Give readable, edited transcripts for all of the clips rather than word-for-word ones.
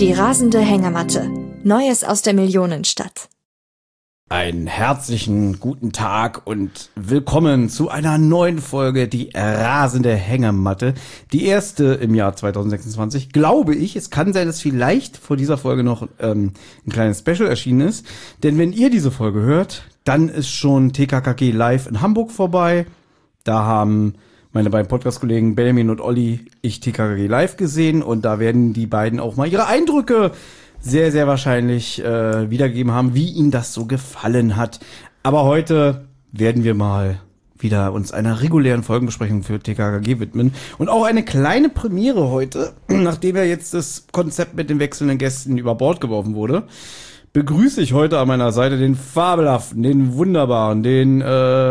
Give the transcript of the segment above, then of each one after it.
Die rasende Hängematte. Neues aus der Millionenstadt. Einen herzlichen guten Tag und willkommen zu einer neuen Folge Die rasende Hängematte. Die erste im Jahr 2026, glaube ich. Es kann sein, dass vielleicht vor dieser Folge noch ein kleines Special erschienen ist. Denn wenn ihr diese Folge hört, dann ist schon TKKG Live in Hamburg vorbei. Da haben meine beiden Podcast-Kollegen Benjamin und Olli ich TKKG Live gesehen. Und da werden die beiden auch mal ihre Eindrücke sehr, sehr wahrscheinlich wiedergegeben haben, wie ihnen das so gefallen hat. Aber heute werden wir mal wieder uns einer regulären Folgenbesprechung für TKKG widmen. Und auch eine kleine Premiere heute, nachdem ja jetzt das Konzept mit den wechselnden Gästen über Bord geworfen wurde, begrüße ich heute an meiner Seite den fabelhaften, den wunderbaren, den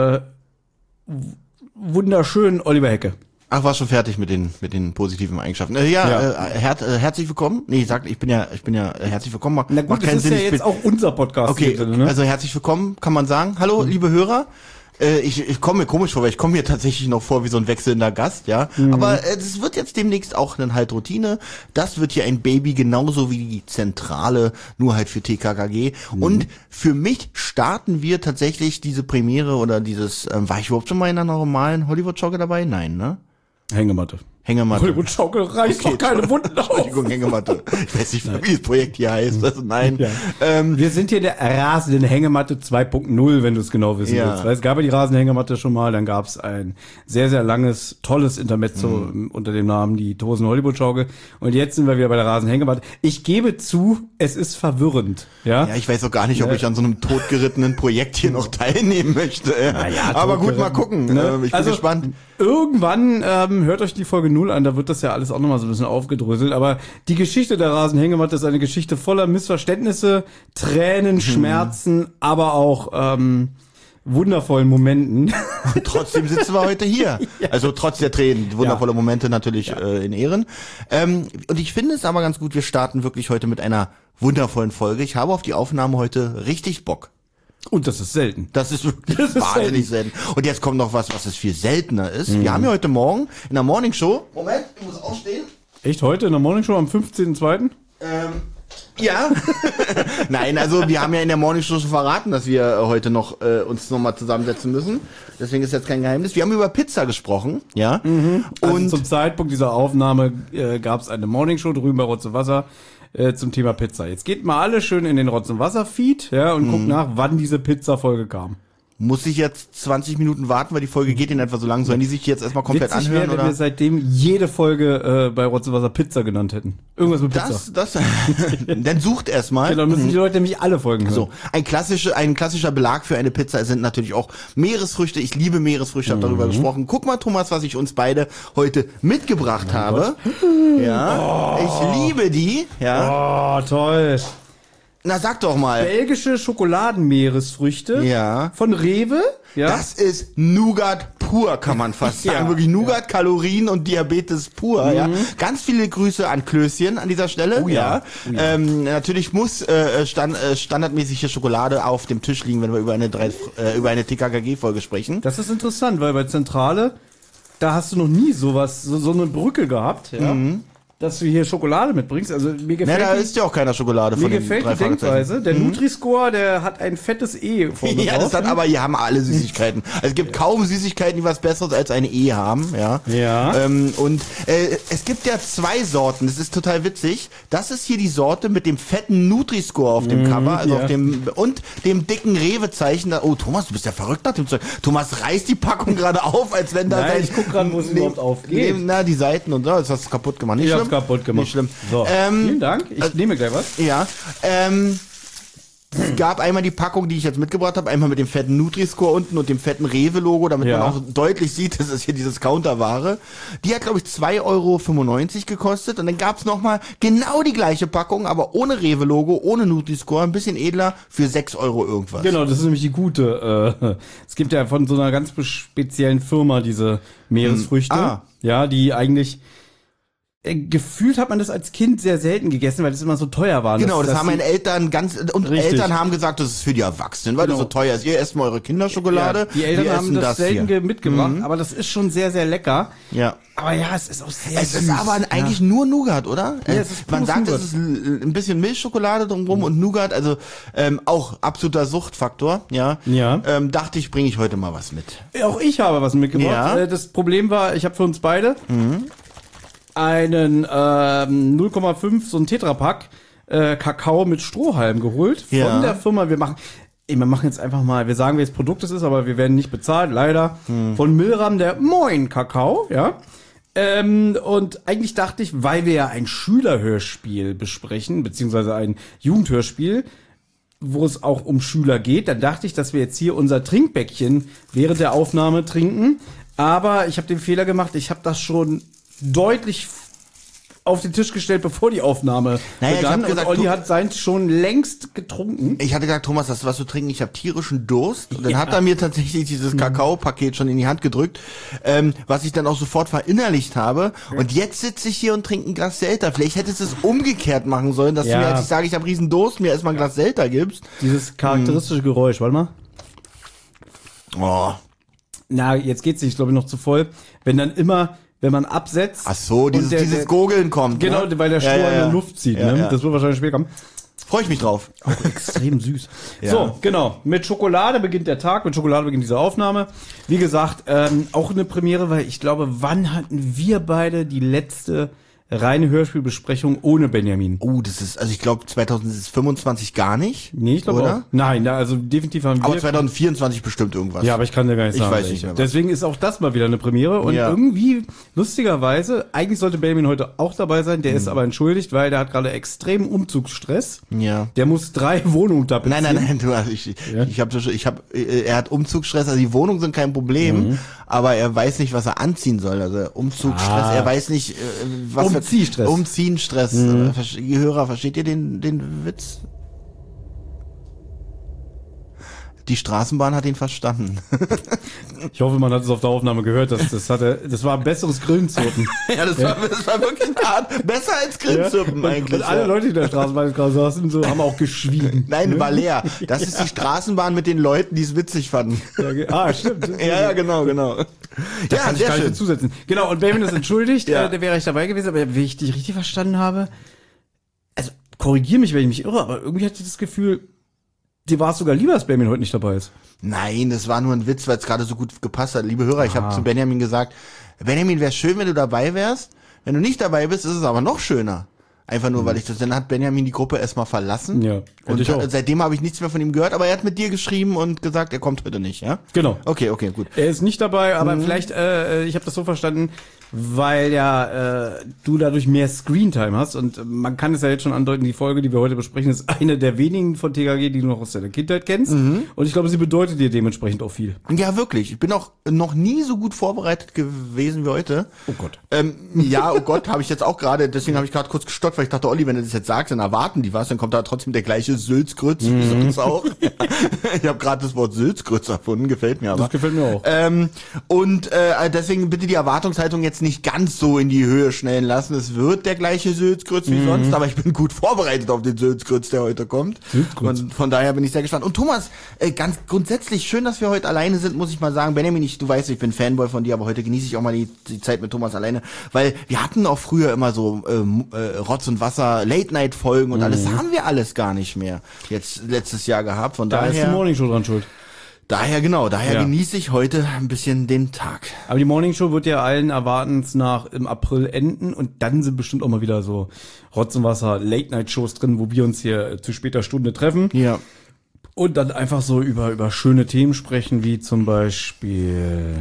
wunderschönen Oliver Hecke. Ach, war schon fertig mit den positiven Eigenschaften. Herzlich willkommen. Nee, ich bin ja herzlich willkommen. Na gut, das ist ja jetzt auch unser Podcast. Okay, ne? Also herzlich willkommen, kann man sagen. Hallo, liebe Hörer. Ich komme mir komisch vor, weil ich komme mir tatsächlich noch vor wie so ein wechselnder Gast, ja. Aber das wird jetzt demnächst auch dann halt Routine. Das wird hier ein Baby, genauso wie die Zentrale, nur halt für TKKG. Und für mich starten wir tatsächlich diese Premiere oder dieses, war ich überhaupt schon mal in einer normalen Hollywood-Schaukel dabei? Nein, ne? Hängematte. Hollywood-Schaukel reißt doch keine Wunden auf. Entschuldigung, Hängematte. Ich weiß nicht, wie das Projekt hier heißt. Also nein. Ja. Wir sind hier der rasende Hängematte 2.0, wenn du es genau wissen willst. Weil es gab ja die rasende Hängematte schon mal, dann gab es ein sehr, sehr langes, tolles Intermezzo unter dem Namen die Tosen Hollywood-Schaukel. Und jetzt sind wir wieder bei der rasenden Hängematte. Ich gebe zu, es ist verwirrend. Ja, ich weiß auch gar nicht, ob ich an so einem totgerittenen Projekt hier noch teilnehmen möchte. Aber gut, mal gucken. Ich bin gespannt. Irgendwann hört euch die Folge 0 an, da wird das ja alles auch nochmal so ein bisschen aufgedröselt, aber die Geschichte der rasenden Hängematte ist eine Geschichte voller Missverständnisse, Tränen, Schmerzen, aber auch wundervollen Momenten. Und trotzdem sitzen wir heute hier. Ja. Also trotz der Tränen, wundervolle Momente natürlich in Ehren. Und ich finde es aber ganz gut, wir starten wirklich heute mit einer wundervollen Folge. Ich habe auf die Aufnahme heute richtig Bock. Und das ist selten. Das ist wahnsinnig selten. Und jetzt kommt noch was es viel seltener ist. Wir haben ja heute Morgen in der Morning Show. Moment, ich muss aufstehen. Echt heute in der Morning Show am 15.02.? Ja. Nein, also wir haben ja in der Morning Show schon verraten, dass wir heute noch uns nochmal zusammensetzen müssen. Deswegen ist jetzt kein Geheimnis. Wir haben über Pizza gesprochen, ja. Also und zum Zeitpunkt dieser Aufnahme gab es eine Morning Show drüben bei Rotz und Wasser zum Thema Pizza. Jetzt geht mal alle schön in den Rotz und Wasser Feed, ja, und guckt nach, wann diese Pizza-Folge kam. Muss ich jetzt 20 Minuten warten, weil die Folge geht in etwa so lang. Sollen die sich jetzt erstmal komplett Witzig anhören? Wäre, wenn wir seitdem jede Folge bei Rotz und Wasser Pizza genannt hätten. Irgendwas mit Pizza. Dann sucht erstmal. Genau, müssen die Leute nämlich alle Folgen hören. So, ein klassischer Belag für eine Pizza sind natürlich auch Meeresfrüchte. Ich liebe Meeresfrüchte, habe darüber gesprochen. Guck mal, Thomas, was ich uns beide heute mitgebracht habe. Ja, ich liebe die. Ja. Oh, toll. Na, sag doch mal. Belgische Schokoladenmeeresfrüchte von Rewe. Ja. Das ist Nougat pur, kann man fast sagen. Wirklich Nougat, Kalorien und Diabetes pur. Ja. Ganz viele Grüße an Klößchen an dieser Stelle. Oh ja. Natürlich muss standardmäßig hier Schokolade auf dem Tisch liegen, wenn wir über eine TKKG-Folge sprechen. Das ist interessant, weil bei Zentrale, da hast du noch nie so eine Brücke gehabt. Ja. Dass du hier Schokolade mitbringst. Also mir gefällt da ist ja auch keiner Schokolade von den 3 Fragezeichen. Mir gefällt die Denkweise. Der Nutri-Score, der hat ein fettes E vorne drauf. Das hat aber hier haben alle Süßigkeiten. Also es gibt kaum Süßigkeiten, die was Besseres als eine E haben. Ja. Und es gibt ja 2 Sorten. Das ist total witzig. Das ist hier die Sorte mit dem fetten Nutri-Score auf dem Cover, also auf dem und dem dicken Rewe-Zeichen. Oh, Thomas, du bist ja verrückt nach dem Zeug. Thomas reißt die Packung gerade auf, als wenn da ich guck gerade, wo es überhaupt aufgeht. Die Seiten und so. Jetzt hast du kaputt gemacht. Nicht schlimm. Kaputt gemacht. Nicht schlimm. So, vielen Dank. Ich nehme gleich was. Ja. Es gab einmal die Packung, die ich jetzt mitgebracht habe, einmal mit dem fetten Nutri-Score unten und dem fetten Rewe-Logo, damit man auch deutlich sieht, das ist hier dieses Counterware. Die hat, glaube ich, 2,95 € gekostet. Und dann gab's nochmal genau die gleiche Packung, aber ohne Rewe-Logo, ohne Nutri-Score, ein bisschen edler, für 6 € irgendwas. Genau, das ist nämlich die gute. Es gibt ja von so einer ganz speziellen Firma diese Meeresfrüchte. Ja, die eigentlich gefühlt hat man das als Kind sehr selten gegessen, weil das immer so teuer war. Genau, das haben meine Eltern richtig. Eltern haben gesagt, das ist für die Erwachsenen, weil das so teuer ist. Ihr esst mal eure Kinderschokolade. Ja, die Eltern haben das selten mitgebracht, aber das ist schon sehr, sehr lecker. Ja. Aber ja, es ist auch sehr süß. Es ist aber eigentlich nur Nougat, oder? Ja, es ist man sagt, Nougat. es ist ein bisschen Milchschokolade drumherum und Nougat, also auch absoluter Suchtfaktor, ja. Dachte ich, bringe ich heute mal was mit. Auch ich habe was mitgebracht. Ja. Das Problem war, ich habe für uns beide einen 0,5, so ein Tetrapack Kakao mit Strohhalm geholt von der Firma. Wir machen jetzt einfach mal, wir sagen, welches Produkt es ist, aber wir werden nicht bezahlt, leider. Von Milram, der Moin Kakao, ja. Und eigentlich dachte ich, weil wir ja ein Schülerhörspiel besprechen, beziehungsweise ein Jugendhörspiel, wo es auch um Schüler geht, dann dachte ich, dass wir jetzt hier unser Trinkbäckchen während der Aufnahme trinken. Aber ich habe den Fehler gemacht, ich habe das schon deutlich auf den Tisch gestellt, bevor die Aufnahme begann. Ich hab gesagt, und Olli hat seins schon längst getrunken. Ich hatte gesagt, Thomas, hast du was zu trinken? Ich habe tierischen Durst. Und dann hat er mir tatsächlich dieses Kakaopaket schon in die Hand gedrückt, was ich dann auch sofort verinnerlicht habe. Und jetzt sitze ich hier und trinke ein Glas Selter. Vielleicht hättest du es umgekehrt machen sollen, dass du mir, als ich sage, ich habe riesen Durst, mir erstmal ein Glas Selter gibst. Dieses charakteristische Geräusch, warte mal. Oh. Na, jetzt geht's nicht, glaube ich, noch zu voll. Wenn man absetzt. Ach so, dieses Gurgeln kommt. Genau, ne? weil der Stroh in der Luft zieht. Ja, ne? ja. Das wird wahrscheinlich später kommen. Freue ich mich drauf. Auch extrem süß. Ja. So, genau. Mit Schokolade beginnt der Tag, mit Schokolade beginnt diese Aufnahme. Wie gesagt, auch eine Premiere, weil ich glaube, wann hatten wir beide die letzte reine Hörspielbesprechung ohne Benjamin? Oh, das ist, also ich glaube 2025 gar nicht. Nee, ich glaube auch. Nein, also definitiv haben wir. Aber 2024 bestimmt irgendwas. Ja, aber ich kann dir gar nicht sagen. Ich weiß nicht mehr was. Deswegen ist auch das mal wieder eine Premiere. Und irgendwie, lustigerweise, eigentlich sollte Benjamin heute auch dabei sein. Der ist aber entschuldigt, weil der hat gerade extremen Umzugsstress. Ja. Der muss 3 Wohnungen tapezieren. Nein, er hat Umzugsstress, also die Wohnungen sind kein Problem, aber er weiß nicht, was er anziehen soll. Also Umzugsstress, er weiß nicht, was Umziehstress. Umziehstress. Ihr Hörer, versteht ihr den Witz? Die Straßenbahn hat ihn verstanden. Ich hoffe, man hat es auf der Aufnahme gehört. Das war ein besseres Grillenzirpen. Ja, das war wirklich eine Art, besser als Grillenzirpen eigentlich. Und alle Leute, die in der Straßenbahn gerade saßen, so, haben auch geschwiegen. Nein, war leer. Das ist die Straßenbahn mit den Leuten, die es witzig fanden. Stimmt. Ja, genau. Da kann ich gar nicht zusetzen. Genau, und Benjamin ist entschuldigt, der wäre ich dabei gewesen, aber wenn ich dich richtig verstanden habe, also korrigier mich, wenn ich mich irre, aber irgendwie hatte ich das Gefühl, dir war es sogar lieber, dass Benjamin heute nicht dabei ist. Nein, das war nur ein Witz, weil es gerade so gut gepasst hat. Liebe Hörer, ich habe zu Benjamin gesagt, Benjamin, wäre schön, wenn du dabei wärst. Wenn du nicht dabei bist, ist es aber noch schöner. Einfach nur, weil dann hat Benjamin die Gruppe erstmal verlassen. Ja, und seitdem habe ich nichts mehr von ihm gehört, aber er hat mit dir geschrieben und gesagt, er kommt heute nicht, ja? Genau. Okay, gut. Er ist nicht dabei, aber vielleicht, ich habe das so verstanden, weil du dadurch mehr Screentime hast und man kann es ja jetzt schon andeuten, die Folge, die wir heute besprechen, ist eine der wenigen von TKG, die du noch aus deiner Kindheit kennst und ich glaube, sie bedeutet dir dementsprechend auch viel. Ja, wirklich. Ich bin auch noch nie so gut vorbereitet gewesen wie heute. Oh Gott. Ja, oh Gott, habe ich jetzt auch gerade, deswegen habe ich gerade kurz gestockt, weil ich dachte, Olli, wenn du das jetzt sagst, dann erwarten die was, dann kommt da trotzdem der gleiche Sülzgrütz wie sonst auch. Ich habe gerade das Wort Sülzgrütz erfunden, gefällt mir aber. Das gefällt mir auch. Deswegen bitte die Erwartungshaltung jetzt nicht ganz so in die Höhe schnellen lassen. Es wird der gleiche Sülzgrütz wie sonst, aber ich bin gut vorbereitet auf den Sülzgrütz, der heute kommt. Und von daher bin ich sehr gespannt. Und Thomas, ganz grundsätzlich schön, dass wir heute alleine sind, muss ich mal sagen. Benjamin, du weißt, ich bin Fanboy von dir, aber heute genieße ich auch mal die Zeit mit Thomas alleine, weil wir hatten auch früher immer so Rotz und Wasser, Late-Night-Folgen und alles, haben wir alles gar nicht mehr jetzt letztes Jahr gehabt. Von Da ist die Morning Show dran schuld. Daher genieße ich heute ein bisschen den Tag. Aber die Morning Show wird ja allen Erwartens nach im April enden und dann sind bestimmt auch mal wieder so Rotz und Wasser Late-Night-Shows drin, wo wir uns hier zu später Stunde treffen. Ja. Und dann einfach so über schöne Themen sprechen, wie zum Beispiel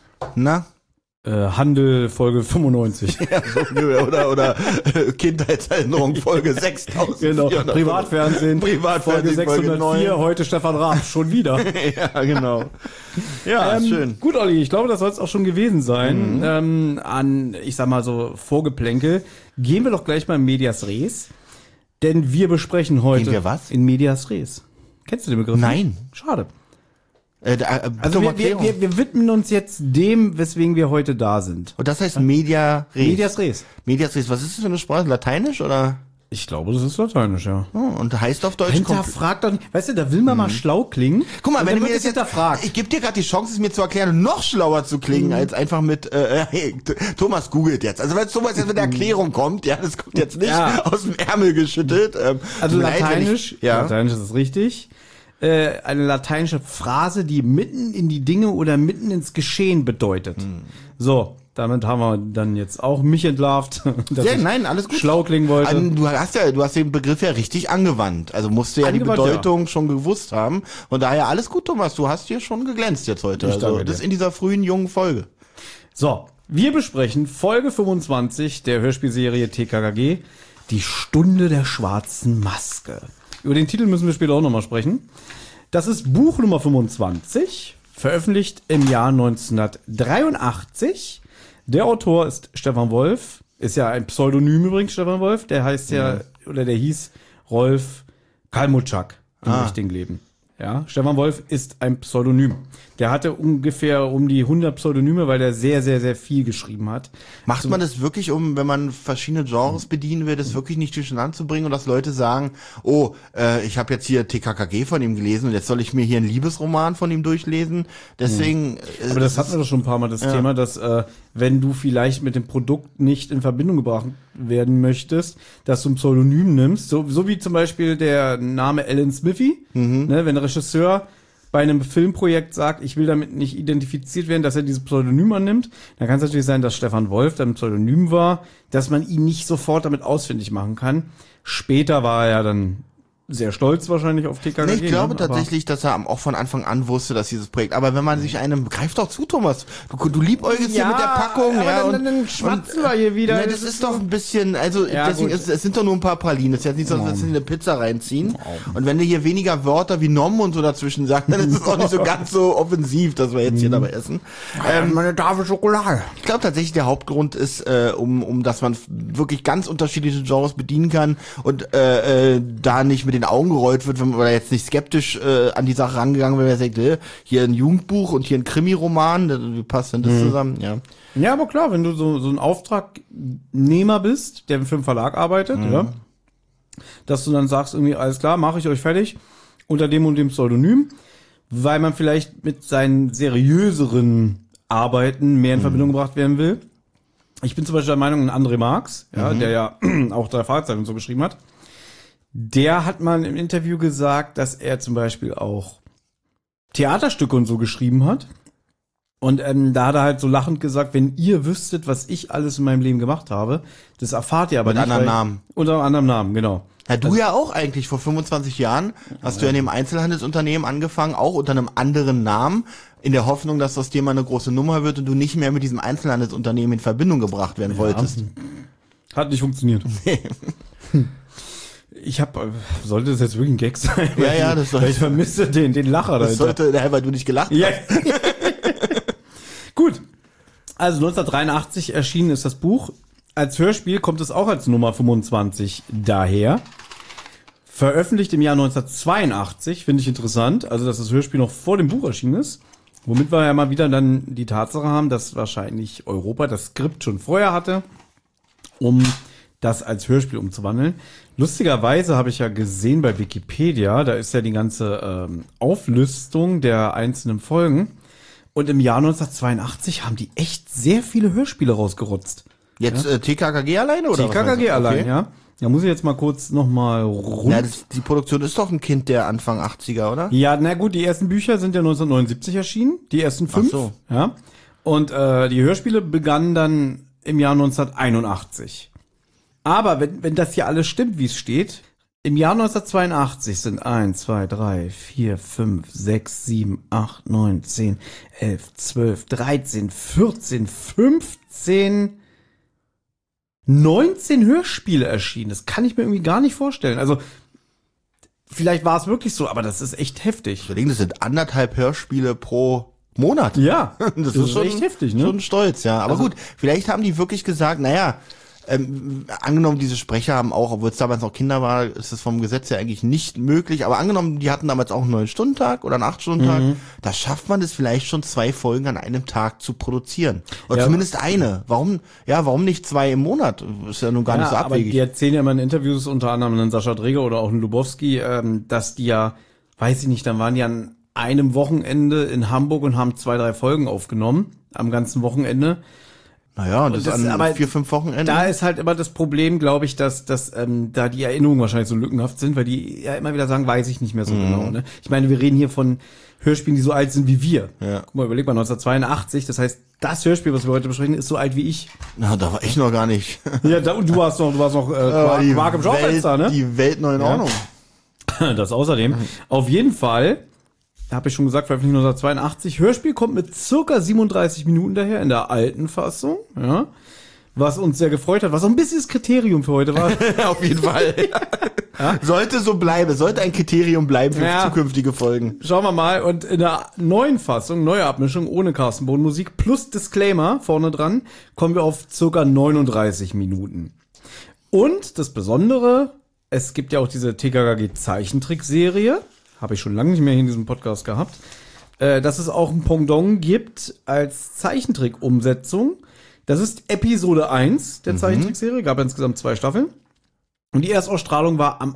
Handel Folge 95. Ja, so, oder Kindheitserinnerung Folge 6000. Genau, Privatfernsehen Folge 604, heute Stefan Raab, schon wieder. Ja, genau. Ja, schön. Gut, Olli, ich glaube, das soll es auch schon gewesen sein. An, ich sag mal so, Vorgeplänkel. Gehen wir doch gleich mal in Medias Res. Denn wir besprechen heute... Gehen wir was? In Medias Res. Kennst du den Begriff? Nein. Schade. Also wir widmen uns jetzt dem, weswegen wir heute da sind. Und das heißt Media Res. Medias Res. Medias Res. Was ist das für eine Sprache? Lateinisch oder? Ich glaube, das ist Lateinisch, ja. Oh, und heißt auf Deutsch Hinterfragt doch nicht. Weißt du, da will man mal schlau klingen. Guck mal, wenn du mir das das hinterfragt. Ich gebe dir gerade die Chance, es mir zu erklären, noch schlauer zu klingen, als einfach mit, hey, Thomas googelt jetzt. Also wenn Thomas jetzt mit der Erklärung kommt, ja, das kommt jetzt nicht aus dem Ärmel geschüttelt. Also Lateinisch, ja. Lateinisch ist es richtig. Eine lateinische Phrase, die mitten in die Dinge oder mitten ins Geschehen bedeutet. So, damit haben wir dann jetzt auch mich entlarvt, dass ich nein, alles gut. schlau klingen wollte. Du hast den Begriff ja richtig angewandt. Also musst du ja die Bedeutung schon gewusst haben. Von daher alles gut, Thomas. Du hast hier schon geglänzt jetzt heute. Ich danke dir. Das in dieser frühen, jungen Folge. So, wir besprechen Folge 25 der Hörspielserie TKKG, die Stunde der schwarzen Maske. Über den Titel müssen wir später auch nochmal sprechen. Das ist Buch Nummer 25, veröffentlicht im Jahr 1983. Der Autor ist Stefan Wolf, ist ja ein Pseudonym übrigens, Stefan Wolf. Der heißt der hieß Rolf Kalmutschak im richtigen Leben. Ja, Stefan Wolf ist ein Pseudonym. Der hatte ungefähr um die 100 Pseudonyme, weil der sehr, sehr, sehr viel geschrieben hat. Macht man das wirklich, wenn man verschiedene Genres bedienen will, das wirklich nicht durcheinander zu bringen und dass Leute sagen, ich habe jetzt hier TKKG von ihm gelesen und jetzt soll ich mir hier einen Liebesroman von ihm durchlesen. Deswegen. Aber das hatten wir doch schon ein paar Mal, das Thema, dass wenn du vielleicht mit dem Produkt nicht in Verbindung gebracht werden möchtest, dass du ein Pseudonym nimmst, so wie zum Beispiel der Name Alan Smithy, ne, wenn ein Regisseur bei einem Filmprojekt sagt, ich will damit nicht identifiziert werden, dass er dieses Pseudonym annimmt, dann kann es natürlich sein, dass Stefan Wolf dann ein Pseudonym war, dass man ihn nicht sofort damit ausfindig machen kann. Später war er ja dann sehr stolz wahrscheinlich auf TKKG. Nee, ich glaube tatsächlich, dass er auch von Anfang an wusste, dass dieses Projekt, aber wenn man sich greif doch zu, Thomas, du liebäugelst hier mit der Packung, aber dann schmatzen wir hier wieder. Ne, das ist doch ein bisschen, also deswegen es sind doch nur ein paar Pralinen, das ist jetzt nicht so, dass wir eine Pizza reinziehen und wenn du hier weniger Wörter wie Nom und so dazwischen sagst, dann ist es auch nicht so ganz so offensiv, dass wir jetzt hier dabei essen. Meine Tafel Schokolade. Ich glaube tatsächlich, der Hauptgrund ist, dass man wirklich ganz unterschiedliche Genres bedienen kann und da nicht mit den Augen gerollt wird, wenn man jetzt nicht skeptisch an die Sache rangegangen wäre, sagt, hier ein Jugendbuch und hier ein Krimiroman, wie passt denn das zusammen? Ja, aber klar, wenn du so ein Auftragnehmer bist, der für einen Verlag arbeitet, dass du dann sagst, irgendwie, alles klar, mache ich euch fertig, unter dem und dem Pseudonym, weil man vielleicht mit seinen seriöseren Arbeiten mehr in Verbindung gebracht werden will. Ich bin zum Beispiel der Meinung, ein André Marx, der ja auch 3 Fragezeichen und so geschrieben hat, der hat mal im Interview gesagt, dass er zum Beispiel auch Theaterstücke und so geschrieben hat. Und da hat er halt so lachend gesagt, wenn ihr wüsstet, was ich alles in meinem Leben gemacht habe, das erfahrt ihr aber nicht. Unter anderem Namen. Unter einem anderen Namen, genau. Ja, du ja auch eigentlich. Vor 25 Jahren hast du ja in dem Einzelhandelsunternehmen angefangen, auch unter einem anderen Namen, in der Hoffnung, dass das dir mal eine große Nummer wird und du nicht mehr mit diesem Einzelhandelsunternehmen in Verbindung gebracht werden wolltest. Hat nicht funktioniert. Sollte das jetzt wirklich ein Gag sein? Das sollte. Weil ich vermisse den Lacher dahinter. Das sollte, weil du nicht gelacht hast. Ja. Gut. Also 1983 erschienen ist das Buch. Als Hörspiel kommt es auch als Nummer 25 daher. Veröffentlicht im Jahr 1982, finde ich interessant. Also, dass das Hörspiel noch vor dem Buch erschienen ist. Womit wir ja mal wieder dann die Tatsache haben, dass wahrscheinlich Europa das Skript schon vorher hatte, um das als Hörspiel umzuwandeln. Lustigerweise habe ich ja gesehen bei Wikipedia, da ist ja die ganze Auflistung der einzelnen Folgen. Und im Jahr 1982 haben die echt sehr viele Hörspiele rausgerotzt. Jetzt TKKG alleine oder TKKG allein, ja. Da muss ich jetzt mal kurz nochmal die Produktion ist doch ein Kind der Anfang 80er, oder? Ja, na gut, die ersten Bücher sind ja 1979 erschienen, die ersten 5. Ach so. Ja. Und die Hörspiele begannen dann im Jahr 1981. Aber wenn das hier alles stimmt, wie es steht, im Jahr 1982 sind 1, 2, 3, 4, 5, 6, 7, 8, 9, 10, 11, 12, 13, 14, 15, 19 Hörspiele erschienen. Das kann ich mir irgendwie gar nicht vorstellen. Also, vielleicht war es wirklich so, aber das ist echt heftig. Das sind 1,5 Hörspiele pro Monat. Ja, das ist schon echt heftig, ne? Schon stolz, ja. Aber also, gut, vielleicht haben die wirklich gesagt, naja, Angenommen, diese Sprecher haben auch, obwohl es damals noch Kinder war, ist es vom Gesetz her eigentlich nicht möglich, aber angenommen, die hatten damals auch einen 9-Stunden-Tag oder einen 8-Stunden-Tag, da schafft man es vielleicht schon 2 Folgen an einem Tag zu produzieren. Oder zumindest eine. Warum nicht 2 im Monat? Ist ja nun gar nicht so aber abwegig. die erzählen ja immer in Interviews, unter anderem einen Sascha Dreger oder auch einen Lubowski, dass die ja, weiß ich nicht, dann waren die an einem Wochenende in Hamburg und haben 2, 3 Folgen aufgenommen, am ganzen Wochenende. Naja, und das an 4, 5 Wochenenden. Da ist halt immer das Problem, glaube ich, dass da die Erinnerungen wahrscheinlich so lückenhaft sind, weil die ja immer wieder sagen, weiß ich nicht mehr so genau. Ne? Ich meine, wir reden hier von Hörspielen, die so alt sind wie wir. Ja. Guck mal, überleg mal, 1982, das heißt, das Hörspiel, was wir heute besprechen, ist so alt wie ich. Na, da war ich noch gar nicht. Ja, und du warst noch Quark im Schaufenster, ne? Die Welt noch in Ordnung. Das außerdem. Auf jeden Fall, habe ich schon gesagt, veröffentlicht 1982. Hörspiel kommt mit circa 37 Minuten daher in der alten Fassung, ja. Was uns sehr gefreut hat, was auch ein bisschen das Kriterium für heute war. Auf jeden Fall. Ja? Sollte so bleiben, sollte ein Kriterium bleiben für zukünftige Folgen. Schauen wir mal. Und in der neuen Fassung, neue Abmischung ohne Carsten Bohn Musik plus Disclaimer vorne dran, kommen wir auf circa 39 Minuten. Und das Besondere, es gibt ja auch diese TKKG Zeichentrickserie, habe ich schon lange nicht mehr hier in diesem Podcast gehabt, dass es auch ein Pendant gibt als Zeichentrick-Umsetzung. Das ist Episode 1 der Zeichentrickserie, gab insgesamt 2 Staffeln. Und die Erstausstrahlung war am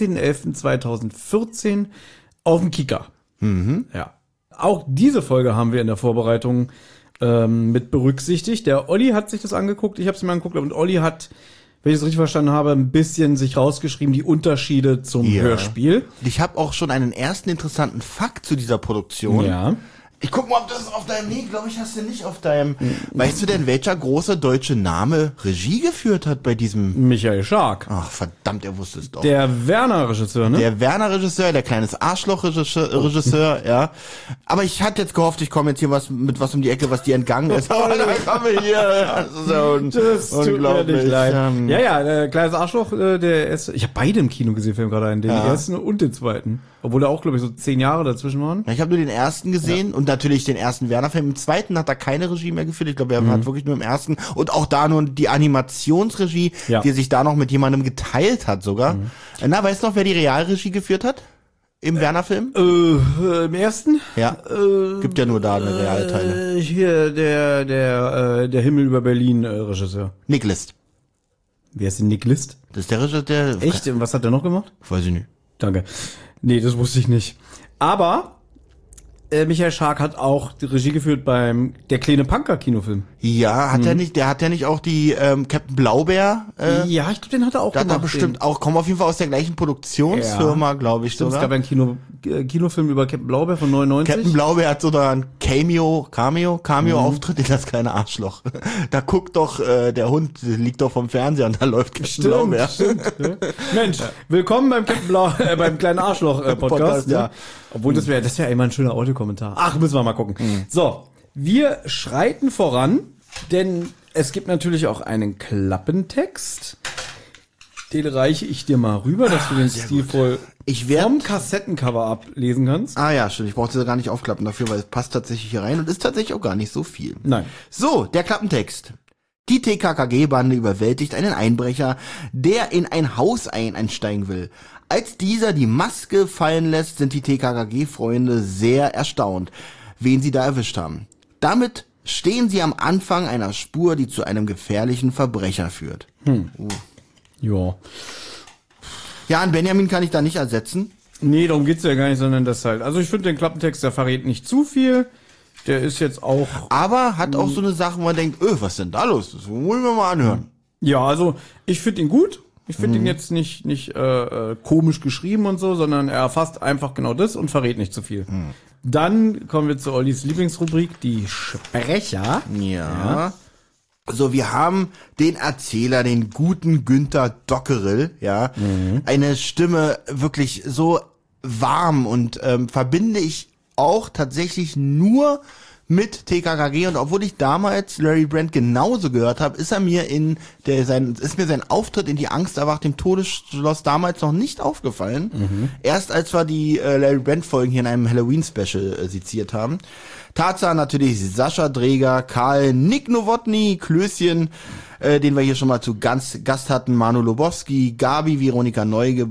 18.11.2014 auf dem Kika. Ja. Auch diese Folge haben wir in der Vorbereitung mit berücksichtigt. Der Olli hat sich das angeguckt, ich habe es mir angeguckt, und Olli hat, wenn ich es richtig verstanden habe, ein bisschen sich rausgeschrieben, die Unterschiede zum Hörspiel. Ich habe auch schon einen ersten interessanten Fakt zu dieser Produktion. Ja. Ich guck mal, ob das auf deinem, nee, glaube ich, hast du nicht auf deinem, weißt du denn, welcher große deutsche Name Regie geführt hat bei diesem? Michael Schark. Ach, verdammt, er wusste es doch. Der Werner-Regisseur, ne? Der Werner-Regisseur, der kleines Arschloch-Regisseur, ja. Aber ich hatte jetzt gehofft, ich komme jetzt hier mit was um die Ecke, was dir entgangen ist. Aber dann kommen wir hier. Das tut mir nicht leid. Ja, Ja, der kleines Arschloch, der erste, ich habe beide im Kino gesehen, fällt mir gerade ein, den ersten und den zweiten. Obwohl da auch, glaube ich, so 10 Jahre dazwischen waren. Ich habe nur den ersten gesehen und natürlich den ersten Werner-Film. Im zweiten hat er keine Regie mehr geführt. Ich glaube, er hat wirklich nur im ersten. Und auch da nur die Animationsregie, die sich da noch mit jemandem geteilt hat sogar. Na, weißt du noch, wer die Realregie geführt hat? Im Werner-Film? Im ersten? Ja. Gibt ja nur da eine Realteile. Hier, der Himmel über Berlin Regisseur. Nick List. Wer ist denn Nick List? Das ist der Regisseur, der... Echt? Und was hat der noch gemacht? Weiß ich nicht. Danke. Nee, das wusste ich nicht. Aber Michael Schark hat auch die Regie geführt beim Der kleine Punker-Kinofilm. Ja, hat er nicht, der hat ja nicht auch die Captain Blaubeer? Ja, ich glaube, den hat er auch Da gemacht. hat er bestimmt auch, kommen auf jeden Fall aus der gleichen Produktionsfirma, glaube ich. Stimmt, es sogar. gab einen Kinofilm über Captain Blaubeer von 99. Captain Blaubeer hat sogar einen Cameo-Auftritt in Das kleine Arschloch. Da guckt doch, der Hund liegt doch vom Fernseher und da läuft Captain Blaubeer. Stimmt. Mensch, willkommen beim beim kleinen Arschloch Podcast. Podcast, ja. Obwohl das wäre immer ein schöner Audiokommentar. Ach, müssen wir mal gucken. So, wir schreiten voran, denn es gibt natürlich auch einen Klappentext. Den reiche ich dir mal rüber, dass du den stilvoll vom Kassettencover ablesen kannst. Ah ja, stimmt. Ich brauchte sie gar nicht aufklappen dafür, weil es passt tatsächlich hier rein und ist tatsächlich auch gar nicht so viel. Nein. So, der Klappentext. Die TKKG-Bande überwältigt einen Einbrecher, der in ein Haus einsteigen will. Als dieser die Maske fallen lässt, sind die TKKG-Freunde sehr erstaunt, wen sie da erwischt haben. Damit stehen sie am Anfang einer Spur, die zu einem gefährlichen Verbrecher führt. Ja. Ja, an Benjamin kann ich da nicht ersetzen. Nee, darum geht's ja gar nicht, sondern das halt. Also ich finde den Klappentext, der verrät nicht zu viel. Der ist jetzt auch... Aber hat auch so eine Sache, wo man denkt, was ist denn da los? Das wollen wir mal anhören. Ja, also ich finde ihn gut. Ich finde ihn jetzt nicht komisch geschrieben und so, sondern er erfasst einfach genau das und verrät nicht zu viel. Dann kommen wir zu Ollis Lieblingsrubrik, die Sprecher. Ja. So, wir haben den Erzähler, den guten Günther Dockerel, ja. Eine Stimme wirklich so warm und verbinde ich auch tatsächlich nur mit TKKG, und obwohl ich damals Larry Brand genauso gehört habe, ist mir sein Auftritt in Die Angst erwacht im Todesschloss damals noch nicht aufgefallen. Erst als wir die Larry Brand Folgen hier in einem Halloween-Special seziert haben. Tatsache natürlich Sascha Dreger, Karl, Nick Nowotny, Klößchen, den wir hier schon mal zu Gast hatten, Manu Lobowski, Gabi Veronika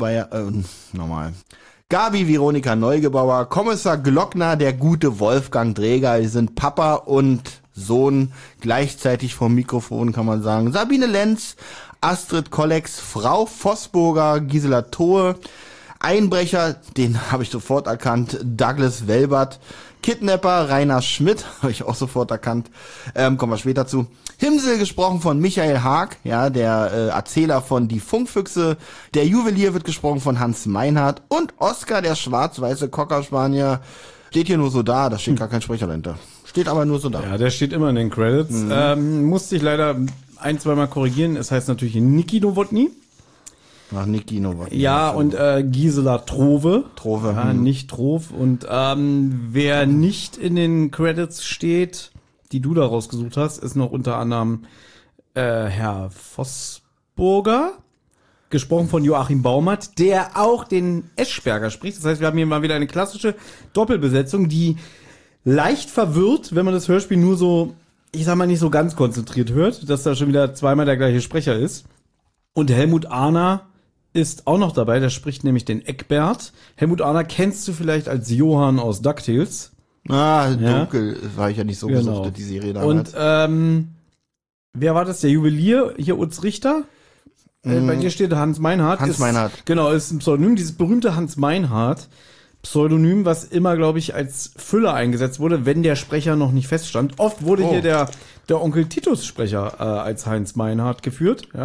Neugebauer, Kommissar Glockner, der gute Wolfgang Dreger, die sind Papa und Sohn gleichzeitig vom Mikrofon, kann man sagen. Sabine Lenz, Astrid Kollex, Frau Vossburger, Gisela Thoe, Einbrecher, den habe ich sofort erkannt, Douglas Welbert, Kidnapper, Rainer Schmidt, habe ich auch sofort erkannt, kommen wir später zu. Himsel, gesprochen von Michael Haag, ja, der Erzähler von Die Funkfüchse. Der Juwelier wird gesprochen von Hans Meinhardt. Und Oskar, der schwarz-weiße Cockerspanier, steht hier nur so da, da steht gar kein Sprecher dahinter. Steht aber nur so da. Ja, der steht immer in den Credits. Musste ich leider ein-, zweimal korrigieren. Es heißt natürlich Niki Nowotny. Ach, Niki Nowotny. Ja, und Gisela Trove. Trove. Nicht Trove. Und wer nicht in den Credits steht, die du da rausgesucht hast, ist noch unter anderem Herr Vossburger, gesprochen von Joachim Baumert, der auch den Eschberger spricht. Das heißt, wir haben hier mal wieder eine klassische Doppelbesetzung, die leicht verwirrt, wenn man das Hörspiel nur so, ich sag mal, nicht so ganz konzentriert hört, dass da schon wieder zweimal der gleiche Sprecher ist. Und Helmut Ahner ist auch noch dabei, der spricht nämlich den Eckbert. Helmut Ahner kennst du vielleicht als Johann aus DuckTales. Dunkel war ich ja nicht so gesuchtet, die Serie damals. Und wer war das? Der Juwelier, hier Utz Richter? Bei dir steht Hans Meinhardt. Meinhardt. Genau, ist ein Pseudonym, dieses berühmte Hans Meinhardt Pseudonym, was immer, glaube ich, als Füller eingesetzt wurde, wenn der Sprecher noch nicht feststand. Oft wurde hier der Onkel Titus Sprecher als Heinz Meinhardt geführt, ja,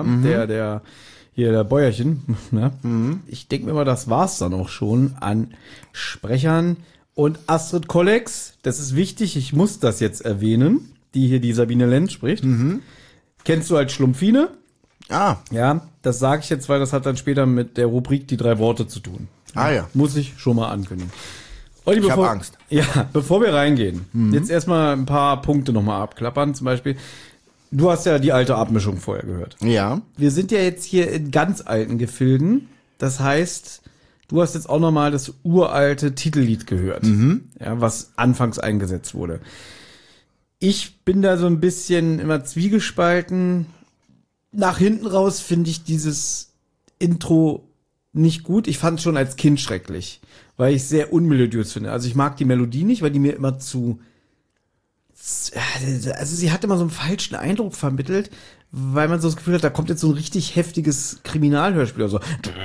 der Bäuerchen. Ne? Ich denke mir mal, das war's dann auch schon an Sprechern. Und Astrid Kollex, das ist wichtig, ich muss das jetzt erwähnen, die hier die Sabine Lenz spricht. Kennst du als Schlumpfine? Ja, das sage ich jetzt, weil das hat dann später mit der Rubrik die 3 Worte zu tun. Ja. Muss ich schon mal ankündigen. Olli, Ich habe Angst. Ja, bevor wir reingehen, jetzt erstmal ein paar Punkte nochmal abklappern. Zum Beispiel, du hast ja die alte Abmischung vorher gehört. Ja. Wir sind ja jetzt hier in ganz alten Gefilden. Das heißt, du hast jetzt auch nochmal das uralte Titellied gehört, ja, was anfangs eingesetzt wurde. Ich bin da so ein bisschen immer zwiegespalten. Nach hinten raus finde ich dieses Intro nicht gut. Ich fand es schon als Kind schrecklich, weil ich es sehr unmelodiös finde. Also ich mag die Melodie nicht, weil die mir immer zu... Also sie hat immer so einen falschen Eindruck vermittelt, weil man so das Gefühl hat, da kommt jetzt so ein richtig heftiges Kriminalhörspiel oder so.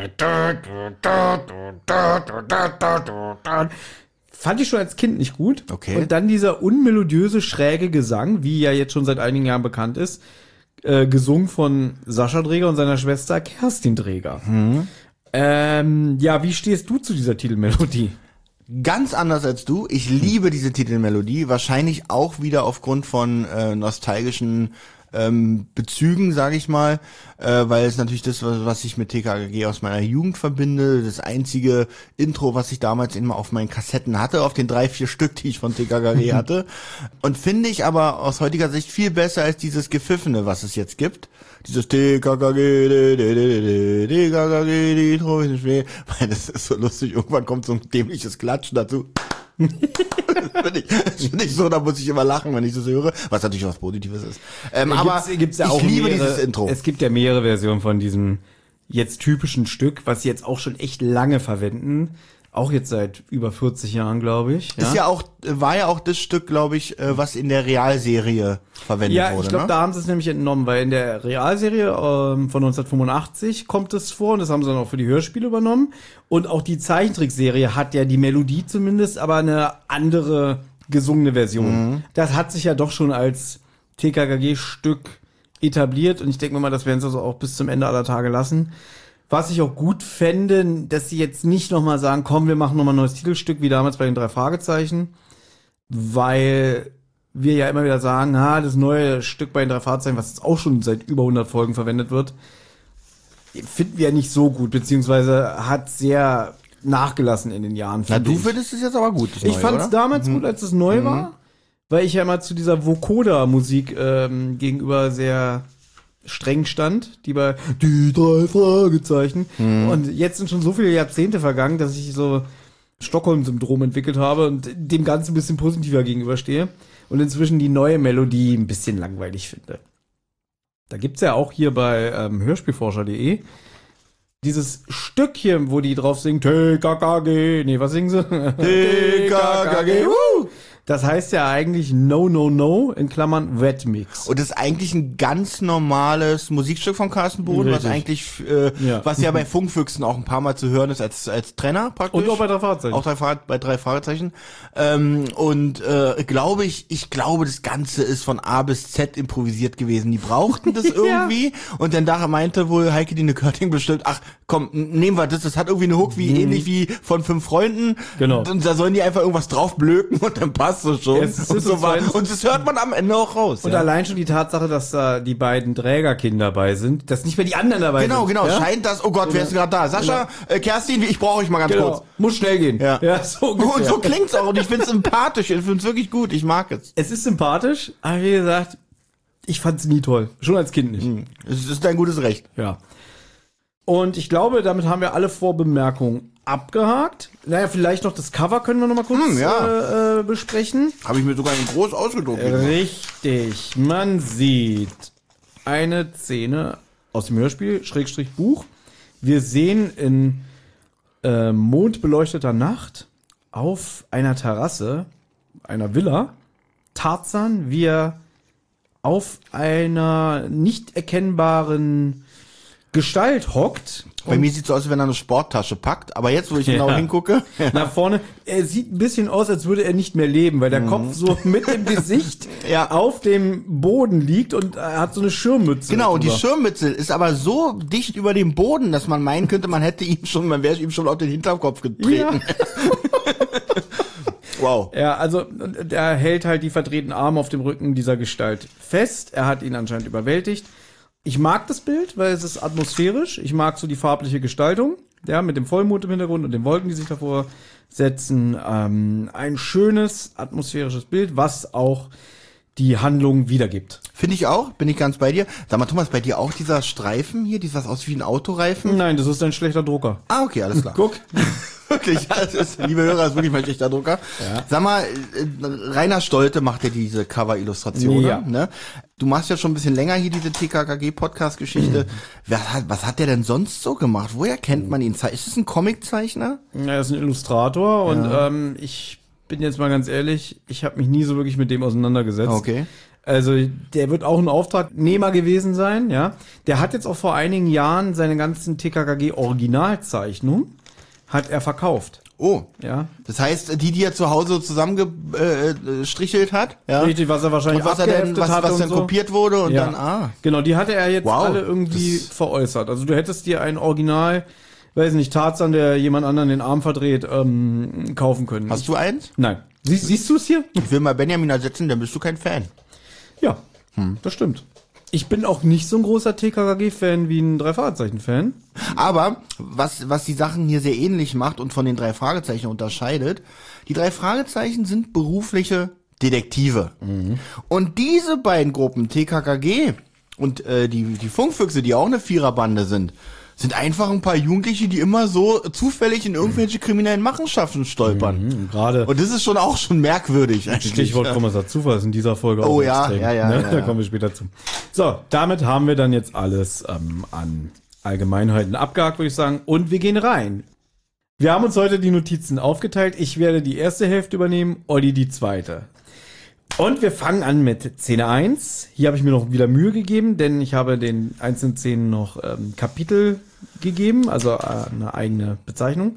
Fand ich schon als Kind nicht gut. Okay. Und dann dieser unmelodiöse, schräge Gesang, wie ja jetzt schon seit einigen Jahren bekannt ist, gesungen von Sascha Dreger und seiner Schwester Kerstin Dreger. Ja, wie stehst du zu dieser Titelmelodie? Ganz anders als du. Ich liebe diese Titelmelodie. Wahrscheinlich auch wieder aufgrund von nostalgischen Bezügen, sage ich mal, weil es natürlich das, was ich mit TKKG aus meiner Jugend verbinde, das einzige Intro, was ich damals immer auf meinen Kassetten hatte, auf den 3-4 Stück, die ich von TKKG hatte, und finde ich aber aus heutiger Sicht viel besser als dieses Gepfiffene, was es jetzt gibt. Dieses TKKG, TKKG, die Träume schwer, weil das ist so lustig, irgendwann kommt so ein dämliches Klatschen dazu. Das finde ich so, da muss ich immer lachen, wenn ich das höre, was natürlich was Positives ist. Aber gibt's ja auch ich liebe mehrere, dieses Intro. Es gibt ja mehrere Versionen von diesem jetzt typischen Stück, was sie jetzt auch schon echt lange verwenden. Auch jetzt seit über 40 Jahren, glaube ich. Ja? War ja auch das Stück, glaube ich, was in der Realserie verwendet wurde. Ja, ich glaube, da haben sie es nämlich entnommen, weil in der Realserie von 1985 kommt es vor und das haben sie dann auch für die Hörspiele übernommen. Und auch die Zeichentrickserie hat ja die Melodie zumindest, aber eine andere gesungene Version. Das hat sich ja doch schon als TKKG-Stück etabliert und ich denke mir mal, das werden sie also auch bis zum Ende aller Tage lassen. Was ich auch gut fände, dass sie jetzt nicht nochmal sagen, komm, wir machen nochmal ein neues Titelstück, wie damals bei den 3 Fragezeichen, weil wir ja immer wieder sagen, das neue Stück bei den 3 Fragezeichen, was jetzt auch schon seit über 100 Folgen verwendet wird, finden wir ja nicht so gut, beziehungsweise hat sehr nachgelassen in den Jahren. Na, du findest es jetzt aber gut, das Ich fand es damals gut, als es neu war, weil ich ja immer zu dieser Vocoder-Musik gegenüber sehr streng stand, die 3 Fragezeichen. Und jetzt sind schon so viele Jahrzehnte vergangen, dass ich so Stockholm-Syndrom entwickelt habe und dem Ganzen ein bisschen positiver gegenüberstehe und inzwischen die neue Melodie ein bisschen langweilig finde. Da gibt's ja auch hier bei hörspielforscher.de dieses Stückchen, wo die drauf singen, TKKG, nee, was singen sie? TKKG, Das heißt ja eigentlich No, No, No, in Klammern Wet Mix. Und das ist eigentlich ein ganz normales Musikstück von Carsten Bohn, was eigentlich, was ja bei Funkfüchsen auch ein paar Mal zu hören ist als Trenner praktisch. Und auch bei 3 Fragezeichen. Auch bei 3 Fragezeichen. Ich glaube, das Ganze ist von A bis Z improvisiert gewesen. Die brauchten das irgendwie. Und dann da meinte wohl Heike Dine Körting bestimmt, ach komm, nehmen wir das. Das hat irgendwie eine Hook, ähnlich wie von 5 Freunden. Genau. Und da sollen die einfach irgendwas drauf blöken und dann passt es schon. Und das hört man am Ende auch raus. Und allein schon die Tatsache, dass da die beiden Trägerkinder dabei sind, dass nicht mehr die anderen dabei sind. Genau. Ja? Scheint das, oh Gott, wer ist gerade da? Sascha, Kerstin, ich brauche euch mal ganz kurz. Muss schnell gehen. Ja, so ungefähr. Und so klingt's auch. Und ich find's sympathisch. Ich find's wirklich gut. Ich mag es. Es ist sympathisch, aber wie gesagt, ich fand's nie toll. Schon als Kind nicht. Es ist dein gutes Recht. Ja. Und ich glaube, damit haben wir alle Vorbemerkungen abgehakt. Naja, vielleicht noch das Cover können wir noch mal kurz besprechen. Habe ich mir sogar in groß ausgedruckt. Richtig. Man sieht eine Szene aus dem Hörspiel, / Buch. Wir sehen in mondbeleuchteter Nacht auf einer Terrasse einer Villa Tarzan, wie er auf einer nicht erkennbaren Gestalt hockt. Bei mir sieht's so aus, als wenn er eine Sporttasche packt. Aber jetzt, wo ich genau hingucke. Nach vorne. Er sieht ein bisschen aus, als würde er nicht mehr leben, weil der Kopf so mit dem Gesicht auf dem Boden liegt und er hat so eine Schirmmütze. Genau, und die Schirmmütze ist aber so dicht über dem Boden, dass man meinen könnte, man wäre ihm schon auf den Hinterkopf getreten. Ja. Wow. Ja, also er hält halt die verdrehten Arme auf dem Rücken dieser Gestalt fest. Er hat ihn anscheinend überwältigt. Ich mag das Bild, weil es ist atmosphärisch. Ich mag so die farbliche Gestaltung, ja, mit dem Vollmond im Hintergrund und den Wolken, die sich davor setzen. Ein schönes atmosphärisches Bild, was auch die Handlung wiedergibt. Finde ich auch, bin ich ganz bei dir. Sag mal, Thomas, bei dir auch dieser Streifen hier, was aussieht wie ein Autoreifen? Nein, das ist ein schlechter Drucker. Ah, okay, alles klar. Guck. Wirklich, liebe Hörer, ist wirklich mein schlechter Drucker. Ja. Sag mal, Rainer Stolte macht ja diese Cover-Illustrationen. Ja. Ne? Du machst ja schon ein bisschen länger hier diese TKKG-Podcast-Geschichte. Was hat der denn sonst so gemacht? Woher kennt man ihn? Ist es ein Comiczeichner? Ja, er ist ein Illustrator und ich bin jetzt mal ganz ehrlich, ich habe mich nie so wirklich mit dem auseinandergesetzt. Okay. Also der wird auch ein Auftragnehmer gewesen sein, ja. Der hat jetzt auch vor einigen Jahren seine ganzen TKKG-Originalzeichnungen hat er verkauft. Oh. Ja. Das heißt, die er zu Hause zusammengestrichelt hat, ja. Richtig, was er wahrscheinlich abgeheftet hat was dann so kopiert wurde und dann, Genau, die hatte er jetzt alle irgendwie veräußert. Also du hättest dir ein Original, weiß nicht, Tarzan, der jemand anderen den Arm verdreht, kaufen können. Hast du eins? Nein. Siehst du es hier? Ich will mal Benjamin ersetzen, dann bist du kein Fan. Ja, das stimmt. Ich bin auch nicht so ein großer TKKG-Fan wie ein 3-Fragezeichen-Fan. Aber was die Sachen hier sehr ähnlich macht und von den 3 Fragezeichen unterscheidet, die 3 Fragezeichen sind berufliche Detektive. Und diese beiden Gruppen, TKKG und die Funkfüchse, die auch eine Viererbande sind einfach ein paar Jugendliche, die immer so zufällig in irgendwelche kriminellen Machenschaften stolpern. Gerade. Und das ist schon merkwürdig. Stichwort Kommissar Zufall ist in dieser Folge auch extrem. Ja. Da kommen wir später zu. So, damit haben wir dann jetzt alles an Allgemeinheiten abgehakt, würde ich sagen. Und wir gehen rein. Wir haben uns heute die Notizen aufgeteilt. Ich werde die erste Hälfte übernehmen, Olli die zweite. Und wir fangen an mit Szene 1. Hier habe ich mir noch wieder Mühe gegeben, denn ich habe den einzelnen Szenen noch Kapitel gegeben, also eine eigene Bezeichnung.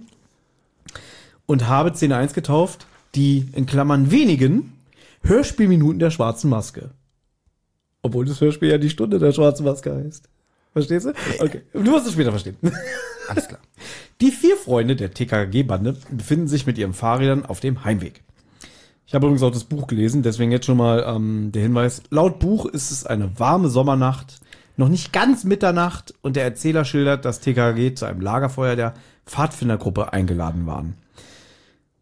Und habe Szene 1 getauft, die in Klammern wenigen Hörspielminuten der schwarzen Maske. Obwohl das Hörspiel ja die Stunde der schwarzen Maske heißt. Verstehst du? Okay, du wirst es später verstehen. Alles klar. Die 4 Freunde der TKKG-Bande befinden sich mit ihren Fahrrädern auf dem Heimweg. Ich habe übrigens auch das Buch gelesen, deswegen jetzt schon mal der Hinweis. Laut Buch ist es eine warme Sommernacht, noch nicht ganz Mitternacht und der Erzähler schildert, dass TKKG zu einem Lagerfeuer der Pfadfindergruppe eingeladen waren.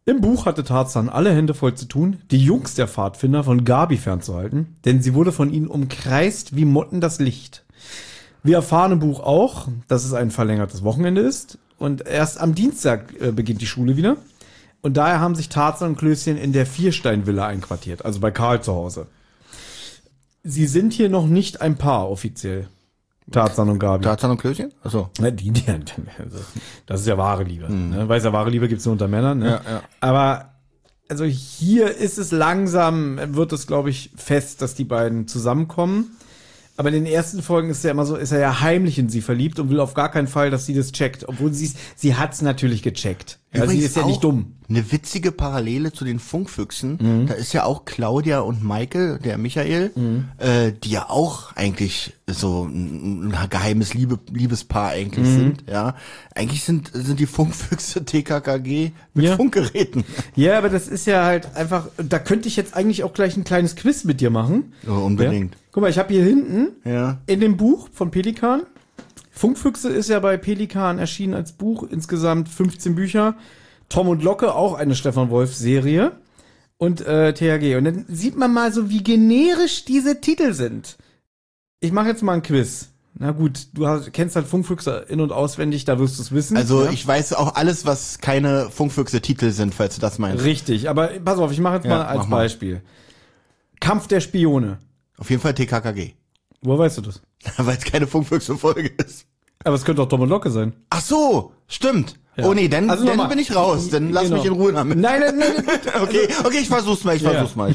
Im Buch hatte Tarzan alle Hände voll zu tun, die Jungs der Pfadfinder von Gabi fernzuhalten, denn sie wurde von ihnen umkreist wie Motten das Licht. Wir erfahren im Buch auch, dass es ein verlängertes Wochenende ist und erst am Dienstag beginnt die Schule wieder. Und daher haben sich Tarzan und Klößchen in der Vierstein-Villa einquartiert, also bei Karl zu Hause. Sie sind hier noch nicht ein Paar offiziell. Tarzan und Gabi. Tarzan und Klößchen? Achso. Das ist ja wahre Liebe. Ne? Weiß ja, wahre Liebe gibt's nur unter Männern. Ne? Ja. Aber also hier ist es langsam, wird es, glaube ich, fest, dass die beiden zusammenkommen. Aber in den ersten Folgen ist er immer so, ist er ja heimlich in sie verliebt und will auf gar keinen Fall, dass sie das checkt. Obwohl sie hat's natürlich gecheckt. Ja, sie ist ja nicht dumm. Eine witzige Parallele zu den Funkfüchsen. Da ist ja auch Claudia und Michael, der Michael, die ja auch eigentlich so ein geheimes Liebespaar eigentlich sind. Ja, eigentlich sind die Funkfüchse TKKG mit Funkgeräten. Ja, aber das ist ja halt einfach, da könnte ich jetzt eigentlich auch gleich ein kleines Quiz mit dir machen. Oh, unbedingt. Ja? Guck mal, ich habe hier hinten Ja. in dem Buch von Pelikan, Funkfüchse ist ja bei Pelikan erschienen als Buch, insgesamt 15 Bücher. Tom und Locke, auch eine Stefan Wolf-Serie. Und THG. Und dann sieht man mal so, wie generisch diese Titel sind. Ich mache jetzt mal ein Quiz. Na gut, kennst halt Funkfüchse in- und auswendig, da wirst du es wissen. Also ja? ich weiß auch alles, was keine Funkfüchse-Titel sind, falls du das meinst. Richtig, aber pass auf, ich mache jetzt mal als Beispiel. Kampf der Spione. Auf jeden Fall TKKG. Woher weißt du das? Weil es keine Funkfüchse-Folge ist. Aber es könnte auch Tom und Locke sein. Ach so, stimmt. Ja. Oh nee, dann bin ich raus. Dann lass mich in Ruhe damit. Nein. Okay, ich versuch's mal.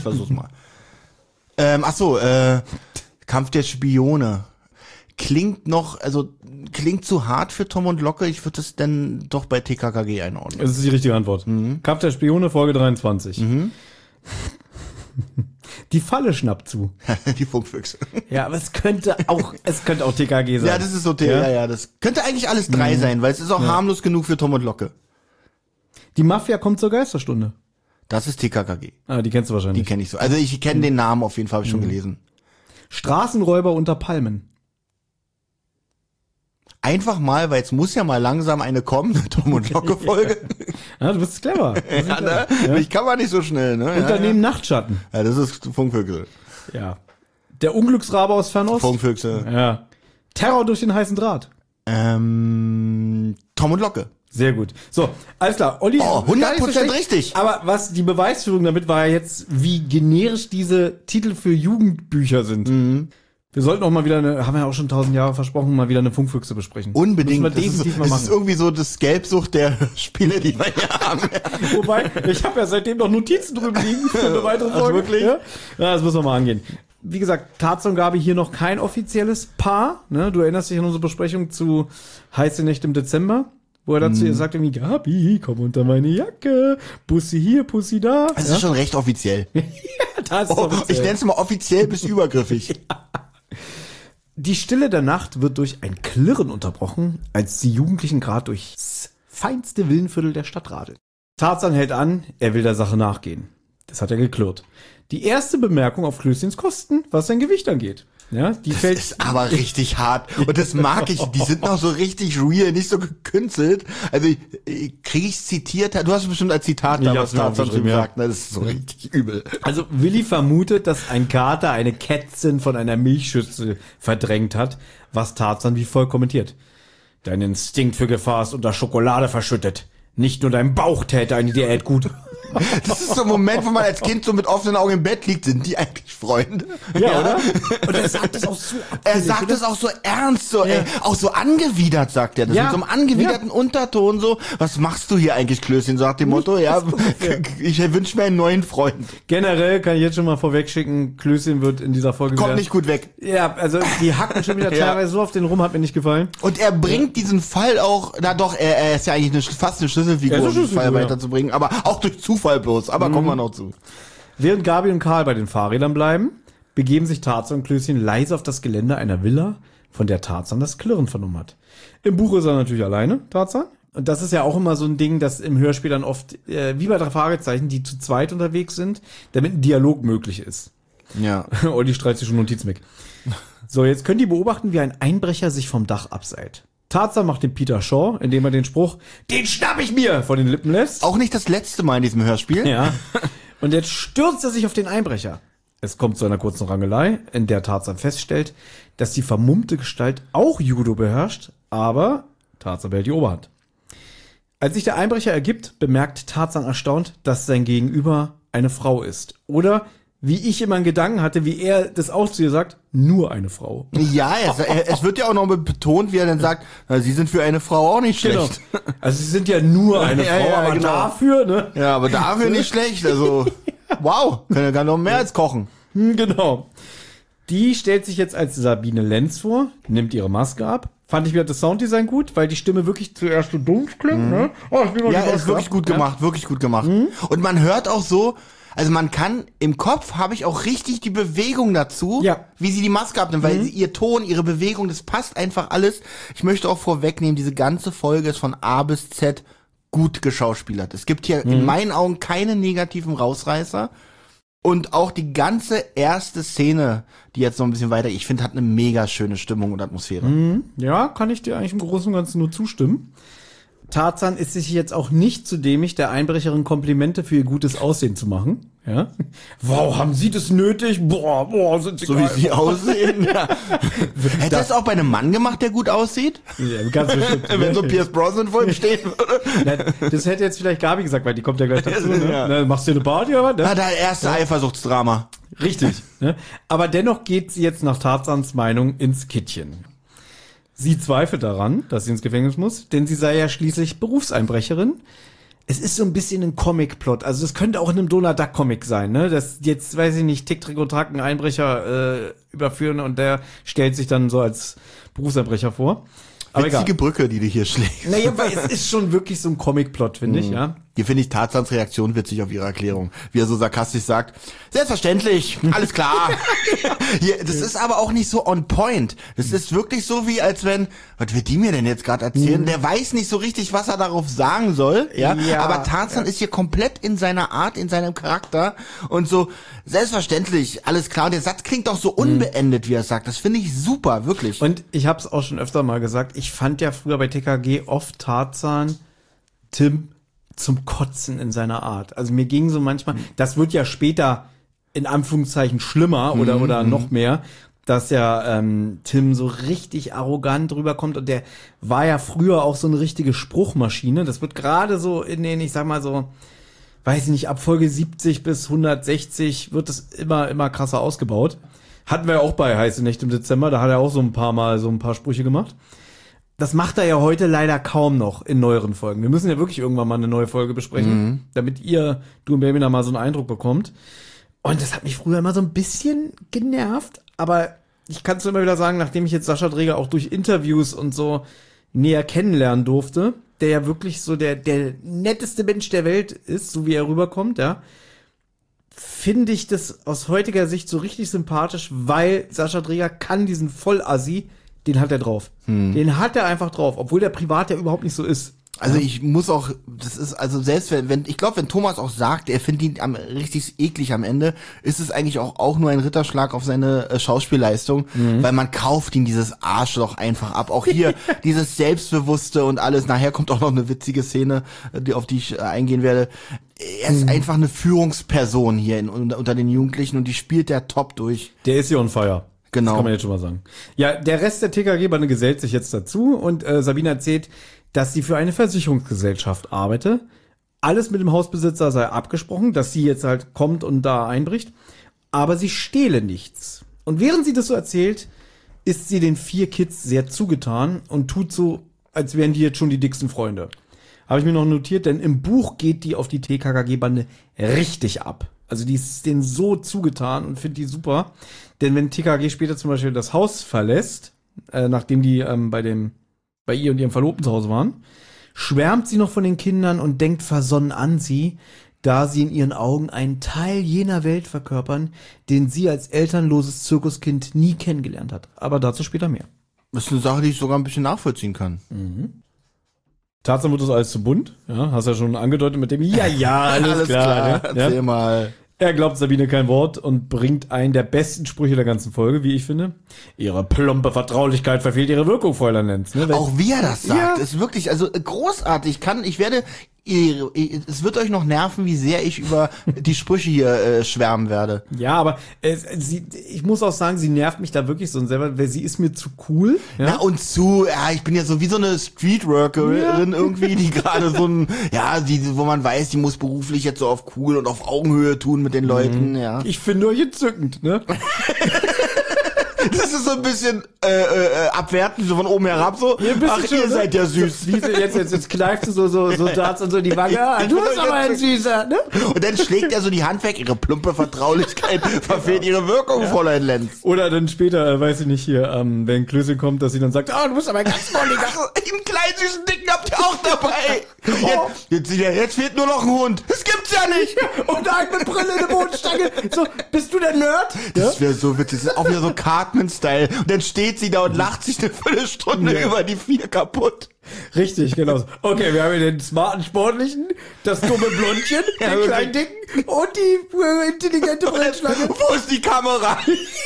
Ach so, Kampf der Spione. Klingt zu hart für Tom und Locke. Ich würde es dann doch bei TKKG einordnen. Das ist die richtige Antwort. Kampf der Spione, Folge 23. Die Falle schnappt zu. Die Funkfüchse. Ja, aber es könnte auch TKG sein. Ja, das ist so, das könnte eigentlich alles drei sein, weil es ist auch harmlos genug für Tom und Locke. Die Mafia kommt zur Geisterstunde. Das ist TKKG. Ah, die kennst du wahrscheinlich. Die kenne ich so. Also ich kenne den Namen auf jeden Fall, habe ich schon gelesen. Straßenräuber unter Palmen. Einfach mal, weil es muss ja mal langsam eine kommen, eine Tom und Locke Folge. Ja, du bist clever. Ja, ne? Ich kann mal nicht so schnell, ne? Unternehmen Nachtschatten. Ja, das ist Funkfüchse. Ja. Der Unglücksrabe aus Fernost. Funkfüchse. Ja. Terror durch den heißen Draht. Tom und Locke. Sehr gut. So, alles klar. Olli, 100% richtig. Aber was die Beweisführung damit war ja jetzt, wie generisch diese Titel für Jugendbücher sind. Wir sollten auch mal wieder haben wir ja auch schon 1000 Jahre versprochen, mal wieder eine Funkfüchse besprechen. Unbedingt. Müssen wir definitiv mal das machen. ist irgendwie so das Gelbsucht der Spiele, die wir hier haben. Wobei, ich habe ja seitdem noch Notizen drüben liegen für eine weitere Ach, Folge. wirklich? Ja, das müssen wir mal angehen. Wie gesagt, Tarzan und Gabi hier noch kein offizielles Paar. Ne? Du erinnerst dich an unsere Besprechung zu Heiße Nächte im Dezember, wo er dann zu ihr sagt irgendwie, Gabi, komm unter meine Jacke, Pussy hier, Pussy da. Das ist schon recht offiziell. Das ist offiziell. Ich nenne es mal offiziell bis übergriffig. Die Stille der Nacht wird durch ein Klirren unterbrochen, als die Jugendlichen gerade durchs feinste Villenviertel der Stadt radeln. Tarzan hält an, er will der Sache nachgehen. Das hat er geklirrt. Die erste Bemerkung auf Klößchens Kosten, was sein Gewicht angeht. Ja, die Das fällt. ist aber richtig hart. Und das mag ich. Die sind noch so richtig real, nicht so gekünstelt. Also, kriege ich zitiert? Du hast bestimmt als Zitat Ich damals hab's mir Tarzan aufgeschrieben, gesagt. Ne? Das ist so richtig übel. Also Willi vermutet, dass ein Kater eine Kätzchen von einer Milchschüssel verdrängt hat, was Tarzan wie folgt kommentiert. Dein Instinkt für Gefahr ist unter Schokolade verschüttet. Nicht nur dein Bauch täte eine Diät gut. Das ist so ein Moment, wo man als Kind so mit offenen Augen im Bett liegt. Sind die eigentlich Freunde? Ja, oder? Und er sagt das auch so Er sagt es auch so ernst, so, ey, auch so angewidert, sagt er. Das Ja. mit so einem angewiderten Unterton, so. Was machst du hier eigentlich, Klößchen? So nach dem Motto, ja, ich wünsche mir einen neuen Freund. Generell kann ich jetzt schon mal vorwegschicken, Klößchen wird in dieser Folge Kommt wieder, nicht gut weg. Ja, also die hacken schon wieder Ja. teilweise so auf den rum, hat mir nicht gefallen. Und er bringt diesen Fall auch, na doch, er ist ja eigentlich fast eine Schlüsselfigur, Er ist eine um den Fall Schlüsselfigur, ja. weiterzubringen, aber auch durch Zufall bloß, aber kommen wir noch zu. Während Gabi und Karl bei den Fahrrädern bleiben, begeben sich Tarzan und Klößchen leise auf das Gelände einer Villa, von der Tarzan das Klirren vernommen hat. Im Buch ist er natürlich alleine, Tarzan. Und das ist ja auch immer so ein Ding, dass im Hörspiel dann oft, wie bei 3 Fragezeichen, die zu zweit unterwegs sind, damit ein Dialog möglich ist. Ja. Olli streicht sich schon Notizen weg. So, jetzt können die beobachten, wie ein Einbrecher sich vom Dach abseilt. Tarzan macht den Peter Shaw, indem er den Spruch, den schnapp ich mir, vor den Lippen lässt. Auch nicht das letzte Mal in diesem Hörspiel. Ja. Und jetzt stürzt er sich auf den Einbrecher. Es kommt zu einer kurzen Rangelei, in der Tarzan feststellt, dass die vermummte Gestalt auch Judo beherrscht, aber Tarzan behält die Oberhand. Als sich der Einbrecher ergibt, bemerkt Tarzan erstaunt, dass sein Gegenüber eine Frau ist. Oder, wie ich immer einen Gedanken hatte, wie er das auch zu ihr sagt, nur eine Frau. Ja, es wird ja auch noch betont, wie er dann sagt, na, sie sind für eine Frau auch nicht schlecht. Genau. Also sie sind ja nur eine Frau, aber genau. Dafür, ne? Ja, aber dafür nicht schlecht. Also, wow, können ja noch mehr als kochen. Genau. Die stellt sich jetzt als Sabine Lenz vor, nimmt ihre Maske ab. Fand ich wieder das Sounddesign gut, weil die Stimme wirklich zuerst so dumpf klingt, ne? Oh, Ja, ist wirklich gut gemacht, wirklich gut gemacht. Und man hört auch so, also man kann, im Kopf habe ich auch richtig die Bewegung dazu, wie sie die Maske abnimmt, weil ihr Ton, ihre Bewegung, das passt einfach alles. Ich möchte auch vorwegnehmen, diese ganze Folge ist von A bis Z gut geschauspielert. Es gibt hier in meinen Augen keine negativen Rausreißer. Und auch die ganze erste Szene, die jetzt noch ein bisschen weiter, ich finde, hat eine mega schöne Stimmung und Atmosphäre. Ja, kann ich dir eigentlich im Großen und Ganzen nur zustimmen. Tarzan ist sich jetzt auch nicht zu dämlich, der Einbrecherin Komplimente für ihr gutes Aussehen zu machen. Ja? Wow, haben Sie das nötig? Boah, sind Sie So geil. wie sie aussehen. Ja. Hätte das auch bei einem Mann gemacht, der gut aussieht? Ja, ganz bestimmt. Wenn so Pierce Brosnan vor ihm stehen würde? Ja, das hätte jetzt vielleicht Gabi gesagt, weil die kommt ja gleich dazu. Ne? Ja. Na, machst du eine Party oder was? Ne? Ja, da erste Eifersuchtsdrama. Richtig. Ne? Aber dennoch geht sie jetzt nach Tarzans Meinung ins Kittchen. Sie zweifelt daran, dass sie ins Gefängnis muss, denn sie sei ja schließlich Berufseinbrecherin. Es ist so ein bisschen ein Comic-Plot. Also das könnte auch in einem Donald Duck-Comic sein, ne? Das jetzt, weiß ich nicht, Tick, Trick und Track einen Einbrecher überführen und der stellt sich dann so als Berufseinbrecher vor. Aber Witzige egal. Brücke, die du hier schlägst. Naja, aber es ist schon wirklich so ein Comic-Plot, finde ich, ja. Hier finde ich Tarzans Reaktion witzig auf ihre Erklärung. Wie er so sarkastisch sagt, selbstverständlich, alles klar. Hier, das ist aber auch nicht so on point. Das ist wirklich so wie, als wenn, was wird die mir denn jetzt gerade erzählen? Der weiß nicht so richtig, was er darauf sagen soll. Ja. Aber Tarzan ist hier komplett in seiner Art, in seinem Charakter und so, selbstverständlich, alles klar. Und der Satz klingt auch so unbeendet, wie er es sagt. Das finde ich super, wirklich. Und ich habe es auch schon öfter mal gesagt, ich fand ja früher bei TKG oft Tarzan, Tim, zum Kotzen in seiner Art. Also mir ging so manchmal, das wird ja später in Anführungszeichen schlimmer oder noch mehr, dass ja Tim so richtig arrogant rüberkommt und der war ja früher auch so eine richtige Spruchmaschine. Das wird gerade so in den, ich sag mal so, weiß ich nicht, ab Folge 70 bis 160 wird es immer krasser ausgebaut. Hatten wir ja auch bei Heiße Nächte im Dezember, da hat er auch so ein paar Sprüche gemacht. Das macht er ja heute leider kaum noch in neueren Folgen. Wir müssen ja wirklich irgendwann mal eine neue Folge besprechen, damit du und Baby da mal so einen Eindruck bekommt. Und das hat mich früher immer so ein bisschen genervt, aber ich kann es immer wieder sagen, nachdem ich jetzt Sascha Draeger auch durch Interviews und so näher kennenlernen durfte, der ja wirklich so der netteste Mensch der Welt ist, so wie er rüberkommt, ja, finde ich das aus heutiger Sicht so richtig sympathisch, weil Sascha Draeger kann diesen Vollassi, den hat er drauf. Den hat er einfach drauf, obwohl der privat ja überhaupt nicht so ist. Also ich muss auch, das ist, also selbst wenn ich glaube, wenn Thomas auch sagt, er findet ihn richtig eklig am Ende, ist es eigentlich auch nur ein Ritterschlag auf seine Schauspielleistung, weil man kauft ihm dieses Arschloch einfach ab. Auch hier dieses Selbstbewusste und alles. Nachher kommt auch noch eine witzige Szene, auf die ich eingehen werde. Er ist einfach eine Führungsperson hier unter den Jugendlichen und die spielt der top durch. Der ist hier on fire. Genau. Das kann man jetzt schon mal sagen. Ja, der Rest der TKG-Bande gesellt sich jetzt dazu und Sabine erzählt, dass sie für eine Versicherungsgesellschaft arbeite. Alles mit dem Hausbesitzer sei abgesprochen, dass sie jetzt halt kommt und da einbricht. Aber sie stehle nichts. Und während sie das so erzählt, ist sie den 4 Kids sehr zugetan und tut so, als wären die jetzt schon die dicksten Freunde. Habe ich mir noch notiert, denn im Buch geht die auf die TKKG-Bande richtig ab. Also die ist denen so zugetan und finde die super. Denn wenn TKG später zum Beispiel das Haus verlässt, nachdem die bei ihr und ihrem Verlobten zu Hause waren, schwärmt sie noch von den Kindern und denkt versonnen an sie, da sie in ihren Augen einen Teil jener Welt verkörpern, den sie als elternloses Zirkuskind nie kennengelernt hat. Aber dazu später mehr. Das ist eine Sache, die ich sogar ein bisschen nachvollziehen kann. Tarzan wird das alles zu bunt. Ja, hast ja schon angedeutet mit dem, ja, alles klar. Ne? Erzähl mal. Er glaubt Sabine kein Wort und bringt einen der besten Sprüche der ganzen Folge, wie ich finde. Ihre plumpe Vertraulichkeit verfehlt ihre Wirkung, Fräulein Lenz. Ne? Auch wie er das sagt, Ja. ist wirklich, also großartig. Es wird euch noch nerven, wie sehr ich über die Sprüche hier schwärmen werde. Ja, aber ich muss auch sagen, sie nervt mich da wirklich so selber, weil sie ist mir zu cool. Ja? Ja, und ich bin ja so wie so eine Streetworkerin irgendwie, die gerade wo man weiß, die muss beruflich jetzt so auf cool und auf Augenhöhe tun mit den Leuten, ja. Ich finde euch entzückend, ne? Das ist so ein bisschen abwertend, so von oben herab so. Ihr Seid ja süß. Jetzt kneift du so Darts und so die Wange. Du bist aber ein Süßer, ne? Und dann schlägt er so die Hand weg, ihre plumpe Vertraulichkeit verfehlt ihre Wirkung, Fräulein Lenz. Oder dann später, weiß ich nicht, hier, wenn Klößchen kommt, dass sie dann sagt, du bist aber ein ganz molliger. Einen kleinen süßen Dicken habt ihr auch dabei. Jetzt fehlt nur noch ein Hund. Das gibt's ja nicht. Und ein mit Brille, eine Mondstange. So, bist du der Nerd? Das wäre so witzig. Das ist auch wieder so Cartman-Style. Und dann steht sie da und lacht sich eine Viertelstunde über die 4 kaputt. Richtig, genau. Okay, wir haben hier den smarten Sportlichen, das dumme Blondchen, den kleinen Dicken und die intelligente Brillschlange. Wo ist die Kamera?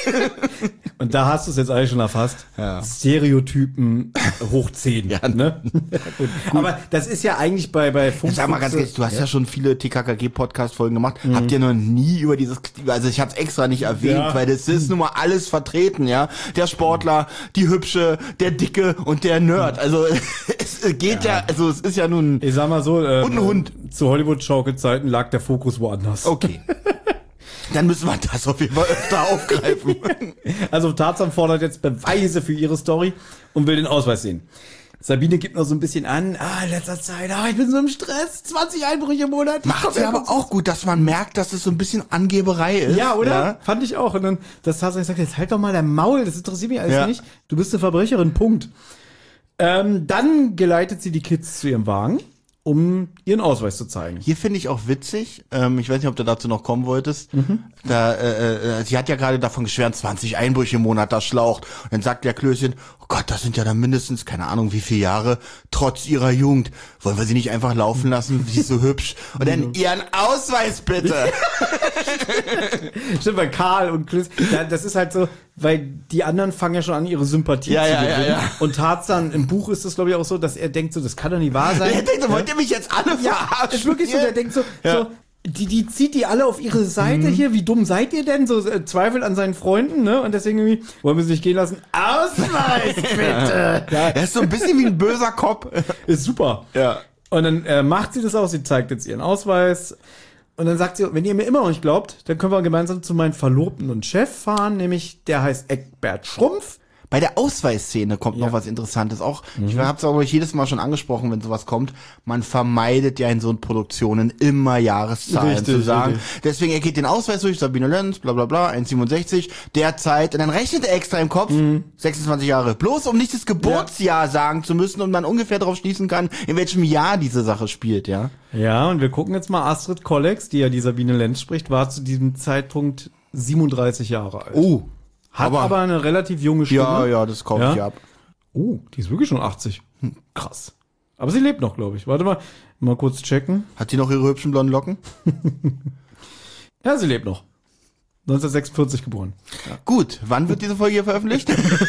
Und da hast du es jetzt eigentlich schon erfasst. Ja. Stereotypen hoch 10. Ja. Ne? Gut. Aber das ist ja eigentlich bei Funk. Sag mal ganz ehrlich, du hast ja schon viele TKKG-Podcast-Folgen gemacht. Habt ihr noch nie über also ich hab's extra nicht erwähnt, weil das ist nun mal alles vertreten, ja. Der Sportler, die Hübsche, der Dicke und der Nerd. Also es geht also es ist ja nun... Ich sag mal so, und ein Hund. Zu Hollywood-Schaukelzeiten lag der Fokus woanders. Okay. Dann müssen wir das auf jeden Fall öfter aufgreifen. Also Tarzan fordert jetzt Beweise für ihre Story und will den Ausweis sehen. Sabine gibt noch so ein bisschen an, in letzter Zeit, ich bin so im Stress, 20 Einbrüche im Monat. Macht sie aber auch gut, dass man merkt, dass es so ein bisschen Angeberei ist. Ja, oder? Ja. Fand ich auch. Und dann, das Tarzan sagt, jetzt halt doch mal dein Maul, das interessiert mich alles Ja. nicht. Du bist eine Verbrecherin, Punkt. Dann geleitet sie die Kids zu ihrem Wagen, um ihren Ausweis zu zeigen. Hier finde ich auch witzig, ich weiß nicht, ob du dazu noch kommen wolltest, sie hat ja gerade davon geschwärmt, 20 Einbrüche im Monat, das schlaucht. Und dann sagt der Klößchen, oh Gott, das sind ja dann mindestens, keine Ahnung wie viele Jahre, trotz ihrer Jugend. Wollen wir sie nicht einfach laufen lassen, sie ist so hübsch. Und dann ihren Ausweis bitte. Stimmt, bei Karl und Klößchen, ja, das ist halt so, weil die anderen fangen ja schon an, ihre Sympathie Ja, zu ja, gewinnen. ja. Und Tarzan, im Buch ist es, glaube ich, auch so, dass er denkt so, das kann doch nicht wahr sein. Er denkt, wollt ihr mich jetzt alle verarschen? Ist wirklich so, der denkt so, die zieht die alle auf ihre Seite hier, wie dumm seid ihr denn? So Zweifel an seinen Freunden, ne? Und deswegen irgendwie, wollen wir sie nicht gehen lassen? Ausweis, bitte! Ja, Er ist so ein bisschen wie ein böser Kopf. ist super. Ja. Und dann macht sie das auch, sie zeigt jetzt ihren Ausweis. Und dann sagt sie, wenn ihr mir immer noch nicht glaubt, dann können wir gemeinsam zu meinem Verlobten und Chef fahren, nämlich der heißt Eckbert Schrumpf. Bei der Ausweisszene kommt noch was Interessantes. Auch, ich habe es auch jedes Mal schon angesprochen, wenn sowas kommt. Man vermeidet ja in so Produktionen immer Jahreszahlen Richtig, zu sagen. richtig. Deswegen, er geht den Ausweis durch, Sabine Lenz, bla bla bla, 1,67, derzeit. Und dann rechnet er extra im Kopf, 26 Jahre. Bloß um nicht das Geburtsjahr sagen zu müssen und man ungefähr darauf schließen kann, in welchem Jahr diese Sache spielt, ja. Ja, und wir gucken jetzt mal, Astrid Kollex, die ja die Sabine Lenz spricht, war zu diesem Zeitpunkt 37 Jahre alt. Oh. Hat aber eine relativ junge Stimme. Ja, das kaufe ich ab. Oh, die ist wirklich schon 80. Krass. Aber sie lebt noch, glaube ich. Warte mal kurz checken. Hat die noch ihre hübschen blonden Locken? Ja, sie lebt noch. 1946 geboren. Gut, wann wird diese Folge hier veröffentlicht?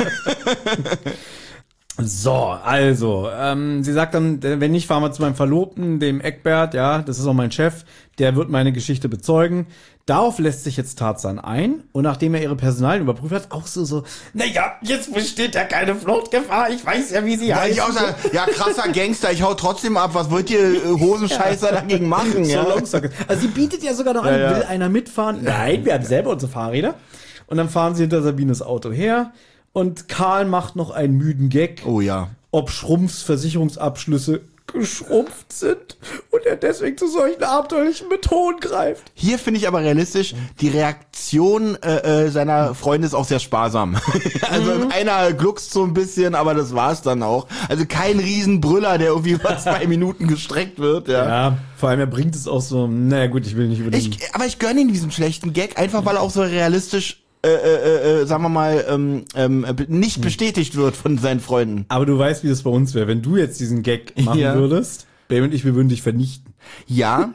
So, also, sie sagt dann, wenn nicht, fahren wir zu meinem Verlobten, dem Eckbert, ja, das ist auch mein Chef, der wird meine Geschichte bezeugen. Darauf lässt sich jetzt Tarzan ein und nachdem er ihre Personalien überprüft hat, auch so, naja, jetzt besteht ja keine Fluchtgefahr, ich weiß ja, wie sie heißt. Ich auch sagen, ja, krasser Gangster, ich hau trotzdem ab, was wollt ihr Hosenscheißer dagegen machen, ja? Also sie bietet ja sogar noch an, will einer mitfahren? Nein, wir haben selber unsere Fahrräder. Und dann fahren sie hinter Sabines Auto her und Karl macht noch einen müden Gag, Oh ja. ob Schrumpfs Versicherungsabschlüsse geschrumpft sind und er deswegen zu solchen abenteuerlichen Methoden greift. Hier finde ich aber realistisch, die Reaktion seiner Freunde ist auch sehr sparsam. Also einer gluckst so ein bisschen, aber das war's dann auch. Also kein Riesenbrüller, der irgendwie über 2 Minuten gestreckt wird. Ja. Vor allem er bringt es auch so, naja gut, ich will nicht über den... Aber ich gönne ihm diesen schlechten Gag, einfach weil er auch so realistisch sagen wir mal, nicht bestätigt wird von seinen Freunden. Aber du weißt, wie das bei uns wäre. Wenn du jetzt diesen Gag machen Ja. würdest, Baby und ich, wir würden dich vernichten. Ja,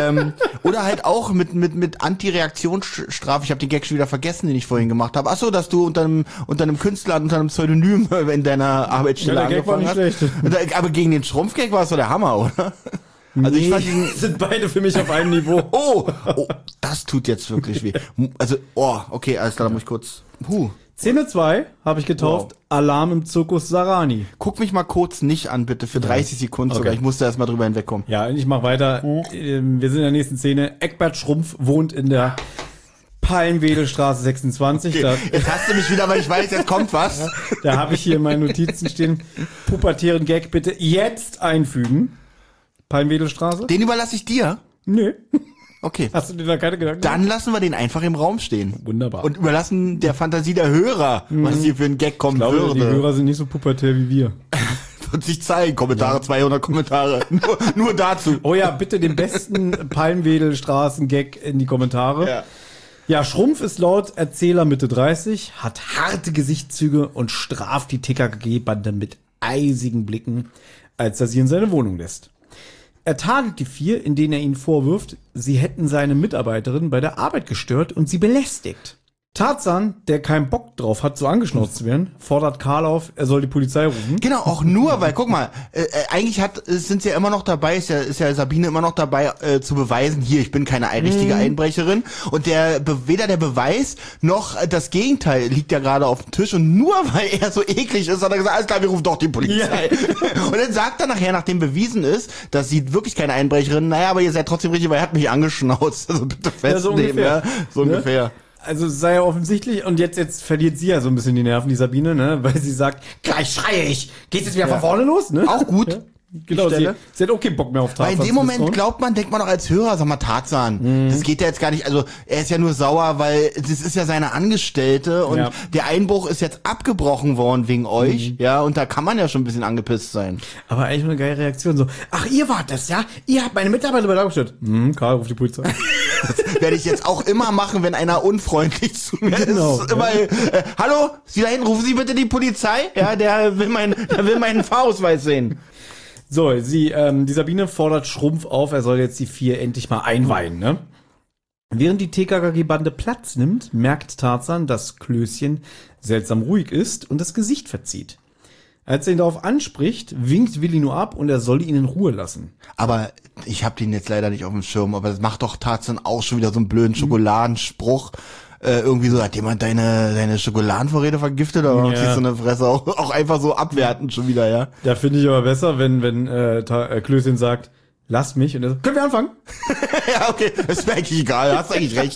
oder halt auch mit Anti-Reaktionsstrafe. Ich habe den Gag schon wieder vergessen, den ich vorhin gemacht habe. Ach so, dass du unter einem Künstler, unter einem Pseudonym in deiner Arbeitsstelle Ja, der Gag war angefangen nicht hast. schlecht. Aber gegen den Schrumpfgag war es doch der Hammer, oder? Also ich fand ihn, sind beide für mich auf einem Niveau. oh, das tut jetzt wirklich weh. Also, okay, alles klar, da muss ich kurz, Szene 2 habe ich getauft, Alarm im Zirkus Sarani. Guck mich mal kurz nicht an, bitte, für 30 Sekunden sogar. Okay. Ich musste erst mal drüber hinwegkommen. Ja, und ich mache weiter. Wir sind in der nächsten Szene. Eckbert Schrumpf wohnt in der Palmwedelstraße 26. Okay. Jetzt hast du mich wieder, weil ich weiß, jetzt kommt was. Da habe ich hier in meinen Notizen stehen, pubertären Gag bitte jetzt einfügen. Palmwedelstraße? Den überlasse ich dir. Nö. Okay. Hast du dir da keine Gedanken Dann lassen wir den einfach im Raum stehen. Wunderbar. Und überlassen der Fantasie der Hörer, was hier für ein Gag kommen Ich glaube, würde. die Hörer sind nicht so pubertär wie wir. Wird sich zeigen. Kommentare, 200 Kommentare. Nur dazu. Oh ja, bitte den besten Palmwedelstraßen-Gag in die Kommentare. Ja. Ja, Schrumpf ist laut Erzähler Mitte 30, hat harte Gesichtszüge und straft die TKKG-Bande mit eisigen Blicken, als er sie in seine Wohnung lässt. Er tadelt die 4, in denen er ihnen vorwirft, sie hätten seine Mitarbeiterin bei der Arbeit gestört und sie belästigt. Tarzan, der keinen Bock drauf hat, so angeschnauzt zu werden, fordert Karl auf, er soll die Polizei rufen. Genau, auch nur, weil, guck mal, eigentlich sind sie ja immer noch dabei, ist ja Sabine immer noch dabei, zu beweisen, hier, ich bin keine richtige Einbrecherin. Und weder der Beweis noch das Gegenteil liegt ja gerade auf dem Tisch. Und nur weil er so eklig ist, hat er gesagt, alles klar, wir rufen doch die Polizei. Ja. Und dann sagt er nachher, nachdem bewiesen ist, dass sie wirklich keine Einbrecherin, naja, aber ihr seid trotzdem richtig, weil er hat mich angeschnauzt. Also bitte festnehmen, ja, so ungefähr. Also sei ja offensichtlich, und jetzt verliert sie ja so ein bisschen die Nerven, die Sabine, ne, weil sie sagt, gleich schreie ich, geht's jetzt wieder von vorne los, ne? Auch gut. Ja. Genau, sie hat auch keinen Bock mehr auf Tarzan. Weil in dem Moment denkt man doch als Hörer, sag mal, Tarzan, das geht ja jetzt gar nicht, also er ist ja nur sauer, weil das ist ja seine Angestellte und der Einbruch ist jetzt abgebrochen worden wegen euch, ja, und da kann man ja schon ein bisschen angepisst sein. Aber eigentlich eine geile Reaktion, so, ach, ihr wart das, ja? Ihr habt meine Mitarbeiter bei der Arbeit. Karl, ruf die Polizei. Das werde ich jetzt auch immer machen, wenn einer unfreundlich zu mir ist. Immer, hallo, Sie da hinten, rufen Sie bitte die Polizei, ja, der will meinen Fahrausweis sehen. So, die Sabine fordert Schrumpf auf, er soll jetzt die 4 endlich mal einweihen, ne? Während die TKKG-Bande Platz nimmt, merkt Tarzan, dass Klößchen seltsam ruhig ist und das Gesicht verzieht. Als er ihn darauf anspricht, winkt Willi nur ab und er soll ihn in Ruhe lassen. Aber ich habe den jetzt leider nicht auf dem Schirm, aber das macht doch Tarzan auch schon wieder so einen blöden Schokoladenspruch. Irgendwie so, hat jemand deine Schokoladenvorräte vergiftet oder was ist so eine Fresse? Auch einfach so abwertend schon wieder, ja. Da finde ich aber besser, wenn Klößchen sagt, lasst mich, und er so, können wir anfangen? Ja, okay, ist mir eigentlich egal, hast eigentlich recht.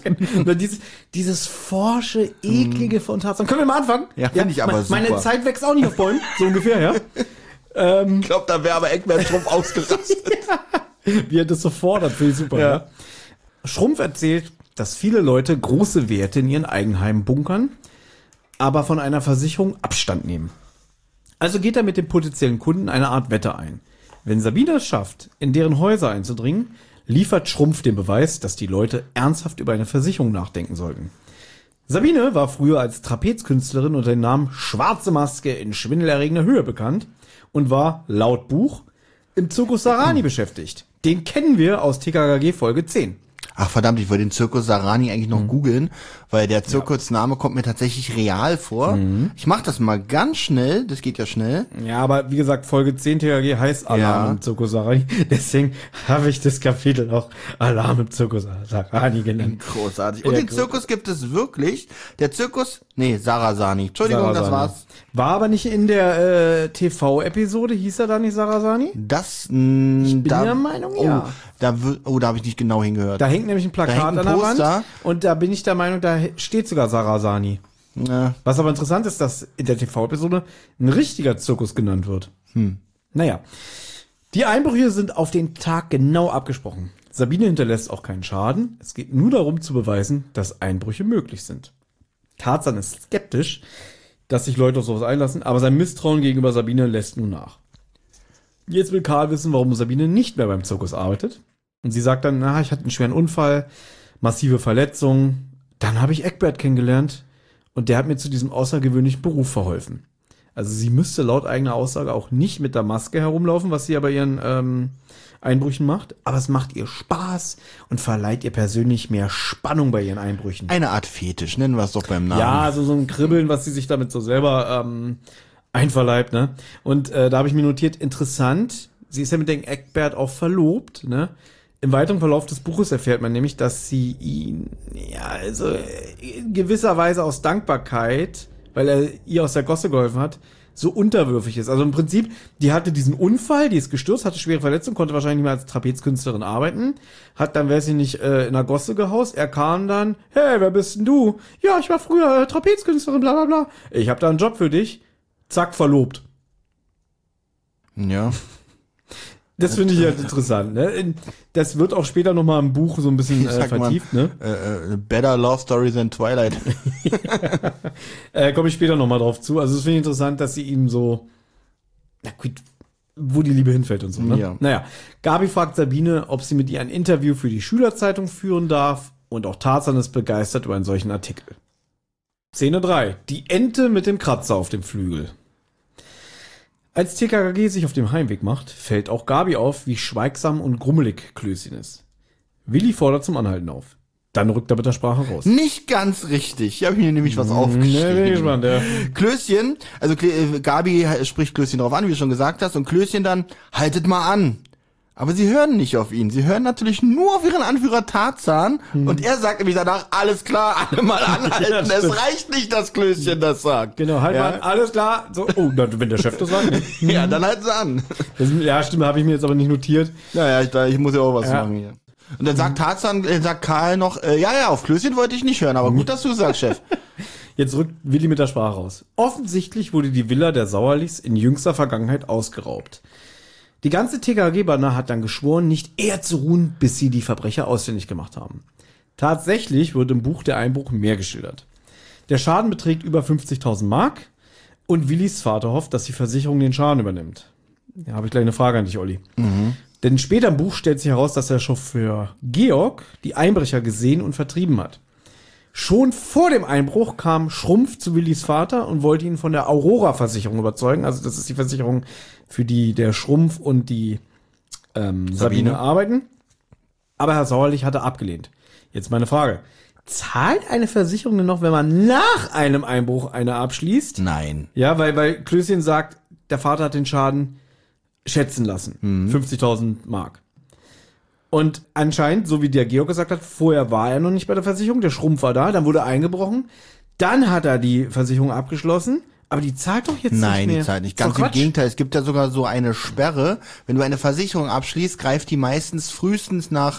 Dieses forsche, eklige von Tarzan. Können wir mal anfangen? Ja, finde ich aber super. Meine Zeit wächst auch nicht auf Bäumen, so ungefähr, ja. Ich glaube, da wäre aber Eckbert Schrumpf ausgerastet. Wie er das so fordert, finde ich super, ja. Schrumpf erzählt, dass viele Leute große Werte in ihren Eigenheimen bunkern, aber von einer Versicherung Abstand nehmen. Also geht er mit dem potenziellen Kunden eine Art Wette ein. Wenn Sabine es schafft, in deren Häuser einzudringen, liefert Schrumpf den Beweis, dass die Leute ernsthaft über eine Versicherung nachdenken sollten. Sabine war früher als Trapezkünstlerin unter dem Namen Schwarze Maske in schwindelerregender Höhe bekannt und war, laut Buch, im Zirkus Sarani beschäftigt. Den kennen wir aus TKKG Folge 10. Ach verdammt, ich wollte den Zirkus Sarani eigentlich noch googeln, weil der Zirkusname kommt mir tatsächlich real vor. Ich mach das mal ganz schnell, das geht ja schnell. Ja, aber wie gesagt, Folge 10 TKG heißt Alarm im Zirkus Sarani. Deswegen habe ich das Kapitel auch Alarm im Zirkus Sarani genannt. Großartig. Und den Zirkus gibt es wirklich. Der Zirkus, Sarasani. Entschuldigung, Sarasani. Das war's. War aber nicht in der TV-Episode, hieß er da nicht Sarasani? Ich bin der Meinung, ja. Da habe ich nicht genau hingehört. Da hängt nämlich ein Plakat hängt ein an der Poster. Wand und da bin ich der Meinung, da steht sogar Sarasani. Ja. Was aber interessant ist, dass in der TV-Episode ein richtiger Zirkus genannt wird. Naja. Die Einbrüche sind auf den Tag genau abgesprochen. Sabine hinterlässt auch keinen Schaden. Es geht nur darum zu beweisen, dass Einbrüche möglich sind. Tarzan ist skeptisch, dass sich Leute auf sowas einlassen, aber sein Misstrauen gegenüber Sabine lässt nun nach. Jetzt will Karl wissen, warum Sabine nicht mehr beim Zirkus arbeitet. Und sie sagt dann, ich hatte einen schweren Unfall, massive Verletzungen. Dann habe ich Eckbert kennengelernt und der hat mir zu diesem außergewöhnlichen Beruf verholfen. Also sie müsste laut eigener Aussage auch nicht mit der Maske herumlaufen, was sie ja bei ihren Einbrüchen macht. Aber es macht ihr Spaß und verleiht ihr persönlich mehr Spannung bei ihren Einbrüchen. Eine Art Fetisch, nennen wir es doch beim Namen. Ja, also so ein Kribbeln, was sie sich damit so selber einverleibt, ne? Und da habe ich mir notiert, interessant, sie ist ja mit dem Eckbert auch verlobt, ne? Im weiteren Verlauf des Buches erfährt man nämlich, dass sie ihn, ja, also in gewisser Weise aus Dankbarkeit, weil er ihr aus der Gosse geholfen hat, so unterwürfig ist. Also im Prinzip, die hatte diesen Unfall, die ist gestürzt, hatte schwere Verletzungen, konnte wahrscheinlich nicht mehr als Trapezkünstlerin arbeiten, hat dann, weiß ich nicht, in der Gosse gehaust. Er kam dann, hey, wer bist denn du? Ja, ich war früher Trapezkünstlerin, bla bla bla. Ich habe da einen Job für dich. Zack, verlobt. Ja. Das finde ich halt interessant, ne? Das wird auch später nochmal im Buch so ein bisschen vertieft, ne? Better Love Story than Twilight. Komme ich später nochmal drauf zu. Also das finde ich interessant, dass sie ihm so, na gut, wo die Liebe hinfällt und so, ne? Ja. Naja, Gabi fragt Sabine, ob sie mit ihr ein Interview für die Schülerzeitung führen darf, und auch Tarzan ist begeistert über einen solchen Artikel. Szene 3. Die Ente mit dem Kratzer auf dem Flügel. Als TKKG sich auf dem Heimweg macht, fällt auch Gabi auf, wie schweigsam und grummelig Klößchen ist. Willi fordert zum Anhalten auf. Dann rückt er mit der Sprache raus. Nicht ganz richtig. Hier habe ich mir nämlich was aufgeschrieben. bin ich gespannt, ja. Klößchen, also Gabi spricht Klößchen darauf an, wie du schon gesagt hast, und Klößchen dann, haltet mal an. Aber sie hören nicht auf ihn. Sie hören natürlich nur auf ihren Anführer Tarzan. Und er sagt nämlich danach, alles klar, alle mal anhalten. Ja, es reicht nicht, dass Klößchen das sagt. Genau, halt Ja. mal, alles klar. So, oh, wenn der Chef das sagt. Ne? Ja, dann halten sie an. Ja, stimmt, habe ich mir jetzt aber nicht notiert. Naja, ich muss ja auch was Ja. machen hier. Und dann sagt Tarzan, sagt Karl noch, ja, auf Klößchen wollte ich nicht hören, aber gut, dass du sagst, Chef. Jetzt rückt Willi mit der Sprache raus. Offensichtlich wurde die Villa der Sauerlichs in jüngster Vergangenheit ausgeraubt. Die ganze TKKG-Bande hat dann geschworen, nicht eher zu ruhen, bis sie die Verbrecher ausfindig gemacht haben. Tatsächlich wird im Buch der Einbruch mehr geschildert. Der Schaden beträgt über 50.000 Mark und Willis Vater hofft, dass die Versicherung den Schaden übernimmt. Da habe ich gleich eine Frage an dich, Olli. Denn später im Buch stellt sich heraus, dass der Chauffeur Georg die Einbrecher gesehen und vertrieben hat. Schon vor dem Einbruch kam Schrumpf zu Willis Vater und wollte ihn von der Aurora-Versicherung überzeugen. Also das ist die Versicherung, für die der Schrumpf und die Sabine arbeiten. Aber Herr Sauerlich hatte abgelehnt. Jetzt meine Frage. Zahlt eine Versicherung denn noch, wenn man nach einem Einbruch eine abschließt? Nein. Ja, weil Klößchen sagt, der Vater hat den Schaden schätzen lassen. 50.000 Mark. Und anscheinend, so wie der Georg gesagt hat, vorher war er noch nicht bei der Versicherung, der Schrumpf war da, dann wurde er eingebrochen, dann hat er die Versicherung abgeschlossen, aber die zahlt doch jetzt nicht mehr. Nein, die zahlt nicht. Ganz im Gegenteil, es gibt ja sogar so eine Sperre. Wenn du eine Versicherung abschließt, greift die meistens frühestens nach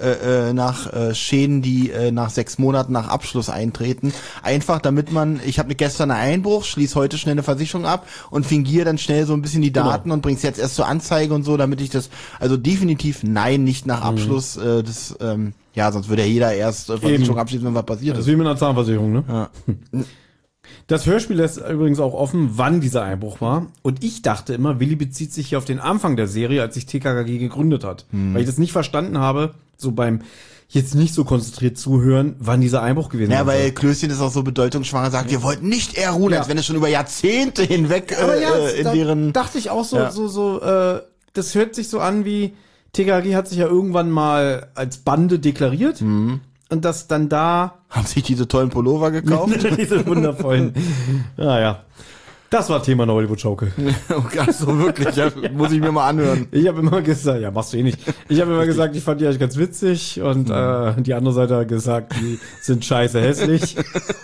Schäden, die nach 6 Monaten nach Abschluss eintreten. Einfach damit ich habe gestern einen Einbruch, schließe heute schnell eine Versicherung ab und fingiere dann schnell so ein bisschen die Daten und bring's jetzt erst zur Anzeige und so, damit ich das, also definitiv nein, nicht nach Abschluss sonst würde ja jeder erst Versicherung abschließen, wenn was passiert Das ist. ist wie mit einer Zahnversicherung, ne? Ja. Das Hörspiel lässt übrigens auch offen, wann dieser Einbruch war. Und ich dachte immer, Willi bezieht sich hier auf den Anfang der Serie, als sich TKKG gegründet hat. Weil ich das nicht verstanden habe, so beim jetzt nicht so konzentriert zuhören, wann dieser Einbruch gewesen ist. Ja, weil Klößchen ist auch so bedeutungsschwanger, sagt, wir wollten nicht eher ruhen, Ja. als wenn es schon über Jahrzehnte hinweg Aber ja, in da deren... dachte ich auch so, Ja. das hört sich so an wie, TKKG hat sich ja irgendwann mal als Bande deklariert. Und dass dann da Haben sich diese tollen Pullover gekauft? diese wundervollen, ja. Das war Thema der Hollywood-Schaukel. Ach so, wirklich, ja, muss ich mir mal anhören. Ich habe immer gesagt, ja, machst du eh nicht. Ich habe immer gesagt, ich fand die eigentlich ganz witzig und die andere Seite hat gesagt, die sind scheiße hässlich.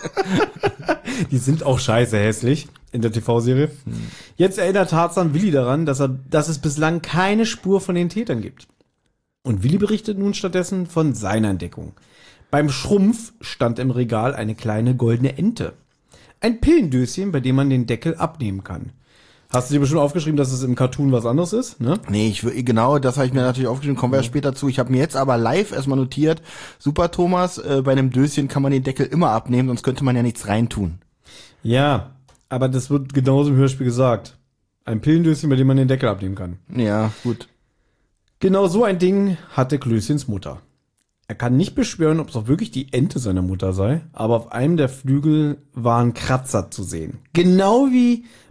Die sind auch scheiße hässlich in der TV-Serie. Jetzt erinnert Tarzan Willi daran, dass es bislang keine Spur von den Tätern gibt. Und Willi berichtet nun stattdessen von seiner Entdeckung. Beim Schrumpf stand im Regal eine kleine goldene Ente. Ein Pillendöschen, bei dem man den Deckel abnehmen kann. Hast du dir bestimmt aufgeschrieben, dass es im Cartoon was anderes ist, ne? Nee, genau, das habe ich mir natürlich aufgeschrieben, kommen wir ja später zu. Ich habe mir jetzt aber live erstmal notiert, super Thomas, bei einem Döschen kann man den Deckel immer abnehmen, sonst könnte man ja nichts reintun. Ja, aber das wird genauso im Hörspiel gesagt. Ein Pillendöschen, bei dem man den Deckel abnehmen kann. Ja, gut. Genau so ein Ding hatte Klößchens Mutter. Er kann nicht beschwören, ob es auch wirklich die Ente seiner Mutter sei, aber auf einem der Flügel waren Kratzer zu sehen. Genau wie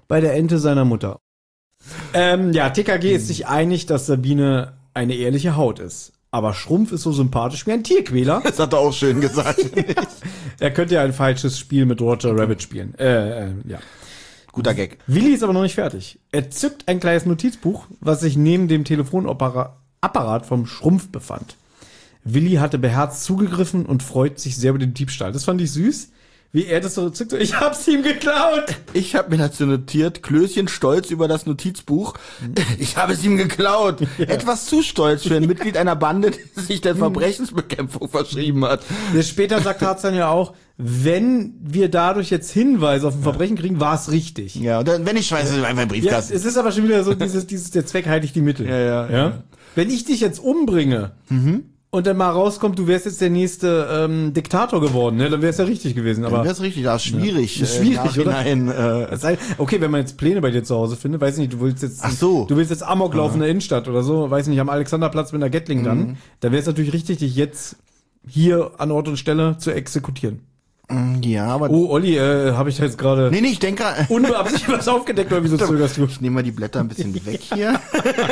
bei der Ente seiner Mutter. TKG ist sich einig, dass Sabine eine ehrliche Haut ist. Aber Schrumpf ist so sympathisch wie ein Tierquäler. Das hat er auch schön gesagt. Er könnte ja ein falsches Spiel mit Roger Rabbit spielen. Ja. Guter Gag. Willi ist aber noch nicht fertig. Er zückt ein kleines Notizbuch, was sich neben dem Telefonapparat vom Schrumpf befand. Willi hatte beherzt zugegriffen und freut sich sehr über den Diebstahl. Das fand ich süß. Wie er das so zückt. Ich hab's ihm geklaut. Ich habe mir dazu notiert, Klößchen stolz über das Notizbuch. Ich habe es ihm geklaut. Ja. Etwas zu stolz für ein Mitglied einer Bande, die sich der Verbrechensbekämpfung verschrieben hat. Später sagt Tarzan ja auch, wenn wir dadurch jetzt Hinweise auf ein Verbrechen kriegen, war es richtig. Ja, und dann, wenn ich weiß, ist es einfach ein Briefkasten. Ja, es ist aber schon wieder so dieses der Zweck heiligt die Mittel. Ja. Wenn ich dich jetzt umbringe, und dann mal rauskommt, du wärst jetzt der nächste Diktator geworden, ne? Dann wär's ja richtig gewesen. Aber wär's richtig, das ist schwierig. Ja. Ist schwierig, oder? Okay, wenn man jetzt Pläne bei dir zu Hause findet, weiß nicht, du willst jetzt Amok laufen in der Innenstadt oder so, weiß nicht, am Alexanderplatz mit einer Gatling dann wäre es natürlich richtig, dich jetzt hier an Ort und Stelle zu exekutieren. Ja, aber... Oh, Olli, habe ich da jetzt gerade... Nee, ich denke gerade... unbeabsichtigt was aufgedeckt, oder wieso zögerst du? Ich nehme mal die Blätter ein bisschen weg hier.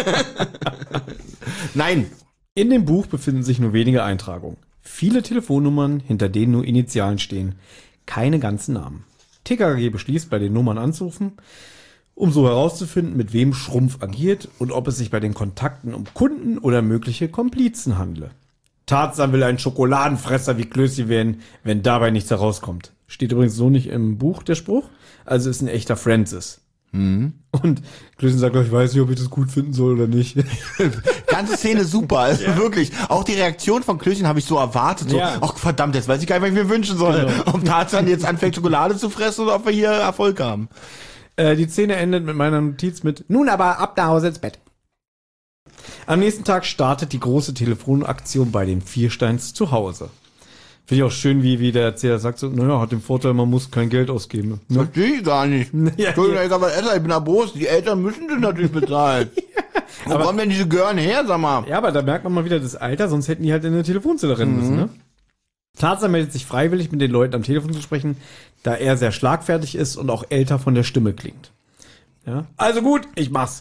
Nein. In dem Buch befinden sich nur wenige Eintragungen. Viele Telefonnummern, hinter denen nur Initialen stehen. Keine ganzen Namen. TKG beschließt, bei den Nummern anzurufen, um so herauszufinden, mit wem Schrumpf agiert und ob es sich bei den Kontakten um Kunden oder mögliche Komplizen handle. Tarzan will ein Schokoladenfresser wie Klößchen werden, wenn dabei nichts herauskommt. Steht übrigens so nicht im Buch, der Spruch. Also ist ein echter Francis. Und Klößchen sagt, ich weiß nicht, ob ich das gut finden soll oder nicht. Ganze Szene super, also wirklich. Auch die Reaktion von Klößchen habe ich so erwartet. So, ach verdammt, jetzt weiß ich gar nicht, was ich mir wünschen soll. Genau. Ob Tarzan jetzt anfängt, Schokolade zu fressen oder ob wir hier Erfolg haben. Die Szene endet mit meiner Notiz mit, nun aber ab nach Hause ins Bett. Am nächsten Tag startet die große Telefonaktion bei den Viersteins zu Hause. Finde ich auch schön, wie der Erzähler sagt, so, naja, hat den Vorteil, man muss kein Geld ausgeben. Ne? Verstehe ich gar nicht. Entschuldigung, ich bin erbost, die Eltern müssen das natürlich bezahlen. Wo kommen denn diese Gören her, sag mal? Ja, aber da merkt man mal wieder das Alter, sonst hätten die halt in eine Telefonzelle rennen müssen, ne? Tarzan meldet sich freiwillig, mit den Leuten am Telefon zu sprechen, da er sehr schlagfertig ist und auch älter von der Stimme klingt. Ja? Also gut, ich mach's.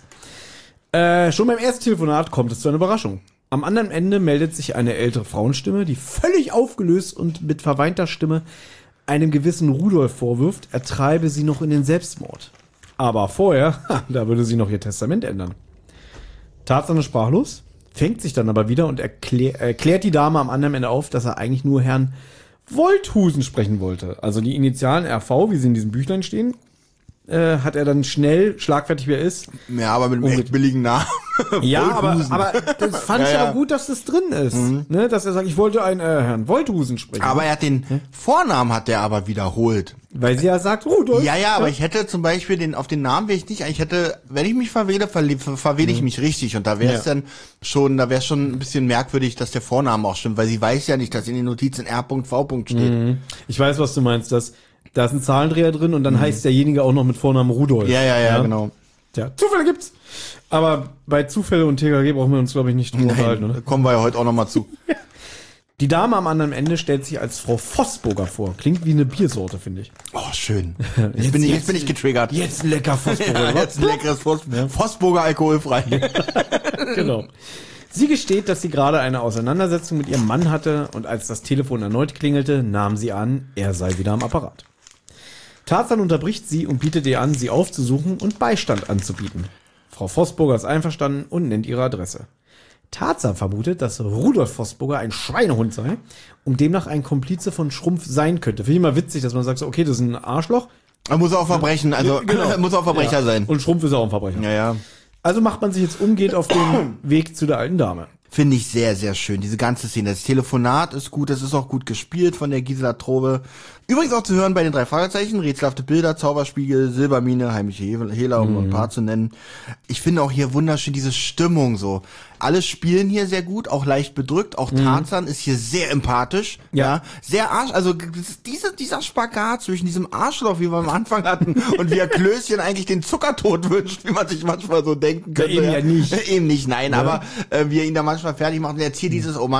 Schon beim ersten Telefonat kommt es zu einer Überraschung. Am anderen Ende meldet sich eine ältere Frauenstimme, die völlig aufgelöst und mit verweinter Stimme einem gewissen Rudolf vorwirft, er treibe sie noch in den Selbstmord. Aber vorher, da würde sie noch ihr Testament ändern. Tarzan ist sprachlos, fängt sich dann aber wieder und erklärt die Dame am anderen Ende auf, dass er eigentlich nur Herrn Wolthusen sprechen wollte. Also die Initialen RV, wie sie in diesem Büchlein stehen, hat er dann schnell, schlagfertig wie er ist. Ja, aber mit einem echt billigen Namen. Ja, aber das fand ich auch gut, dass das drin ist. Ne, dass er sagt, ich wollte einen Herrn Wolthusen sprechen. Aber er hat den Vornamen hat er aber wiederholt. Weil sie ja sagt, Rudolf. Ja, aber ich hätte zum Beispiel auf den Namen wäre ich nicht, ich hätte, wenn ich mich verwähle, verwähle ich mich richtig. Und da wäre es dann schon, da wäre es schon ein bisschen merkwürdig, dass der Vorname auch stimmt, weil sie weiß ja nicht, dass in den Notizen R.V. steht. Ich weiß, was du meinst, da ist ein Zahlendreher drin und dann heißt derjenige auch noch mit Vornamen Rudolf. Ja, genau. Tja, Zufälle gibt's. Aber bei Zufälle und TKG brauchen wir uns, glaube ich, nicht drüber unterhalten, oder? Da kommen wir ja heute auch noch mal zu. Die Dame am anderen Ende stellt sich als Frau Vossburger vor. Klingt wie eine Biersorte, finde ich. Oh, schön. Jetzt bin ich getriggert. Jetzt ein lecker Vossburger. Ja, jetzt ein leckeres Vossburger alkoholfrei. Genau. Sie gesteht, dass sie gerade eine Auseinandersetzung mit ihrem Mann hatte und als das Telefon erneut klingelte, nahm sie an, er sei wieder am Apparat. Tarzan unterbricht sie und bietet ihr an, sie aufzusuchen und Beistand anzubieten. Frau Vossburger ist einverstanden und nennt ihre Adresse. Tarzan vermutet, dass Rudolf Vossburger ein Schweinehund sei und demnach ein Komplize von Schrumpf sein könnte. Finde ich immer witzig, dass man sagt, so, okay, das ist ein Arschloch. Er muss auch Verbrechen, also genau. Muss auch Verbrecher sein. Und Schrumpf ist auch ein Verbrecher. Ja. Also macht man sich jetzt umgehend auf den Weg zu der alten Dame. Finde ich sehr, sehr schön. Diese ganze Szene. Das Telefonat ist gut, das ist auch gut gespielt von der Gisela Trobe. Übrigens auch zu hören bei den 3 Fragezeichen, rätselhafte Bilder, Zauberspiegel, Silbermine, heimliche Hehler, um ein paar zu nennen. Ich finde auch hier wunderschön diese Stimmung so. Alle spielen hier sehr gut, auch leicht bedrückt. Auch Tarzan ist hier sehr empathisch. Ja. Sehr also dieser Spagat zwischen diesem Arschloch, wie wir am Anfang hatten, und wie er Klößchen eigentlich den Zuckertod wünscht, wie man sich manchmal so denken könnte. Eben ja nicht. Eben nicht, nein, aber wie er ihn da manchmal fertig macht. Und jetzt hier dieses, oh Mann,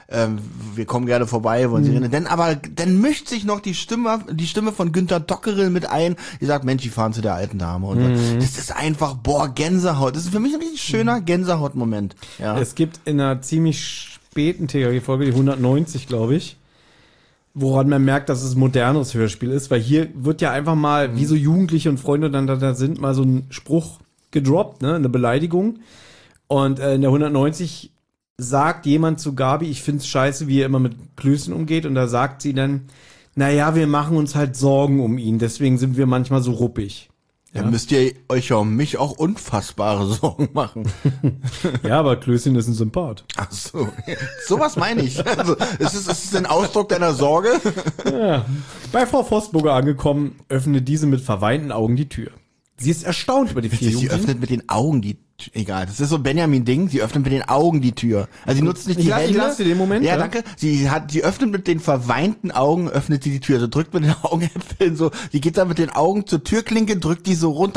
wir kommen gerne vorbei, wollen Sie reden. Dann mischt sich noch die Stimme von Günter Dockerl mit ein, die sagt, Mensch, die fahren zu der alten Dame. Und das ist einfach, Gänsehaut. Das ist für mich ein richtig schöner Gänsehaut-Moment. Ja. Es gibt in einer ziemlich späten TKG-Folge, die 190, glaube ich, woran man merkt, dass es ein modernes Hörspiel ist, weil hier wird ja einfach mal, wie so Jugendliche und Freunde dann da sind, mal so ein Spruch gedroppt, ne, eine Beleidigung. Und in der 190 sagt jemand zu Gabi, ich find's scheiße, wie er immer mit Klößen umgeht. Und da sagt sie dann, naja, wir machen uns halt Sorgen um ihn, deswegen sind wir manchmal so ruppig. Ja. Dann müsst ihr euch ja um mich auch unfassbare Sorgen machen. Ja, aber Klößchen ist ein Sympath. Ach so, sowas meine ich. Also, ist es ein Ausdruck deiner Sorge? Ja. Bei Frau Vosburger angekommen, öffnet diese mit verweinten Augen die Tür. Sie ist erstaunt über die 4 Jugendlichen. Sie öffnet mit den Augen die Tür. Egal, das ist so Benjamin-Ding. Sie öffnet mit den Augen die Tür. Also sie nutzt nicht die Hände. Ich lasse dir den Moment. Ja, danke. Sie öffnet mit den verweinten Augen, öffnet sie die Tür. Also drückt mit den Augenäpfeln so. Sie geht dann mit den Augen zur Türklinke, drückt die so runter.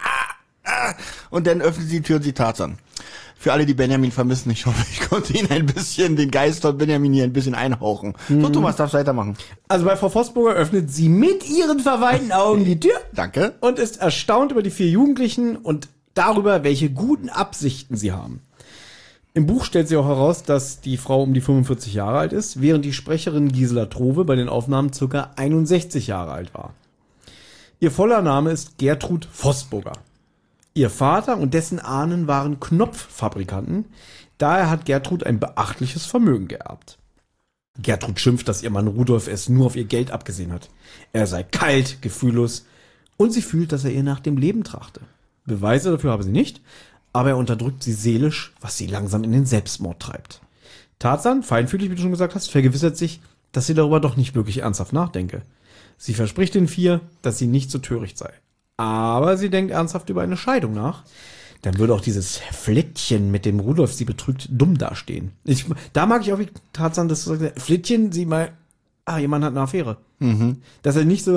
Und dann öffnet sie die Tür und sie Tarzan. Für alle, die Benjamin vermissen, ich hoffe, ich konnte Ihnen ein bisschen den Geist von Benjamin hier ein bisschen einhauchen. So, Thomas, darfst weitermachen. Also bei Frau Vosburger öffnet sie mit ihren verweinten Augen die Tür. Danke. Und ist erstaunt über die 4 Jugendlichen und darüber, welche guten Absichten sie haben. Im Buch stellt sie auch heraus, dass die Frau um die 45 Jahre alt ist, während die Sprecherin Gisela Trove bei den Aufnahmen ca. 61 Jahre alt war. Ihr voller Name ist Gertrud Vosburger. Ihr Vater und dessen Ahnen waren Knopffabrikanten. Daher hat Gertrud ein beachtliches Vermögen geerbt. Gertrud schimpft, dass ihr Mann Rudolf es nur auf ihr Geld abgesehen hat. Er sei kalt, gefühllos und sie fühlt, dass er ihr nach dem Leben trachte. Beweise dafür habe sie nicht, aber er unterdrückt sie seelisch, was sie langsam in den Selbstmord treibt. Tarzan, feinfühlig, wie du schon gesagt hast, vergewissert sich, dass sie darüber doch nicht wirklich ernsthaft nachdenke. Sie verspricht den 4, dass sie nicht so töricht sei. Aber sie denkt ernsthaft über eine Scheidung nach. Dann würde auch dieses Flittchen, mit dem Rudolf sie betrügt, dumm dastehen. Da mag ich auch, wie Tarzan das so sagt, Flittchen, sieh mal, jemand hat eine Affäre. Dass er nicht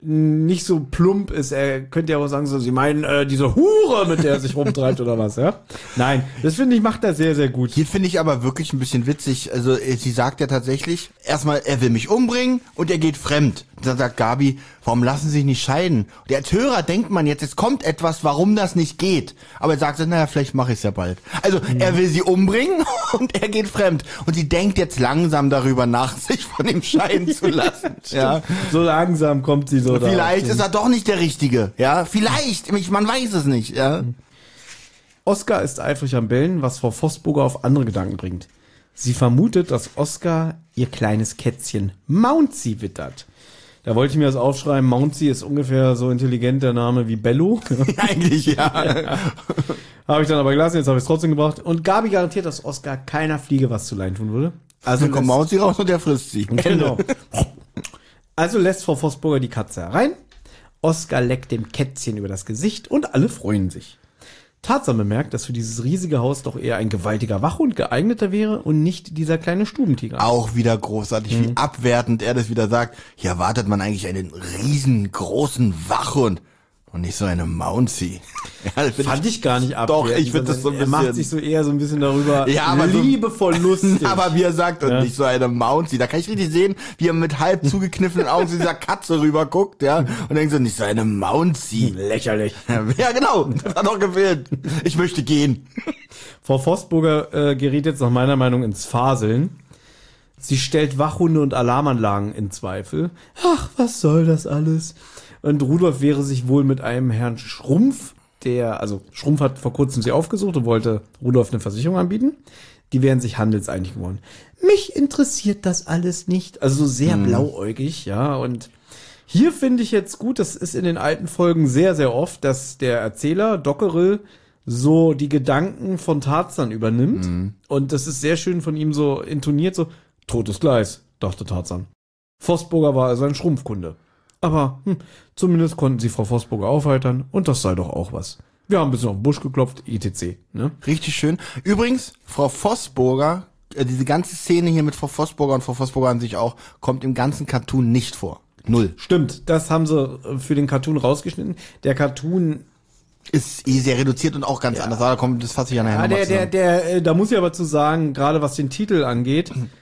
so plump ist. Er könnte ja auch sagen, so, sie meinen diese Hure, mit der er sich rumtreibt oder was, ja? Nein, das finde ich, macht er sehr, sehr gut. Hier finde ich aber wirklich ein bisschen witzig. Also sie sagt ja tatsächlich, erstmal, er will mich umbringen und er geht fremd. Dann sagt Gabi, warum lassen Sie sich nicht scheiden? Und als Hörer denkt man jetzt, es kommt etwas, warum das nicht geht. Aber er sagt, naja, vielleicht mache ich es ja bald. Also er will sie umbringen und er geht fremd. Und sie denkt jetzt langsam darüber nach, sich von ihm scheiden zu lassen. Ja. So langsam kommt sie so da. Vielleicht ist er doch nicht der Richtige. Ja, vielleicht. Man weiß es nicht. Ja. Oskar ist eifrig am Bellen, was Frau Vosburger auf andere Gedanken bringt. Sie vermutet, dass Oskar ihr kleines Kätzchen Mouncy wittert. Da wollte ich mir das aufschreiben. Mouncy ist ungefähr so intelligent der Name wie Bello. Eigentlich, ja. Habe ich dann aber gelassen, jetzt habe ich es trotzdem gebracht. Und Gabi garantiert, dass Oskar keiner Fliege was zu leiden tun würde. Also kommt Mouncy raus und der frisst sie. Genau. Also lässt Frau Vosburger die Katze herein. Oskar leckt dem Kätzchen über das Gesicht und alle freuen sich. Tarzan bemerkt, dass für dieses riesige Haus doch eher ein gewaltiger Wachhund geeigneter wäre und nicht dieser kleine Stubentiger. Auch wieder großartig, wie abwertend er das wieder sagt. Hier erwartet man eigentlich einen riesengroßen Wachhund und nicht so eine Mouncy. Ja, fand ich gar nicht abwertend. Doch, ich finde das so ein bisschen. Er macht sich so eher so ein bisschen darüber aber liebevoll lustig. Aber wie er sagt, und nicht so eine Mouncy. Da kann ich richtig sehen, wie er mit halb zugekniffenen Augen zu dieser Katze rüber guckt, ja, und denkt so, nicht so eine Mouncy. Lächerlich. Ja, genau. Das hat doch gefehlt. Ich möchte gehen. Frau Vosburger gerät jetzt nach meiner Meinung ins Faseln. Sie stellt Wachhunde und Alarmanlagen in Zweifel. Ach, was soll das alles? Und Rudolf wäre sich wohl mit einem Herrn Schrumpf, Schrumpf hat vor kurzem sie aufgesucht und wollte Rudolf eine Versicherung anbieten. Die wären sich handelseinig geworden. Mich interessiert das alles nicht. Also so sehr blauäugig, ja. Und hier finde ich jetzt gut, das ist in den alten Folgen sehr, sehr oft, dass der Erzähler, Dockerl, so die Gedanken von Tarzan übernimmt. Und das ist sehr schön von ihm so intoniert, so, totes Gleis, dachte Tarzan. Vosburger war also ein Schrumpfkunde. Aber zumindest konnten sie Frau Vosburger aufheitern und das sei doch auch was. Wir haben ein bisschen auf den Busch geklopft, etc. Ne? Richtig schön. Übrigens, Frau Vosburger, diese ganze Szene hier mit Frau Vosburger und Frau Vosburger an sich auch, kommt im ganzen Cartoon nicht vor. 0. Stimmt, das haben sie für den Cartoon rausgeschnitten. Der Cartoon ist sehr reduziert und auch ganz anders. Da kommt das fasse ich ja nachher da muss ich aber zu sagen, gerade was den Titel angeht,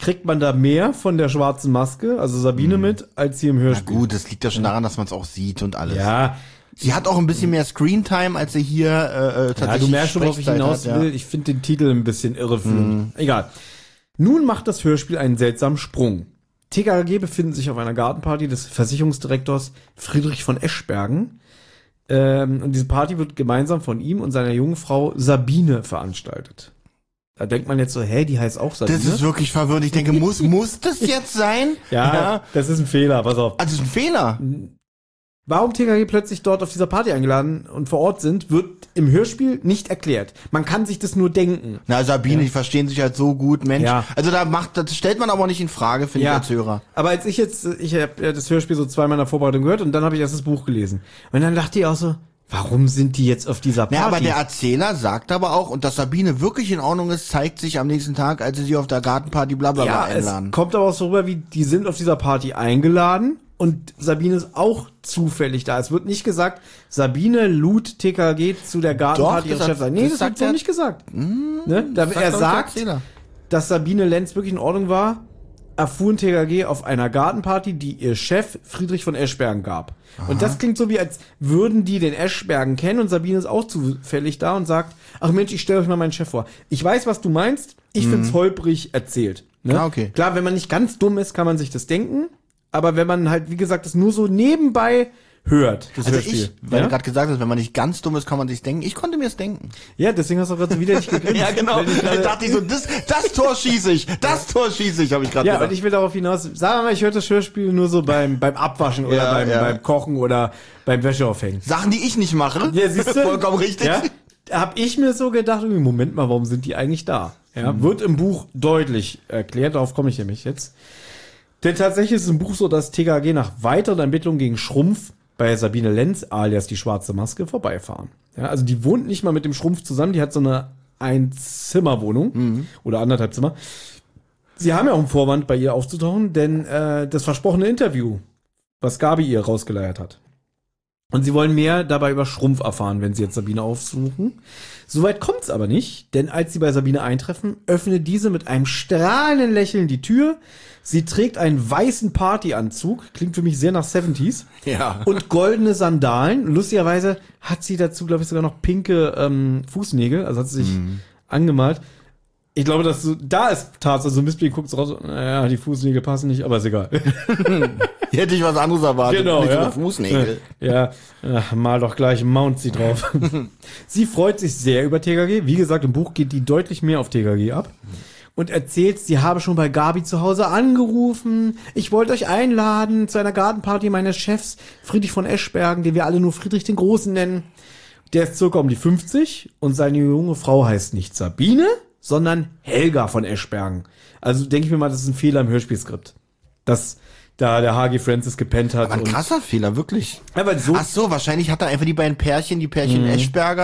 kriegt man da mehr von der schwarzen Maske, also Sabine mit, als hier im Na Hörspiel. gut, das liegt ja schon daran, dass man es auch sieht und alles. Ja, Sie hat auch ein bisschen mehr Screentime, als sie hier tatsächlich ja, du merkst schon, worauf ich Sprechzeit hinaus hat, will. Ich finde den Titel ein bisschen irreführend. Egal. Nun macht das Hörspiel einen seltsamen Sprung. TKKG befinden sich auf einer Gartenparty des Versicherungsdirektors Friedrich von Eschbergen. Und diese Party wird gemeinsam von ihm und seiner jungen Frau Sabine veranstaltet. Da denkt man jetzt so, die heißt auch Sabine. Das ist wirklich verwirrend. Ich denke, muss das jetzt sein? ja, das ist ein Fehler, pass auf. Ah, das ist ein Fehler. Warum TKKG plötzlich dort auf dieser Party eingeladen und vor Ort sind, wird im Hörspiel nicht erklärt. Man kann sich das nur denken. Na, Sabine, die verstehen sich halt so gut, Mensch. Ja. Also das stellt man aber nicht in Frage, finde ich als Hörer. Aber ich habe das Hörspiel so zweimal in der Vorbereitung gehört und dann habe ich erst das Buch gelesen. Und dann dachte ich auch so, warum sind die jetzt auf dieser Party? Ja, aber der Erzähler sagt aber auch, und dass Sabine wirklich in Ordnung ist, zeigt sich am nächsten Tag, als sie auf der Gartenparty blablabla einladen. Es kommt aber auch so rüber, wie die sind auf dieser Party eingeladen und Sabine ist auch zufällig da. Es wird nicht gesagt, Sabine lud TKKG zu der Gartenparty ihres Chefs ein. Nee, das wird so nicht gesagt. Ne? Er sagt, dass Sabine Lenz wirklich in Ordnung war, erfuhren TKKG auf einer Gartenparty, die ihr Chef Friedrich von Eschbergen gab. Aha. Und das klingt so, wie als würden die den Eschbergen kennen und Sabine ist auch zufällig da und sagt, ach Mensch, ich stelle euch mal meinen Chef vor. Ich weiß, was du meinst, ich find's holprig erzählt. Ne? Ah, okay. Klar, wenn man nicht ganz dumm ist, kann man sich das denken, aber wenn man halt, wie gesagt, das nur so nebenbei hört, das Also Hörspiel. weil du gerade gesagt hast, wenn man nicht ganz dumm ist, kann man sich's denken. Ich konnte mir es denken. Ja, deswegen hast du gerade so wieder nicht gegrinst. Ja, genau. Da dachte ich so, das Tor schieße ich, habe ich gerade Ja, gedacht. und ich will darauf hinaus, sagen wir mal, ich höre das Hörspiel nur so beim Abwaschen oder beim Kochen oder beim Wäscheaufhängen. Sachen, die ich nicht mache. Ja, siehst du? Vollkommen richtig. Ja, hab ich mir so gedacht, Moment mal, warum sind die eigentlich da? Ja, wird im Buch deutlich erklärt, darauf komme ich nämlich jetzt. Denn tatsächlich ist es im Buch so, dass TKKG nach weiteren Ermittlungen gegen Schrumpf bei Sabine Lenz, alias die schwarze Maske, vorbeifahren. Ja, also die wohnt nicht mal mit dem Schrumpf zusammen, die hat so eine Einzimmerwohnung oder anderthalb Zimmer. Sie haben ja auch einen Vorwand, bei ihr aufzutauchen, denn das versprochene Interview, was Gabi ihr rausgeleiert hat. Und sie wollen mehr dabei über Schrumpf erfahren, wenn sie jetzt Sabine aufsuchen. Soweit kommt's aber nicht, denn als sie bei Sabine eintreffen, öffnet diese mit einem strahlenden Lächeln die Tür. Sie trägt einen weißen Partyanzug, klingt für mich sehr nach 70s. Ja. Und goldene Sandalen. Lustigerweise hat sie dazu, glaube ich, sogar noch pinke Fußnägel, also hat sie sich angemalt. Ich glaube, dass da ist tatsächlich so ein Missblick, guckt raus, naja, die Fußnägel passen nicht, aber ist egal. Hier hätte ich was anderes erwartet. Genau, nicht ja. so Fußnägel. Ja, mal doch gleich Mount sie drauf. Sie freut sich sehr über TKKG. Wie gesagt, im Buch geht die deutlich mehr auf TKKG ab. Und erzählt, sie habe schon bei Gabi zu Hause angerufen. Ich wollte euch einladen zu einer Gartenparty meines Chefs, Friedrich von Eschbergen, den wir alle nur Friedrich den Großen nennen. Der ist circa um die 50 und seine junge Frau heißt nicht Sabine, sondern Helga von Eschbergen. Also denke ich mir mal, das ist ein Fehler im Hörspielskript. Dass da der H.G. Francis gepennt hat. Aber ein krasser Fehler, wirklich. Ja, weil so Ach so, wahrscheinlich hat er einfach die beiden Pärchen Eschberger,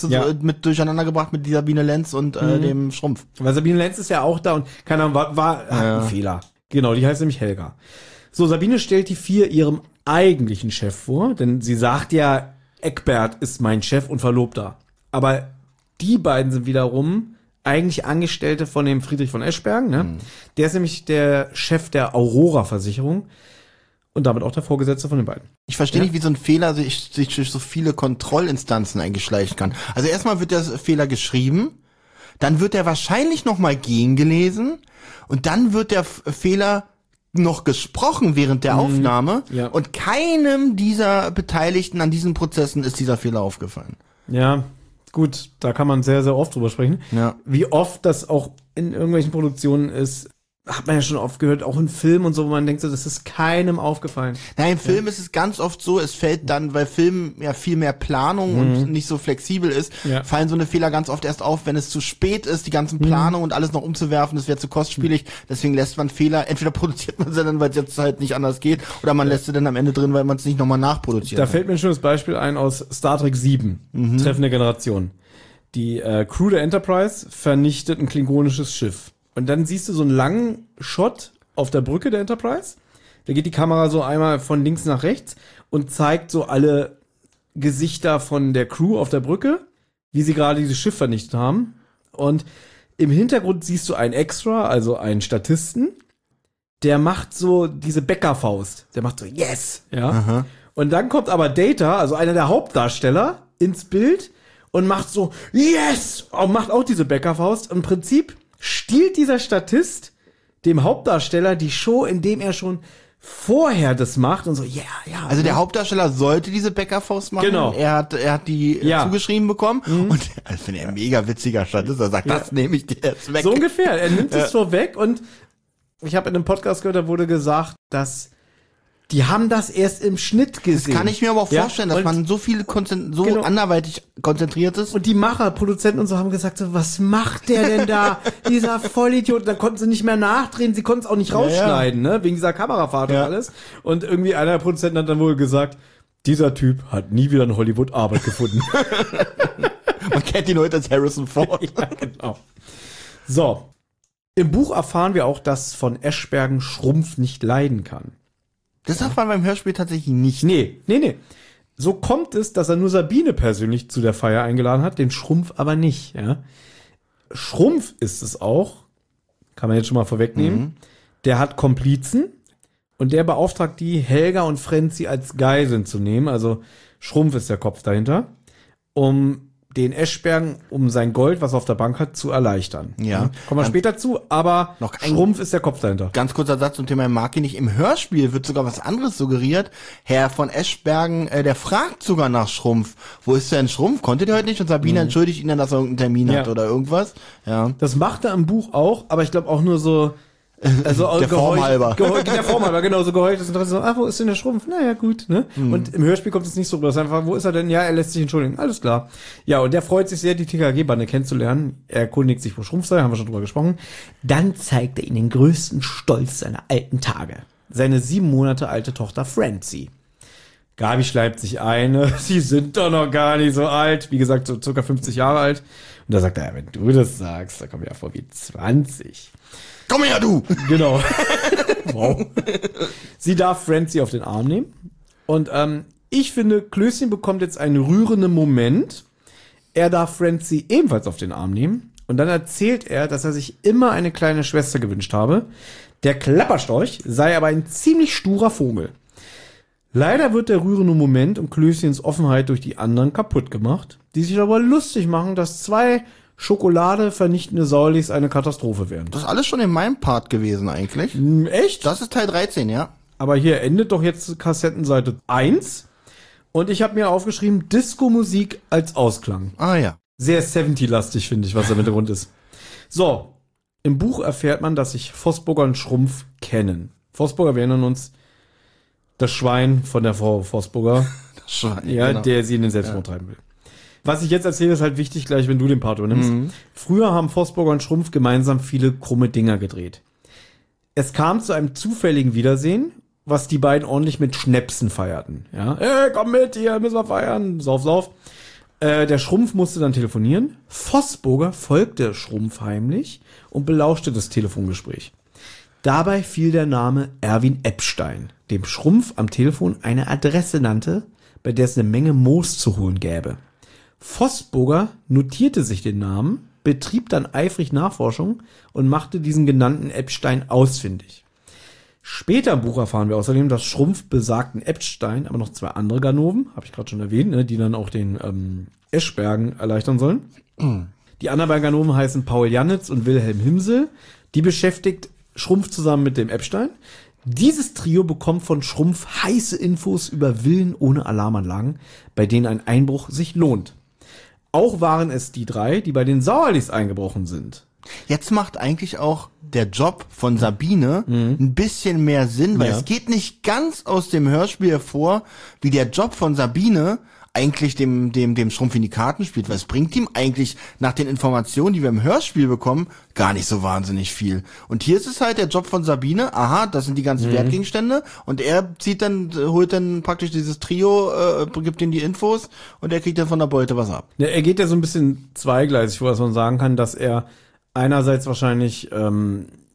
mit durcheinander gebracht mit Sabine Lenz und dem Schrumpf. Weil Sabine Lenz ist ja auch da und keine Ahnung, hat einen Fehler. Genau, die heißt nämlich Helga. So, Sabine stellt die vier ihrem eigentlichen Chef vor, denn sie sagt ja, Eckbert ist mein Chef und Verlobter. Aber die beiden sind wiederum eigentlich Angestellte von dem Friedrich von Eschbergen, ne? Der ist nämlich der Chef der Aurora-Versicherung und damit auch der Vorgesetzte von den beiden. Ich verstehe nicht, wie so ein Fehler sich durch so viele Kontrollinstanzen eingeschleichen kann. Also erstmal wird der Fehler geschrieben, dann wird er wahrscheinlich nochmal gegengelesen und dann wird der Fehler noch gesprochen während der Aufnahme und keinem dieser Beteiligten an diesen Prozessen ist dieser Fehler aufgefallen. Ja, gut, da kann man sehr, sehr oft drüber sprechen. Ja. Wie oft das auch in irgendwelchen Produktionen ist, hat man ja schon oft gehört, auch in Filmen und so, wo man denkt, so, das ist keinem aufgefallen. Nein, im Film ist es ganz oft so, es fällt dann, weil Film ja viel mehr Planung und nicht so flexibel ist, fallen so eine Fehler ganz oft erst auf, wenn es zu spät ist, die ganzen Planung und alles noch umzuwerfen, das wäre zu kostspielig, deswegen lässt man Fehler, entweder produziert man sie dann, weil es jetzt halt nicht anders geht, oder man lässt sie dann am Ende drin, weil man es nicht nochmal nachproduziert. Da fällt mir ein schönes Beispiel ein aus Star Trek 7, Treffende Generation. Die Crew der Enterprise vernichtet ein klingonisches Schiff. Und dann siehst du so einen langen Shot auf der Brücke der Enterprise. Da geht die Kamera so einmal von links nach rechts und zeigt so alle Gesichter von der Crew auf der Brücke, wie sie gerade dieses Schiff vernichtet haben. Und im Hintergrund siehst du einen Extra, also einen Statisten, der macht so diese Bäckerfaust. Der macht so, yes, ja. Aha. Und dann kommt aber Data, also einer der Hauptdarsteller, ins Bild und macht so, yes, und macht auch diese Bäckerfaust. Im Prinzip stiehlt dieser Statist dem Hauptdarsteller die Show, indem er schon vorher das macht und so, ja. Also der Hauptdarsteller sollte diese Bäckerfaust machen. Genau. Er hat die zugeschrieben bekommen. Und das finde ich ein mega witziger Statist. Er sagt, das nehme ich dir jetzt weg. So ungefähr. Er nimmt es so weg und ich habe in einem Podcast gehört, da wurde gesagt, dass die haben das erst im Schnitt gesehen. Das kann ich mir aber auch vorstellen, dass und man so viel Genau. anderweitig konzentriert ist. Und die Macher, Produzenten und so haben gesagt, so, was macht der denn da? Dieser Vollidiot. Da konnten sie nicht mehr nachdrehen, sie konnten es auch nicht rausschneiden, ne? Wegen dieser Kamerafahrt und alles. Und irgendwie einer der Produzenten hat dann wohl gesagt, dieser Typ hat nie wieder in Hollywood Arbeit gefunden. Man kennt ihn heute als Harrison Ford. Ja, genau. So. Im Buch erfahren wir auch, dass von Eschbergen Schrumpf nicht leiden kann. Das erfahren wir beim Hörspiel tatsächlich nicht. Nee. So kommt es, dass er nur Sabine persönlich zu der Feier eingeladen hat, den Schrumpf aber nicht, ja. Schrumpf ist es auch, kann man jetzt schon mal vorwegnehmen, der hat Komplizen und der beauftragt die, Helga und Frenzi als Geiseln zu nehmen, also Schrumpf ist der Kopf dahinter, um den Eschbergen, um sein Gold, was er auf der Bank hat, zu erleichtern. Ja. Kommen wir später zu, aber Noch ein- Schrumpf ist der Kopf dahinter. Ganz kurzer Satz zum Thema Marke nicht. Im Hörspiel wird sogar was anderes suggeriert. Herr von Eschbergen, der fragt sogar nach Schrumpf. Wo ist denn Schrumpf? Konnte der heute nicht? Und Sabine entschuldigt ihn dann, dass er irgendeinen Termin hat oder irgendwas. Ja. Das macht er im Buch auch, aber ich glaube auch nur so, also Der Form halber. Der Form halber, genau, so geheuchtes Interesse. So, wo ist denn der Schrumpf? Naja, gut, ne? Und im Hörspiel kommt es nicht so rüber. Es ist einfach, wo ist er denn? Ja, er lässt sich entschuldigen. Alles klar. Ja, und der freut sich sehr, die TKG-Bande kennenzulernen. Er erkundigt sich, wo Schrumpf sei, haben wir schon drüber gesprochen. Dann zeigt er ihnen den größten Stolz seiner alten Tage. Seine 7 Monate alte Tochter Francie. Gabi schleibt sich ein, sie sind doch noch gar nicht so alt. Wie gesagt, so circa 50 Jahre alt. Und da sagt er, ja, wenn du das sagst, da kommen wir ja vor wie 20. Komm her, du! Genau. Wow. Sie darf Francie auf den Arm nehmen. Und ich finde, Klößchen bekommt jetzt einen rührenden Moment. Er darf Francie ebenfalls auf den Arm nehmen. Und dann erzählt er, dass er sich immer eine kleine Schwester gewünscht habe. Der Klapperstorch sei aber ein ziemlich sturer Vogel. Leider wird der rührende Moment um Klößchens Offenheit durch die anderen kaputt gemacht, die sich aber lustig machen, dass 2 Schokolade vernichtende Saulis eine Katastrophe wären. Das ist alles schon in meinem Part gewesen eigentlich. Echt? Das ist Teil 13, ja. Aber hier endet doch jetzt Kassettenseite 1. Und ich habe mir aufgeschrieben, Disco-Musik als Ausklang. Ah ja. Sehr 70-lastig, finde ich, was da mit der Grund ist. So, im Buch erfährt man, dass sich Vosburger und Schrumpf kennen. Vosburger, wir erinnern uns, das Schwein von der Frau Vosburger, ja, genau. der sie in den Selbstmord treiben will. Was ich jetzt erzähle, ist halt wichtig, gleich wenn du den Part übernimmst. Früher haben Vosburger und Schrumpf gemeinsam viele krumme Dinger gedreht. Es kam zu einem zufälligen Wiedersehen, was die beiden ordentlich mit Schnäpsen feierten. Ja, komm mit, hier müssen wir feiern, sauf. Der Schrumpf musste dann telefonieren. Vosburger folgte Schrumpf heimlich und belauschte das Telefongespräch. Dabei fiel der Name Erwin Epstein, dem Schrumpf am Telefon eine Adresse nannte, bei der es eine Menge Moos zu holen gäbe. Vosburger notierte sich den Namen, betrieb dann eifrig Nachforschung und machte diesen genannten Epstein ausfindig. Später im Buch erfahren wir außerdem, dass Schrumpf besagten Epstein, aber noch 2 andere Ganoven, habe ich gerade schon erwähnt, ne, die dann auch den Eschbergen erleichtern sollen. Die anderen beiden Ganoven heißen Paul Jannitz und Wilhelm Himsel. Die beschäftigt Schrumpf zusammen mit dem Epstein. Dieses Trio bekommt von Schrumpf heiße Infos über Villen ohne Alarmanlagen, bei denen ein Einbruch sich lohnt. Auch waren es die 3, die bei den Sauerlis eingebrochen sind. Jetzt macht eigentlich auch der Job von Sabine ein bisschen mehr Sinn, weil es geht nicht ganz aus dem Hörspiel hervor, wie der Job von Sabine eigentlich dem Schrumpf in die Karten spielt, weil es bringt ihm eigentlich nach den Informationen, die wir im Hörspiel bekommen, gar nicht so wahnsinnig viel. Und hier ist es halt der Job von Sabine, aha, das sind die ganzen Wertgegenstände und er holt dann praktisch dieses Trio, gibt ihnen die Infos und er kriegt dann von der Beute was ab. Ja, er geht ja so ein bisschen zweigleisig, wo man sagen kann, dass er einerseits wahrscheinlich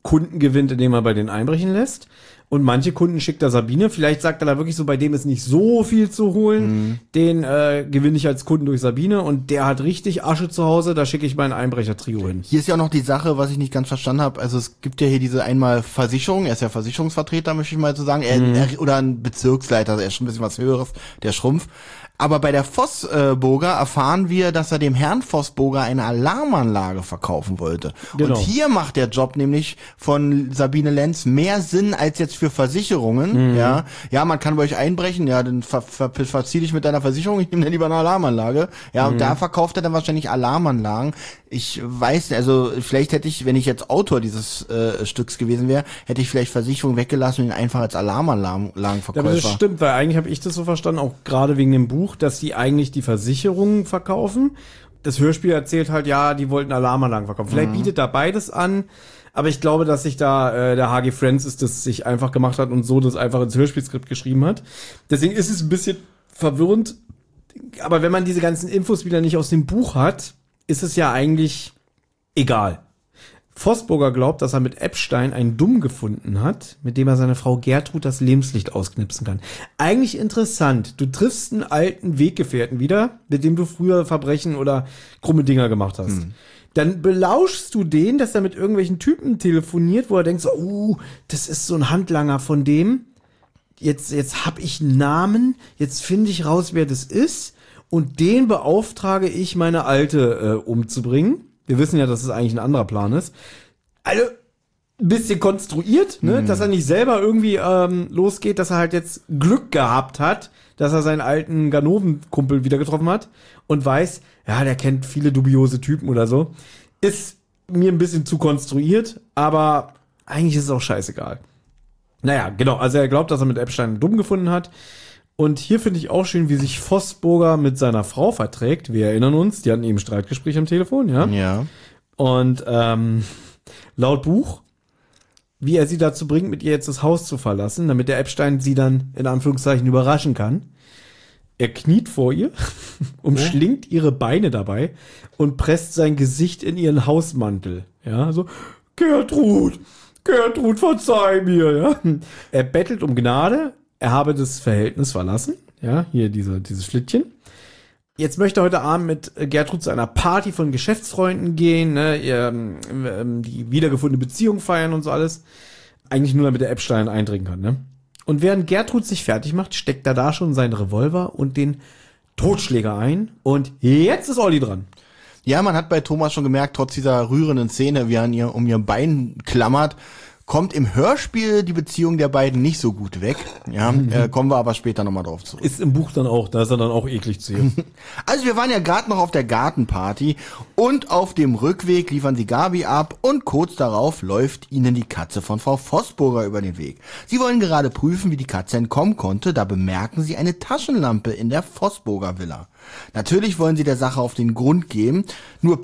Kunden gewinnt, indem er bei denen einbrechen lässt. Und manche Kunden schickt er Sabine. Vielleicht sagt er da wirklich so, bei dem ist nicht so viel zu holen. Den gewinne ich als Kunden durch Sabine. Und der hat richtig Asche zu Hause. Da schicke ich mein Einbrecher-Trio hin. Hier ist ja auch noch die Sache, was ich nicht ganz verstanden habe. Also es gibt ja hier diese einmal Versicherung. Er ist ja Versicherungsvertreter, möchte ich mal so sagen. Er, oder ein Bezirksleiter. Er ist schon ein bisschen was Höheres. Der Schrumpf. Aber bei der Vossburger erfahren wir, dass er dem Herrn Vossburger eine Alarmanlage verkaufen wollte. Genau. Und hier macht der Job nämlich von Sabine Lenz mehr Sinn als jetzt für Versicherungen. Ja, man kann bei euch einbrechen, ja, dann verzieh dich mit deiner Versicherung, ich nehme dann lieber eine Alarmanlage. Ja, und da verkauft er dann wahrscheinlich Alarmanlagen. Ich weiß, also vielleicht hätte ich, wenn ich jetzt Autor dieses Stücks gewesen wäre, hätte ich vielleicht Versicherung weggelassen und ihn einfach als Alarmanlagenverkäufer. Ja, aber das stimmt, weil eigentlich habe ich das so verstanden, auch gerade wegen dem Buch, dass die eigentlich die Versicherungen verkaufen. Das Hörspiel erzählt halt, ja, die wollten Alarmanlagen verkaufen. Vielleicht bietet da beides an, aber ich glaube, dass sich da der H.G. Francis das sich einfach gemacht hat und so das einfach ins Hörspielskript geschrieben hat. Deswegen ist es ein bisschen verwirrend, aber wenn man diese ganzen Infos wieder nicht aus dem Buch hat, ist es ja eigentlich egal. Vossburger glaubt, dass er mit Epstein einen Dumm gefunden hat, mit dem er seine Frau Gertrud das Lebenslicht ausknipsen kann. Eigentlich interessant. Du triffst einen alten Weggefährten wieder, mit dem du früher Verbrechen oder krumme Dinger gemacht hast. Dann belauschst du den, dass er mit irgendwelchen Typen telefoniert, wo er denkt so, das ist so ein Handlanger von dem. Jetzt hab ich einen Namen, jetzt finde ich raus, wer das ist. Und den beauftrage ich, meine Alte umzubringen. Wir wissen ja, dass es eigentlich ein anderer Plan ist. Also, ein bisschen konstruiert, ne? Dass er nicht selber irgendwie losgeht, dass er halt jetzt Glück gehabt hat, dass er seinen alten Ganoven-Kumpel wieder getroffen hat und weiß, ja, der kennt viele dubiose Typen oder so. Ist mir ein bisschen zu konstruiert, aber eigentlich ist es auch scheißegal. Naja, genau, also er glaubt, dass er mit Epstein einen Dumm gefunden hat. Und hier finde ich auch schön, wie sich Vossburger mit seiner Frau verträgt. Wir erinnern uns, die hatten eben Streitgespräch am Telefon, ja? Ja. Und laut Buch, wie er sie dazu bringt, mit ihr jetzt das Haus zu verlassen, damit der Epstein sie dann in Anführungszeichen überraschen kann. Er kniet vor ihr, umschlingt ihre Beine dabei und presst sein Gesicht in ihren Hausmantel. Ja, so, Gertrud, verzeih mir, ja. Er bettelt um Gnade. Er habe das Verhältnis verlassen. Ja, hier dieses Schlittchen. Jetzt möchte er heute Abend mit Gertrud zu einer Party von Geschäftsfreunden gehen, ne, die wiedergefundene Beziehung feiern und so alles. Eigentlich nur, damit der Epstein eindringen kann, ne? Und während Gertrud sich fertig macht, steckt er da schon seinen Revolver und den Totschläger ein. Und jetzt ist Olli dran. Ja, man hat bei Thomas schon gemerkt, trotz dieser rührenden Szene, wie er um ihr Bein klammert, kommt im Hörspiel die Beziehung der beiden nicht so gut weg. Ja, kommen wir aber später nochmal drauf zurück. Ist im Buch dann auch, da ist er dann auch eklig zu ihr. Also wir waren ja gerade noch auf der Gartenparty und auf dem Rückweg liefern sie Gabi ab und kurz darauf läuft ihnen die Katze von Frau Vossburger über den Weg. Sie wollen gerade prüfen, wie die Katze entkommen konnte, da bemerken sie eine Taschenlampe in der Vossburger Villa. Natürlich wollen sie der Sache auf den Grund gehen, nur